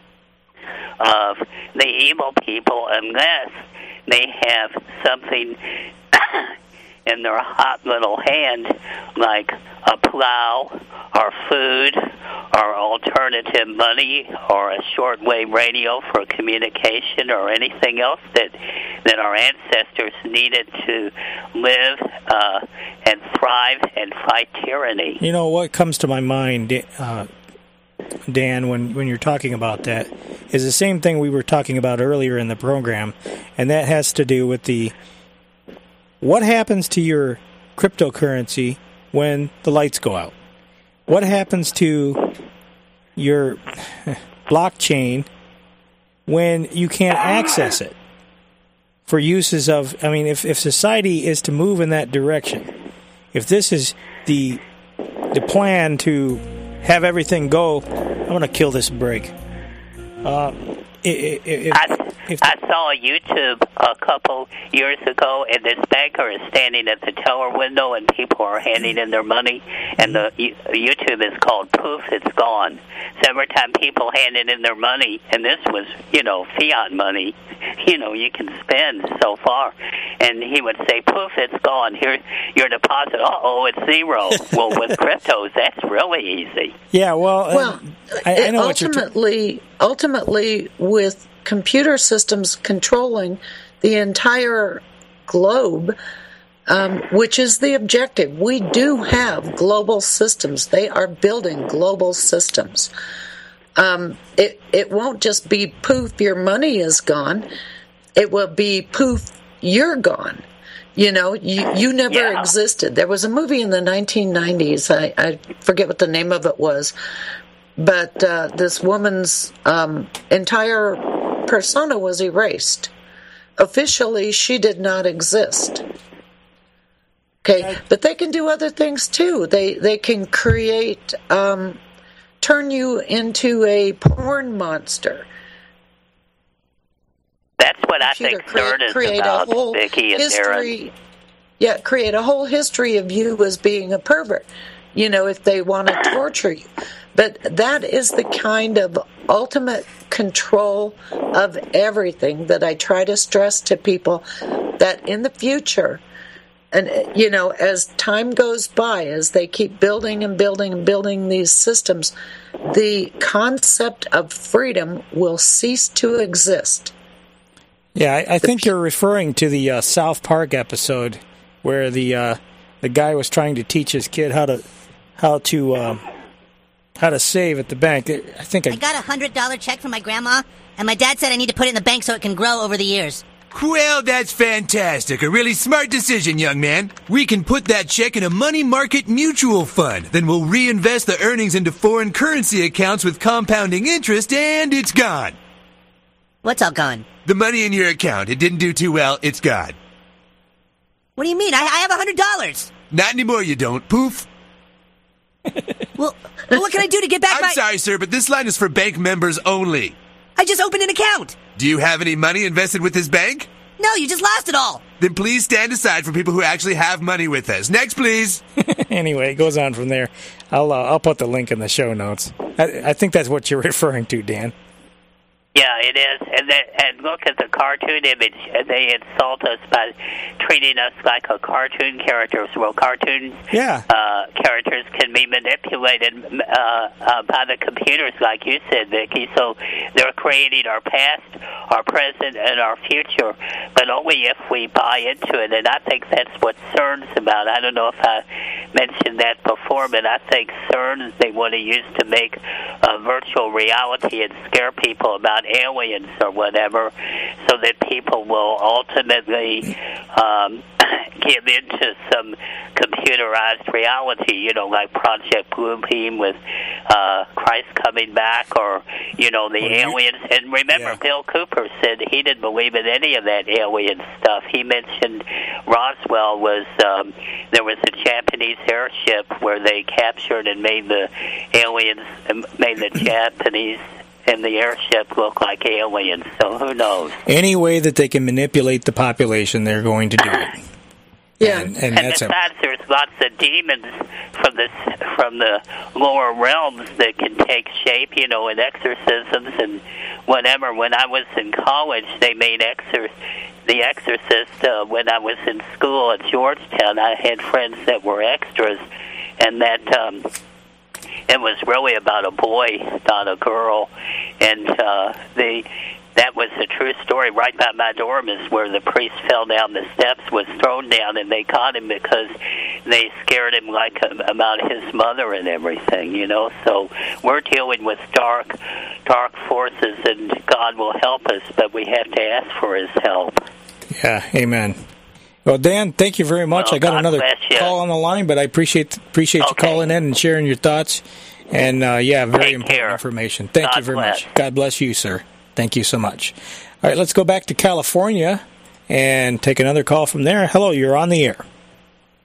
of the evil people unless they have something in their hot little hand, like a plow or food or alternative money or a shortwave radio for communication or anything else that our ancestors needed to live and thrive and fight tyranny. You know, what comes to my mind, Dan, when you're talking about that, is the same thing we were talking about earlier in the program, and that has to do with what happens to your cryptocurrency when the lights go out? What happens to your blockchain when you can't access it for uses of, I mean, if society is to move in that direction, if this is the plan to have everything go, I'm going to kill this break. I saw a YouTube a couple years ago, and this banker is standing at the teller window, and people are handing in their money, and the YouTube is called Poof, It's Gone. So every time people handed in their money, and this was, fiat money, you can spend so far, and he would say, Poof, it's gone. Here's your deposit. It's zero. Well, with cryptos, that's really easy. Yeah, well, I know ultimately, with computer systems controlling the entire globe, which is the objective. We do have global systems. They are building global systems. It won't just be poof, your money is gone. It will be poof, you're gone. You never existed. There was a movie in the 1990s. I forget what the name of it was. But this woman's entire persona was erased. Officially, she did not exist. Okay, but they can do other things too. They can create, turn you into a porn monster. That's what I think CERN is about, Vicki and Darren. Yeah, create a whole history of you as being a pervert, if they want to torture you. But that is the kind of ultimate control of everything that I try to stress to people, that in the future, and as time goes by, as they keep building and building and building these systems, the concept of freedom will cease to exist. Yeah, I think you're referring to the South Park episode where the guy was trying to teach his kid how to save at the bank. I got a $100 check from my grandma, and my dad said I need to put it in the bank so it can grow over the years. Well, that's fantastic. A really smart decision, young man. We can put that check in a money market mutual fund. Then we'll reinvest the earnings into foreign currency accounts with compounding interest, and it's gone. What's all gone? The money in your account. It didn't do too well. It's gone. What do you mean? I have $100. Not anymore, you don't. Poof. Well, what can I do to get back I'm sorry, sir, but this line is for bank members only. I just opened an account. Do you have any money invested with this bank? No, you just lost it all. Then please stand aside for people who actually have money with us. Next, please. Anyway, it goes on from there. I'll put the link in the show notes. I think that's what you're referring to, Dan. Yeah, it is. And look at the cartoon image. They insult us by treating us like a cartoon character. Well, cartoon characters can be manipulated by the computers, like you said, Vicki. So they're creating our past, our present, and our future, but only if we buy into it. And I think that's what CERN's about. I don't know if I mentioned that before, but I think CERN they want to use to make virtual reality and scare people about aliens or whatever, so that people will ultimately give into some computerized reality, like Project Bluebeam with Christ coming back, or the aliens. And remember, Bill Cooper said he didn't believe in any of that alien stuff. He mentioned Roswell was there was a Japanese airship where they captured and made the aliens, made the Japanese and the airship look like aliens, so who knows? Any way that they can manipulate the population, they're going to do it. Yeah, and that's besides, there's lots of demons from the lower realms that can take shape, in exorcisms and whatever. When I was in college, they made The Exorcist. When I was in school at Georgetown, I had friends that were extras, and that it was really about a boy, not a girl, and that was a true story. Right by my dorm is where the priest fell down the steps, was thrown down, and they caught him because they scared him about his mother and everything, So we're dealing with dark forces, and God will help us, but we have to ask for His help. Yeah, amen. Well, Dan, thank you very much. Well, I got God another call on the line, but I appreciate you calling in and sharing your thoughts. And, very important information. Thank you very much. God bless you, sir. Thank you so much. All right, let's go back to California and take another call from there. Hello, you're on the air.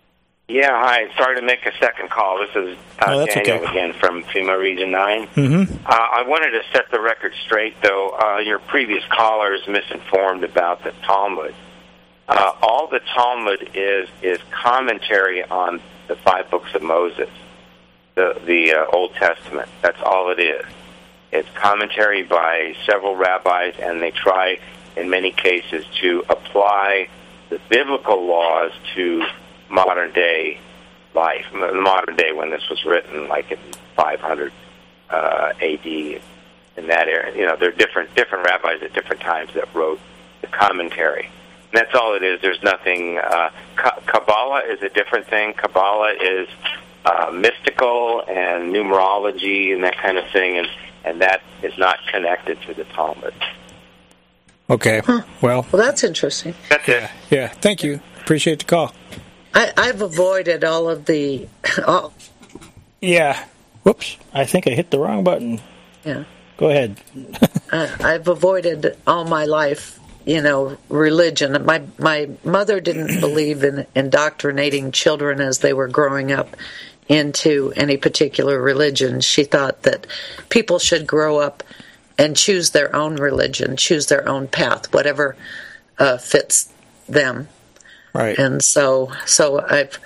Yeah, hi. Sorry to make a second call. This is Daniel again from FEMA Region 9. Mm-hmm. I wanted to set the record straight, though. Your previous caller is misinformed about the Talmud. All the Talmud is commentary on the 5 books of Moses, the Old Testament. That's all it is. It's commentary by several rabbis, and they try, in many cases, to apply the biblical laws to modern-day life. Modern day, when this was written, like in 500 A.D., in that area. You know, there are different rabbis at different times that wrote the commentary. And that's all it is. There's nothing... Kabbalah is a different thing. Kabbalah is mystical and numerology and that kind of thing, and that is not connected to the Talmud. Okay. Well, that's interesting. That's it. Yeah, thank you. Appreciate the call. I've avoided all of the... Yeah. Whoops. I think I hit the wrong button. Yeah. Go ahead. I've avoided all my life, religion. My mother didn't believe in indoctrinating children as they were growing up into any particular religion. She thought that people should grow up and choose their own religion, choose their own path, whatever fits them. Right. And so I've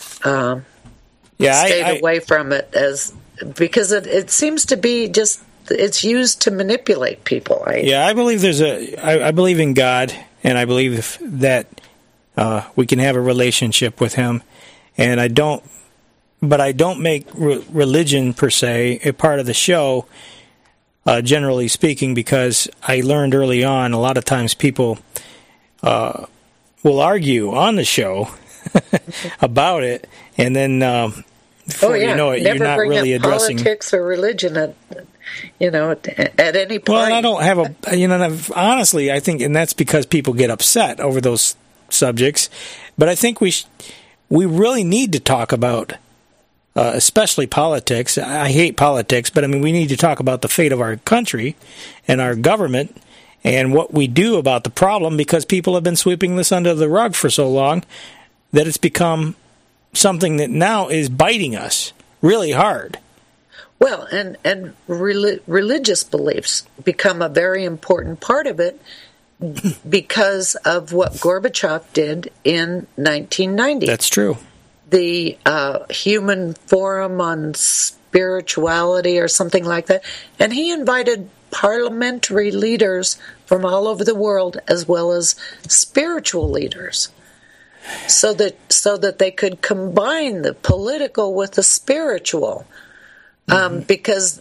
stayed away from it because it seems to be just it's used to manipulate people. I believe I believe in God, and I believe that we can have a relationship with Him, and I don't make religion per se a part of the show. Generally speaking, because I learned early on, a lot of times people will argue on the show about it, and then before you know it, never you're not bring really up addressing politics or religion at any point. Well, I don't have honestly, I think, and that's because people get upset over those subjects. But I think we really need to talk about, especially politics. I hate politics, but I mean, we need to talk about the fate of our country and our government and what we do about the problem, because people have been sweeping this under the rug for so long that it's become something that now is biting us really hard. Well, and religious beliefs become a very important part of it because of what Gorbachev did in 1990. That's true. The Human Forum on Spirituality or something like that. And he invited parliamentary leaders from all over the world as well as spiritual leaders so that they could combine the political with the spiritual. Because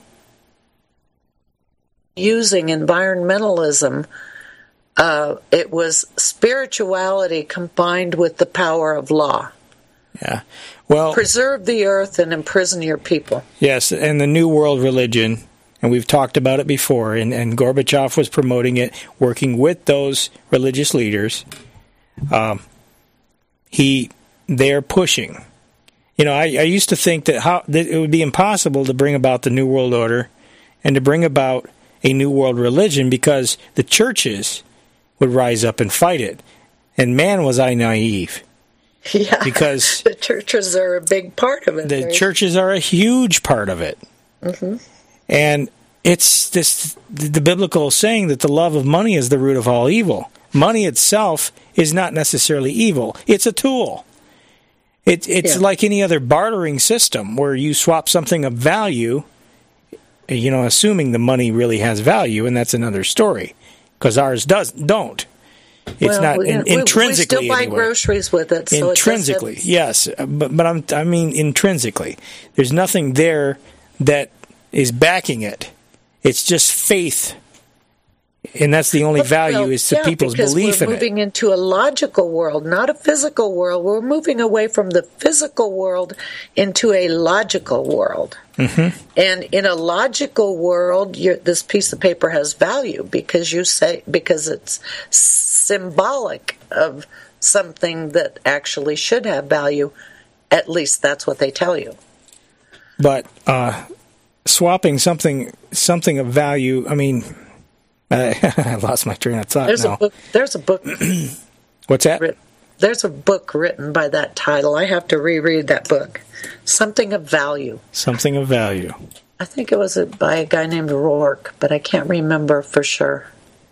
using environmentalism, it was spirituality combined with the power of law. Yeah. Well, preserve the earth and imprison your people. Yes, and the New World Religion, and we've talked about it before, and Gorbachev was promoting it, working with those religious leaders. They're pushing. I used to think that it would be impossible to bring about the New World Order and to bring about a New World Religion because the churches would rise up and fight it. And man, was I naive. Yeah, because the churches are a big part of it. The churches are a huge part of it. Mm-hmm. And it's the biblical saying that the love of money is the root of all evil. Money itself is not necessarily evil. It's a tool. It's like any other bartering system where you swap something of value, assuming the money really has value, and that's another story, because ours don't. It's not intrinsically. We still buy groceries with it. So intrinsically, yes, but I mean intrinsically. There's nothing there that is backing it. It's just faith. And that's the only value is to people's belief in it. We're moving into a logical world, not a physical world. We're moving away from the physical world into a logical world. Mm-hmm. And in a logical world, this piece of paper has value because it's symbolic of something that actually should have value. At least that's what they tell you. But swapping something of value, I mean... I lost my train of thought There's a book. What's that? there's a book written by that title. I have to reread that book. Something of Value. Something of Value. I think it was by a guy named Rourke, but I can't remember for sure.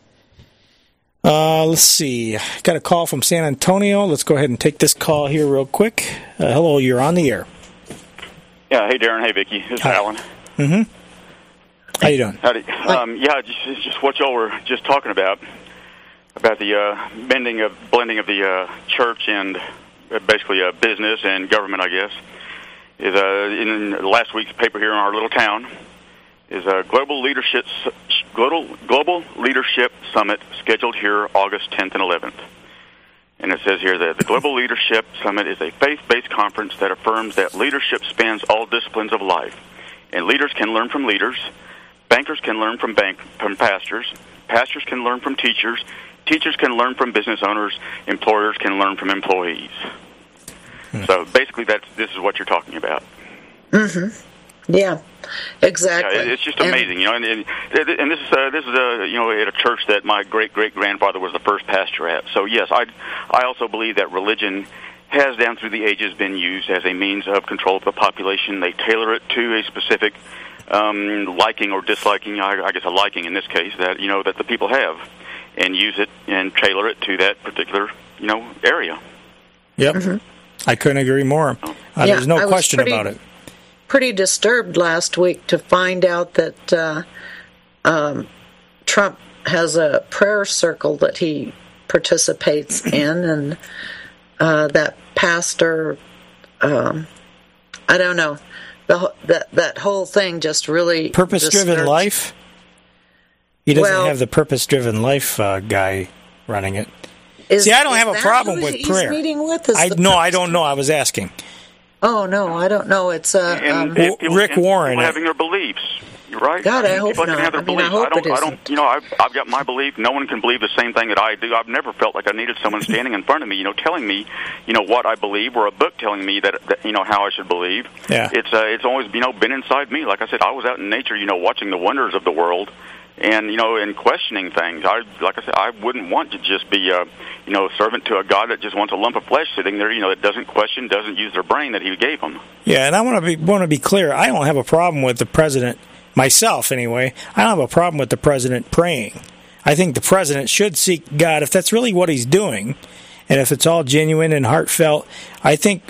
Let's see. Got a call from San Antonio. Let's go ahead and take this call here real quick. Hello, you're on the air. Yeah, hey Darren, hey Vicki, this is Alan. Mm-hmm. How you doing? Howdy. Just what y'all were just talking about the blending of the church and basically business and government, I guess, is in last week's paper here in our little town is a global leadership summit scheduled here August 10th and 11th. And it says here that the Global Leadership Summit is a faith-based conference that affirms that leadership spans all disciplines of life, and leaders can learn from leaders, bankers can learn from pastors, pastors can learn from teachers, teachers can learn from business owners, employers can learn from employees. So basically, this is what you're talking about. Mm-hmm. Yeah, exactly. Yeah, it's just amazing, and this is at a church that my great-great-grandfather was the first pastor at. So yes, I also believe that religion has down through the ages been used as a means of control of the population. They tailor it to a specific liking or disliking, I guess a liking in this case, that that the people have, and use it and tailor it to that particular area. Yep, I couldn't agree more. There's no question about it. Pretty disturbed last week to find out that Trump has a prayer circle that he participates in, and that pastor, I don't know, that whole thing just really purpose-driven life. He doesn't have the purpose-driven life guy running it. See, I don't have a problem with prayer. Meeting with I don't know. I was asking. Oh no, I don't know. It's Rick Warren having their beliefs, right? God, I hope people not. Can have their beliefs. I don't. I've got my belief. No one can believe the same thing that I do. I've never felt like I needed someone standing in front of me, telling me, what I believe, or a book telling me that how I should believe. Yeah. It's always been inside me. Like I said, I was out in nature, watching the wonders of the world. And and questioning things. I wouldn't want to just be servant to a God that just wants a lump of flesh sitting there, that doesn't question, doesn't use their brain that He gave them. Yeah, and I want to be clear. I don't have a problem with the president myself, anyway. I don't have a problem with the president praying. I think the president should seek God if that's really what he's doing, and if it's all genuine and heartfelt. I think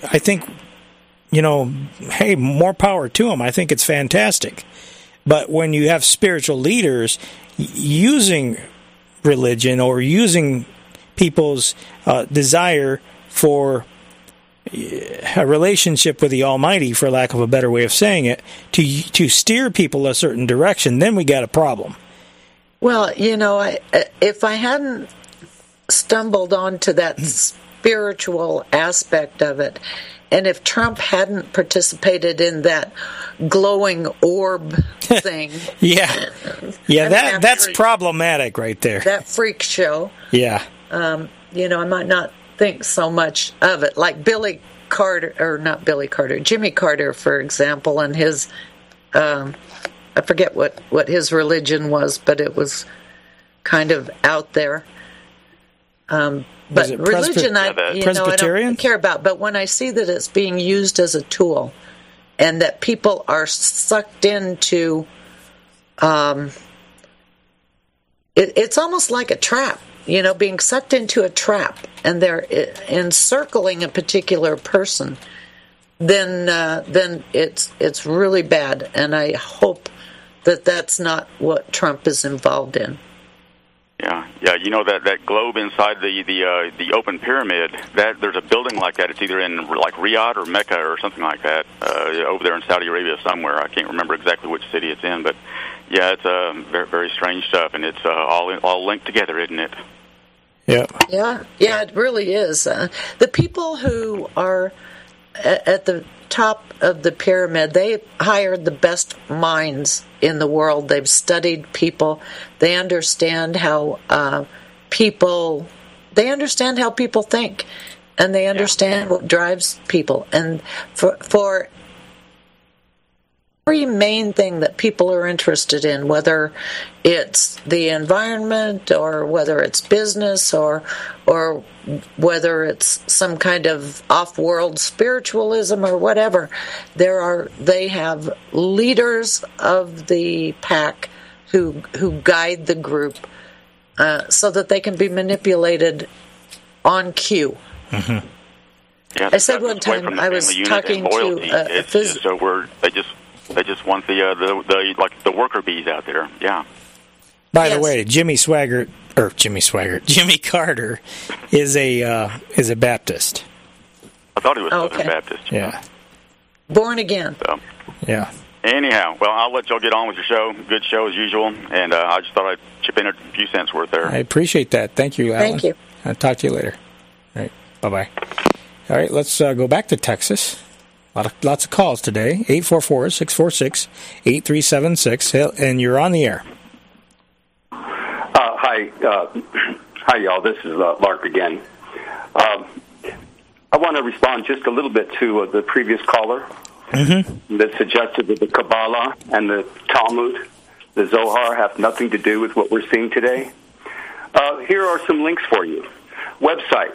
hey, more power to him. I think it's fantastic. But when you have spiritual leaders using religion or using people's desire for a relationship with the Almighty, for lack of a better way of saying it, to steer people a certain direction, then we got a problem. Well, if I hadn't stumbled onto that spiritual aspect of it, and if Trump hadn't participated in that glowing orb thing, that's problematic right there. That freak show. Yeah. I might not think so much of it, like Jimmy Carter, for example, and his, I forget what his religion was, but it was kind of out there. But religion, I don't care about. But when I see that it's being used as a tool, and that people are sucked into, it's almost like a trap. Being sucked into a trap, and they're encircling a particular person. Then it's really bad, and I hope that that's not what Trump is involved in. Yeah, that globe inside the open pyramid. That there's a building like that. It's either in like Riyadh or Mecca or something like that, over there in Saudi Arabia somewhere. I can't remember exactly which city it's in, but yeah, it's very, very strange stuff, and it's all linked together, isn't it? Yeah. Yeah, it really is. The people who are at the top of the pyramid, they hired the best minds in the world. They've studied people. They understand how people think, and they understand what drives people. And for very main thing that people are interested in, whether it's the environment or whether it's business or whether it's some kind of off-world spiritualism or whatever. They have leaders of the pack who guide the group so that they can be manipulated on cue. Mm-hmm. Yeah, I said one time I was talking to a physicist. So they just want the worker bees out there. Yeah. By the way, Jimmy Carter is a Baptist. I thought he was Southern Baptist. Yeah. Born again. So. Yeah. Anyhow, well, I'll let y'all get on with your show. Good show as usual, and I just thought I'd chip in a few cents worth there. I appreciate that. Thank you, Alan. Thank you. I'll talk to you later. All right. Bye-bye. All right, let's go back to Texas. Lots of calls today. 844-646-8376, and you're on the air. Hi, y'all. This is Lark again. I want to respond just a little bit to the previous caller that suggested that the Kabbalah and the Talmud, the Zohar, have nothing to do with what we're seeing today. Here are some links for you. Website,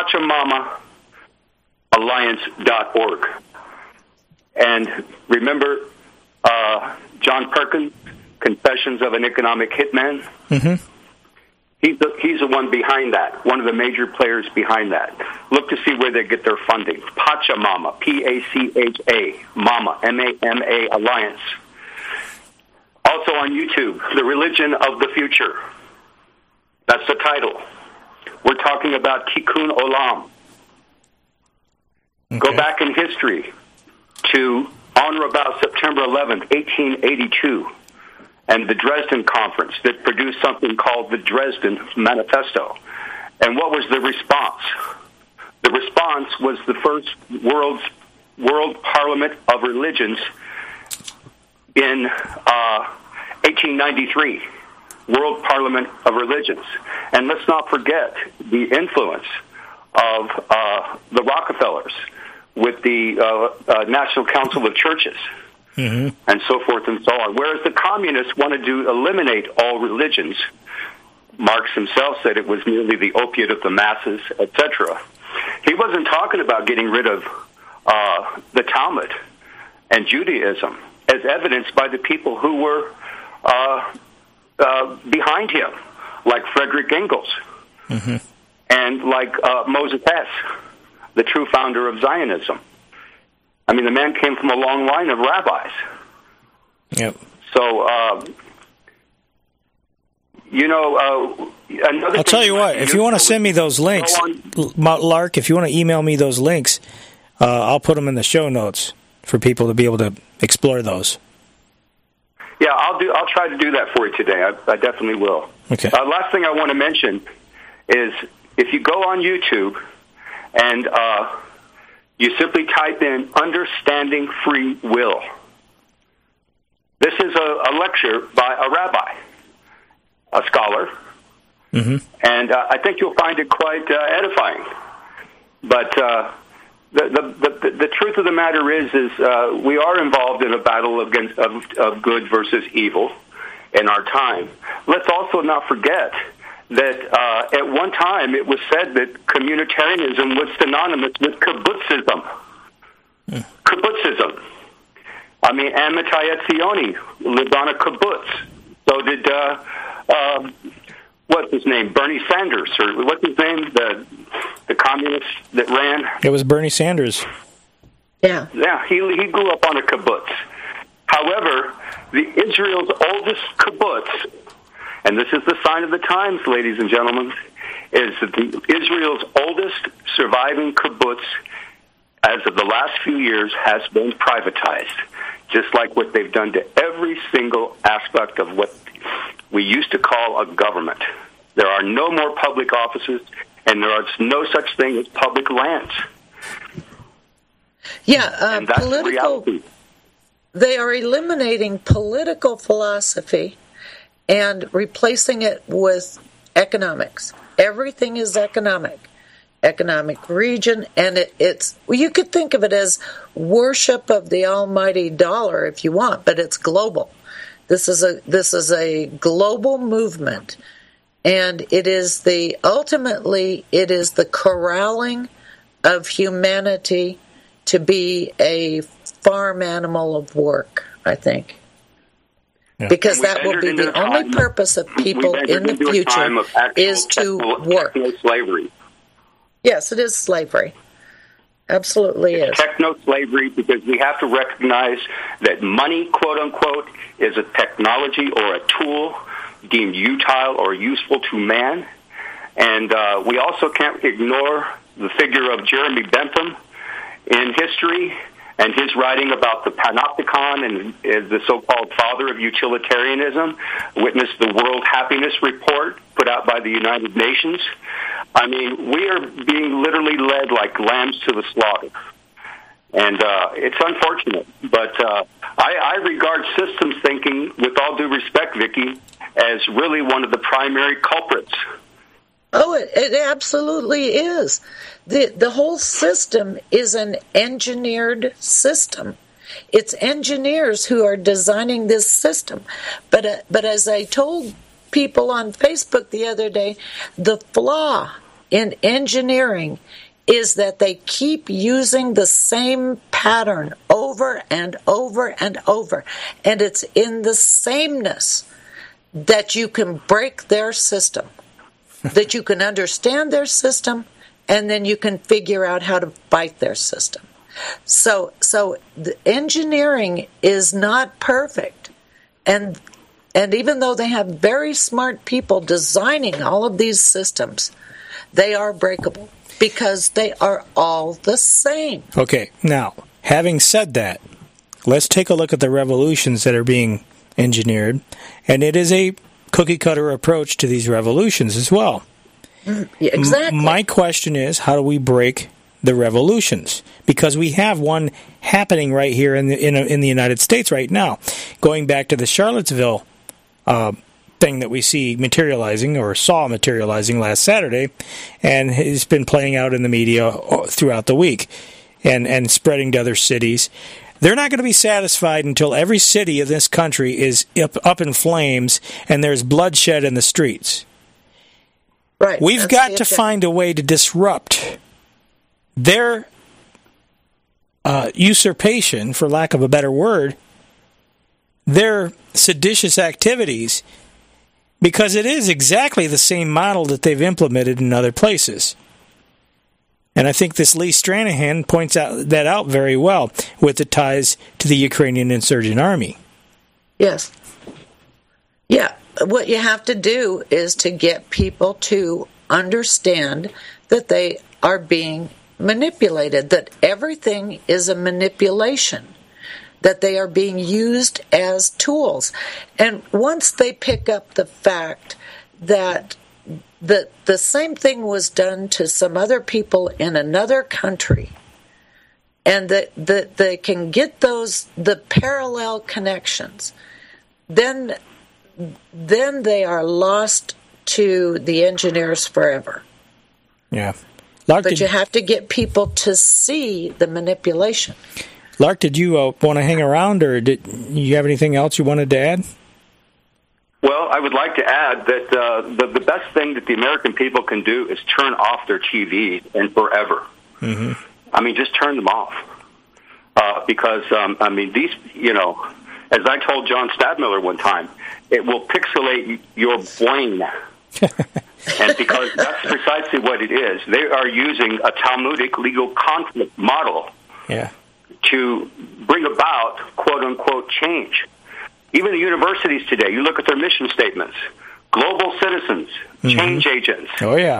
PachamamaAlliance.org. And remember John Perkins, Confessions of an Economic Hitman? Mm-hmm. He's the one behind that, one of the major players behind that. Look to see where they get their funding. Pachamama, P-A-C-H-A, Mama, M-A-M-A, Alliance. Also on YouTube, The Religion of the Future. That's the title. We're talking about Tikkun Olam. Okay. Go back in history to on or about September 11th, 1882, and the Dresden Conference that produced something called the Dresden Manifesto. And what was the response? The response was the first World Parliament of Religions in 1893. World Parliament of Religions. And let's not forget the influence of the Rockefellers with the National Council of Churches. Mm-hmm. And so forth and so on. Whereas the communists wanted to eliminate all religions, Marx himself said it was merely the opiate of the masses, etc. He wasn't talking about getting rid of the Talmud and Judaism, as evidenced by the people who were behind him, like Frederick Engels, and like Moses Hess, the true founder of Zionism. I mean, the man came from a long line of rabbis. Yep. So, I'll tell you what, if you want to send me those links, Lark, if you want to email me those links, I'll put them in the show notes for people to be able to explore those. Yeah, I'll try to do that for you today. I definitely will. Okay. Last thing I want to mention is if you go on YouTube and you simply type in Understanding Free Will. This is a lecture by a rabbi, a scholar, and I think you'll find it quite edifying. But the truth of the matter is we are involved in a battle of good versus evil in our time. Let's also not forget that at one time it was said that communitarianism was synonymous with kibbutzism. Kibbutzism. I mean, Amitai Etzioni lived on a kibbutz. So did, what's his name, Bernie Sanders, or what's his name, the communist that ran? It was Bernie Sanders. Yeah. Yeah, he grew up on a kibbutz. However, Israel's oldest kibbutz, and this is the sign of the times, ladies and gentlemen, is that Israel's oldest surviving kibbutz, as of the last few years, has been privatized, just like what they've done to every single aspect of what we used to call a government. There are no more public offices, and there is no such thing as public lands. Yeah, political. They are eliminating political philosophy and replacing it with economics. Everything is economic. economic region, and it's you could think of it as worship of the almighty dollar if you want, but it's global. This is a global movement, and it is the corralling of humanity to be a farm animal of work, I think. Yeah. Because that will be the only purpose of people in the future is to work. Slavery. Yes, it is slavery. Absolutely is. Techno-slavery, because we have to recognize that money, quote-unquote, is a technology or a tool deemed utile or useful to man. And we also can't ignore the figure of Jeremy Bentham in history and his writing about the panopticon and the so-called father of utilitarianism. Witness the World Happiness Report put out by the United Nations. I mean, we are being literally led like lambs to the slaughter. And it's unfortunate, but I regard systems thinking, with all due respect, Vicki, as really one of the primary culprits. Oh, it absolutely is. The whole system is an engineered system. It's engineers who are designing this system. But as I told people on Facebook the other day, the flaw in engineering is that they keep using the same pattern over and over and over. And it's in the sameness that you can break their system, that you can understand their system, and then you can figure out how to fight their system. So the engineering is not perfect. And even though they have very smart people designing all of these systems, they are breakable because they are all the same. Okay, now, having said that, let's take a look at the revolutions that are being engineered, and it is a cookie-cutter approach to these revolutions as well. Yeah, exactly. My question is, how do we break the revolutions? Because we have one happening right here in the United States right now. Going back to the Charlottesville thing that we see materializing, or saw materializing last Saturday, and has been playing out in the media throughout the week and spreading to other cities. They're not going to be satisfied until every city in this country is up in flames and there's bloodshed in the streets. Right. We've got to find a way to disrupt their usurpation, for lack of a better word, their seditious activities, because it is exactly the same model that they've implemented in other places. And I think this Lee Stranahan points that out very well with the ties to the Ukrainian insurgent army. Yes. Yeah. What you have to do is to get people to understand that they are being manipulated, that everything is a manipulation, that they are being used as tools. And once they pick up the fact that the same thing was done to some other people in another country, and that they can get the parallel connections, then they are lost to the engineers forever. Yeah. But you have to get people to see the manipulation. Lark, did you want to hang around, or did you have anything else you wanted to add? Well, I would like to add that the best thing that the American people can do is turn off their TV and forever. Mm-hmm. I mean, just turn them off. Because, I mean, these, as I told John Stadmiller one time, it will pixelate your brain. And because that's precisely what it is. They are using a Talmudic legal conflict model to bring about, quote-unquote, change. Even the universities today, you look at their mission statements, global citizens, change agents. Oh, yeah.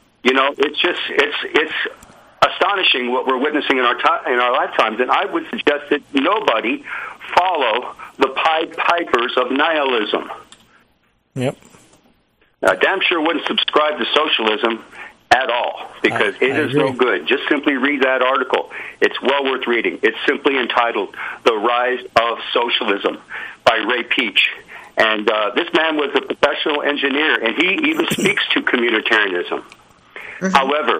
It's astonishing what we're witnessing in our lifetimes, and I would suggest that nobody follow the Pied Pipers of nihilism. Yep. Now, damn sure wouldn't subscribe to socialism at all, because it is no good. Just simply read that article. It's well worth reading. It's simply entitled The Rise of Socialism by Ray Peach. And this man was a professional engineer, and he even speaks to communitarianism. Mm-hmm. However,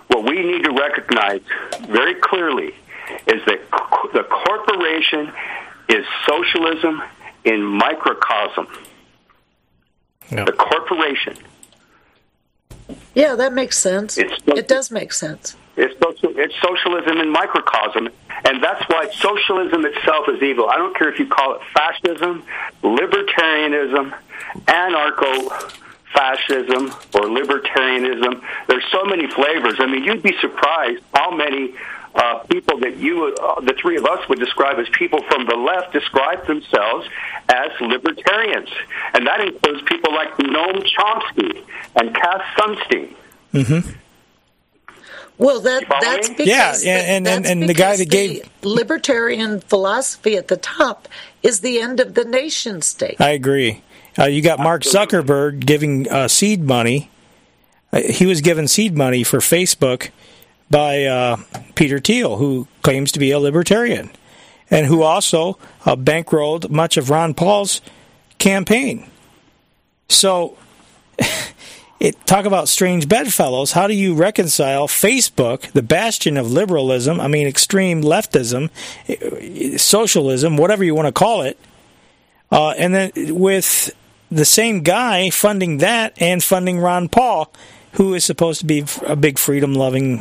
what we need to recognize very clearly is that the corporation is socialism in microcosm. Yeah. The corporation. Yeah, that makes sense. It does make sense. It's socialism in microcosm, and that's why socialism itself is evil. I don't care if you call it fascism, libertarianism, anarcho-fascism, or libertarianism. There's so many flavors. I mean, you'd be surprised how many people that the three of us would describe as people from the left describe themselves as libertarians. And that includes people like Noam Chomsky and Cass Sunstein. Mm-hmm. Well, that's because the guy that gave libertarian philosophy at the top is the end of the nation state. I agree. You got Mark Zuckerberg giving seed money. He was given seed money for Facebook by Peter Thiel, who claims to be a libertarian, and who also bankrolled much of Ron Paul's campaign. So, talk about strange bedfellows. How do you reconcile Facebook, the bastion of liberalism, extreme leftism, socialism, whatever you want to call it, and then with the same guy funding that and funding Ron Paul, who is supposed to be a big freedom-loving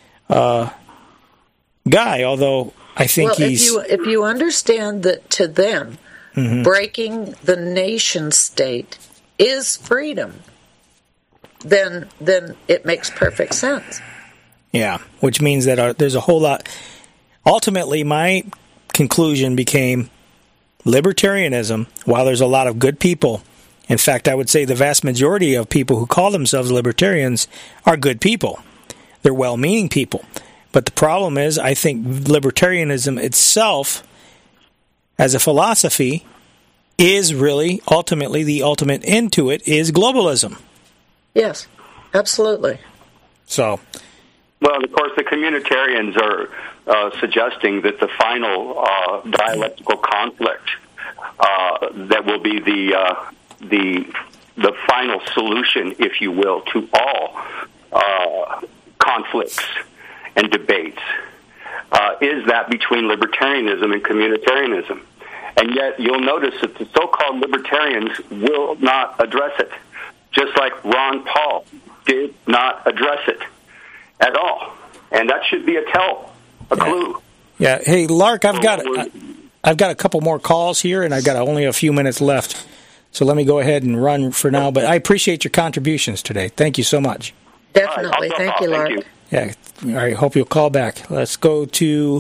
guy, although I think if you understand that to them, breaking the nation state is freedom, then it makes perfect sense. Yeah, which means that there's a whole lot. Ultimately, my conclusion became libertarianism, while there's a lot of good people, in fact, I would say the vast majority of people who call themselves libertarians are good people. They're well-meaning people. But the problem is, I think libertarianism itself, as a philosophy, is really, ultimately, the ultimate end to it is globalism. Yes, absolutely. So, well, of course, the communitarians are suggesting that the final dialectical conflict that will be the final solution, if you will, to all conflicts and debates is that between libertarianism and communitarianism. And yet you'll notice that the so-called libertarians will not address it, just like Ron Paul did not address it at all. And that should be a clue. Yeah. Hey, Lark, I've got a couple more calls here, and I've got only a few minutes left. So let me go ahead and run for now. But I appreciate your contributions today. Thank you so much. Definitely. Thank you, Lark. Yeah. All right. Hope you'll call back. Let's go to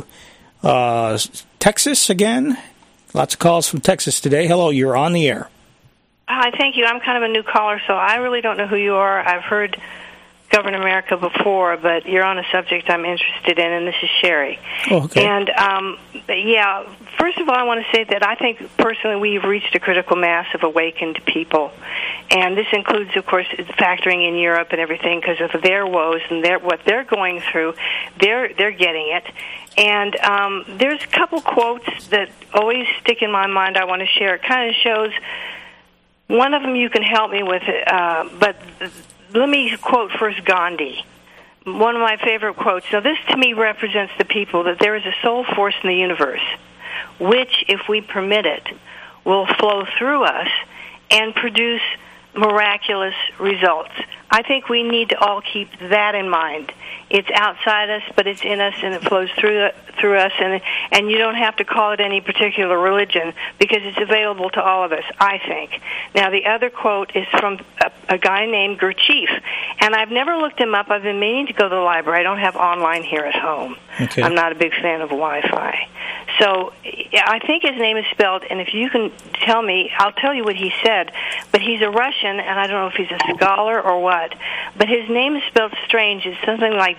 Texas again. Lots of calls from Texas today. Hello, you're on the air. Hi, thank you. I'm kind of a new caller, so I really don't know who you are. I've heard Govern America before, but you're on a subject I'm interested in, and this is Sherry. Oh, okay. And, first of all, I want to say that I think, personally, we've reached a critical mass of awakened people. And this includes, of course, factoring in Europe and everything because of their woes and what they're going through. They're getting it. And there's a couple quotes that always stick in my mind I want to share. It kind of shows, one of them you can help me with, but let me quote first Gandhi, one of my favorite quotes. Now, this to me represents the people, that there is a soul force in the universe, which, if we permit it, will flow through us and produce miraculous results. I think we need to all keep that in mind. It's outside us, but it's in us, and it flows through us, and you don't have to call it any particular religion because it's available to all of us, I think. Now, the other quote is from a guy named Gurdjieff, and I've never looked him up. I've been meaning to go to the library. I don't have online here at home. Okay. I'm not a big fan of Wi-Fi. So I think his name is spelled, and if you can tell me, I'll tell you what he said, but he's a Russian, and I don't know if he's a scholar or what, but his name is spelled strange. It's something like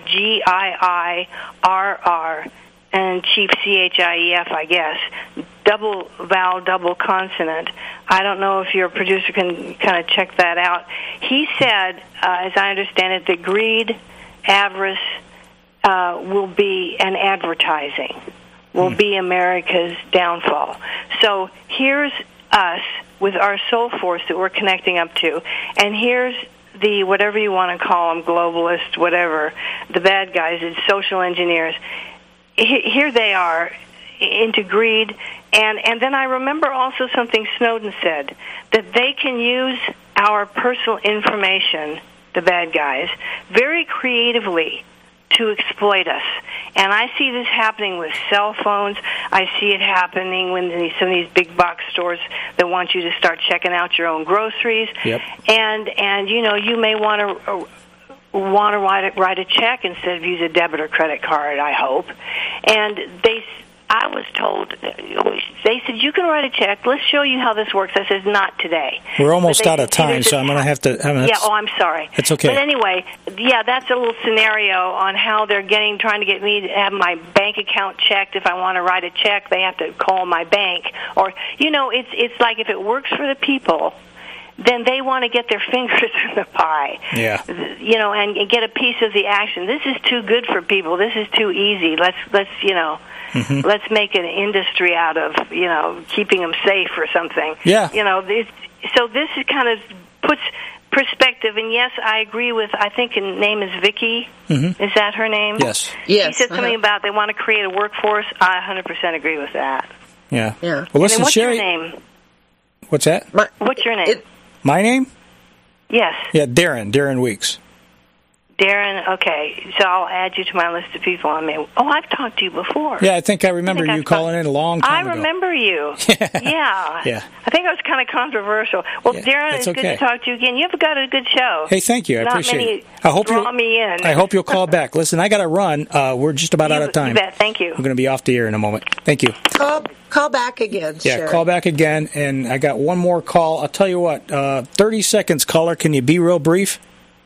Giirr and Chief Chief, I guess. Double vowel, double consonant. I don't know if your producer can kind of check that out. He said, as I understand it, that greed, avarice will be, and advertising will be America's downfall. So here's us with our soul force that we're connecting up to, and here's the, whatever you want to call them, globalists, whatever, the bad guys, the social engineers, here they are into greed. And then I remember also something Snowden said, that they can use our personal information, the bad guys, very creatively to exploit us. And I see this happening with cell phones. I see it happening when some of these big box stores that want you to start checking out your own groceries. Yep. And you know, you may want to write a check instead of use a debit or credit card, I hope. And I was told, they said, you can write a check. Let's show you how this works. I said, not today. We're almost out of time, so I'm going to have to... I'm sorry. It's okay. But anyway, that's a little scenario on how they're trying to get me to have my bank account checked. If I want to write a check, they have to call my bank. Or, you know, it's like if it works for the people, then they want to get their fingers in the pie. Yeah. You know, and get a piece of the action. This is too good for people. This is too easy. Let's you know... Mm-hmm. Let's make an industry out of, you know, keeping them safe or something. Yeah. You know, so this is kind of puts perspective. And yes, I agree with, I think her name is Vicky. Mm-hmm. Is that her name? Yes. She said something about they want to create a workforce. I 100% agree with that. Yeah. Yeah. Well, listen, what's Sherry, your name? What's that? What's your name? My name? Yes. Yeah, Darren Weeks. Darren, okay. So I'll add you to my list of people I may... Oh, I've talked to you before. Yeah, I think I remember you calling in a long time ago. I remember you. Yeah. I think I was kind of controversial. Well, Darren, it's good to talk to you again. You've got a good show. Hey, thank you. I appreciate it. I hope you'll call back. Listen, I got to run. We're just about out of time. You bet. Thank you. We're going to be off the air in a moment. Thank you. Call back again. Yeah, Sherry. call back again. And I got one more call. I'll tell you what. 30 seconds, caller. Can you be real brief?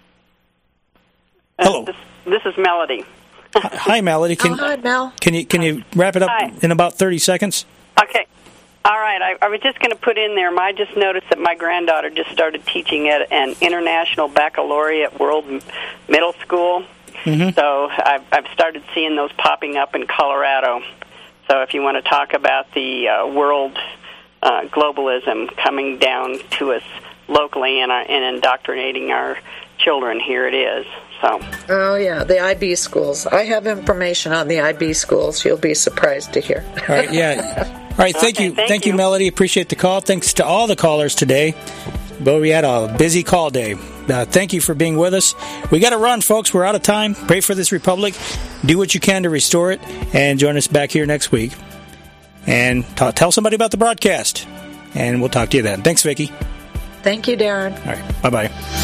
Hello. This is Melody. Hi, Melody. Hi, Mel. Can you wrap it up in about 30 seconds? Okay. All right. I was just going to put in there, I just noticed that my granddaughter just started teaching at an International Baccalaureate World Middle School. Mm-hmm. So I've started seeing those popping up in Colorado. So if you want to talk about the world globalism coming down to us locally and indoctrinating our children, here it is. Oh, yeah, the IB schools. I have information on the IB schools. You'll be surprised to hear. All right, yeah. All right, thank you. Thank you, Melody. Appreciate the call. Thanks to all the callers today. But we had a busy call day. Thank you for being with us. We got to run, folks. We're out of time. Pray for this republic. Do what you can to restore it. And join us back here next week. And tell somebody about the broadcast. And we'll talk to you then. Thanks, Vicki. Thank you, Darren. All right, bye-bye.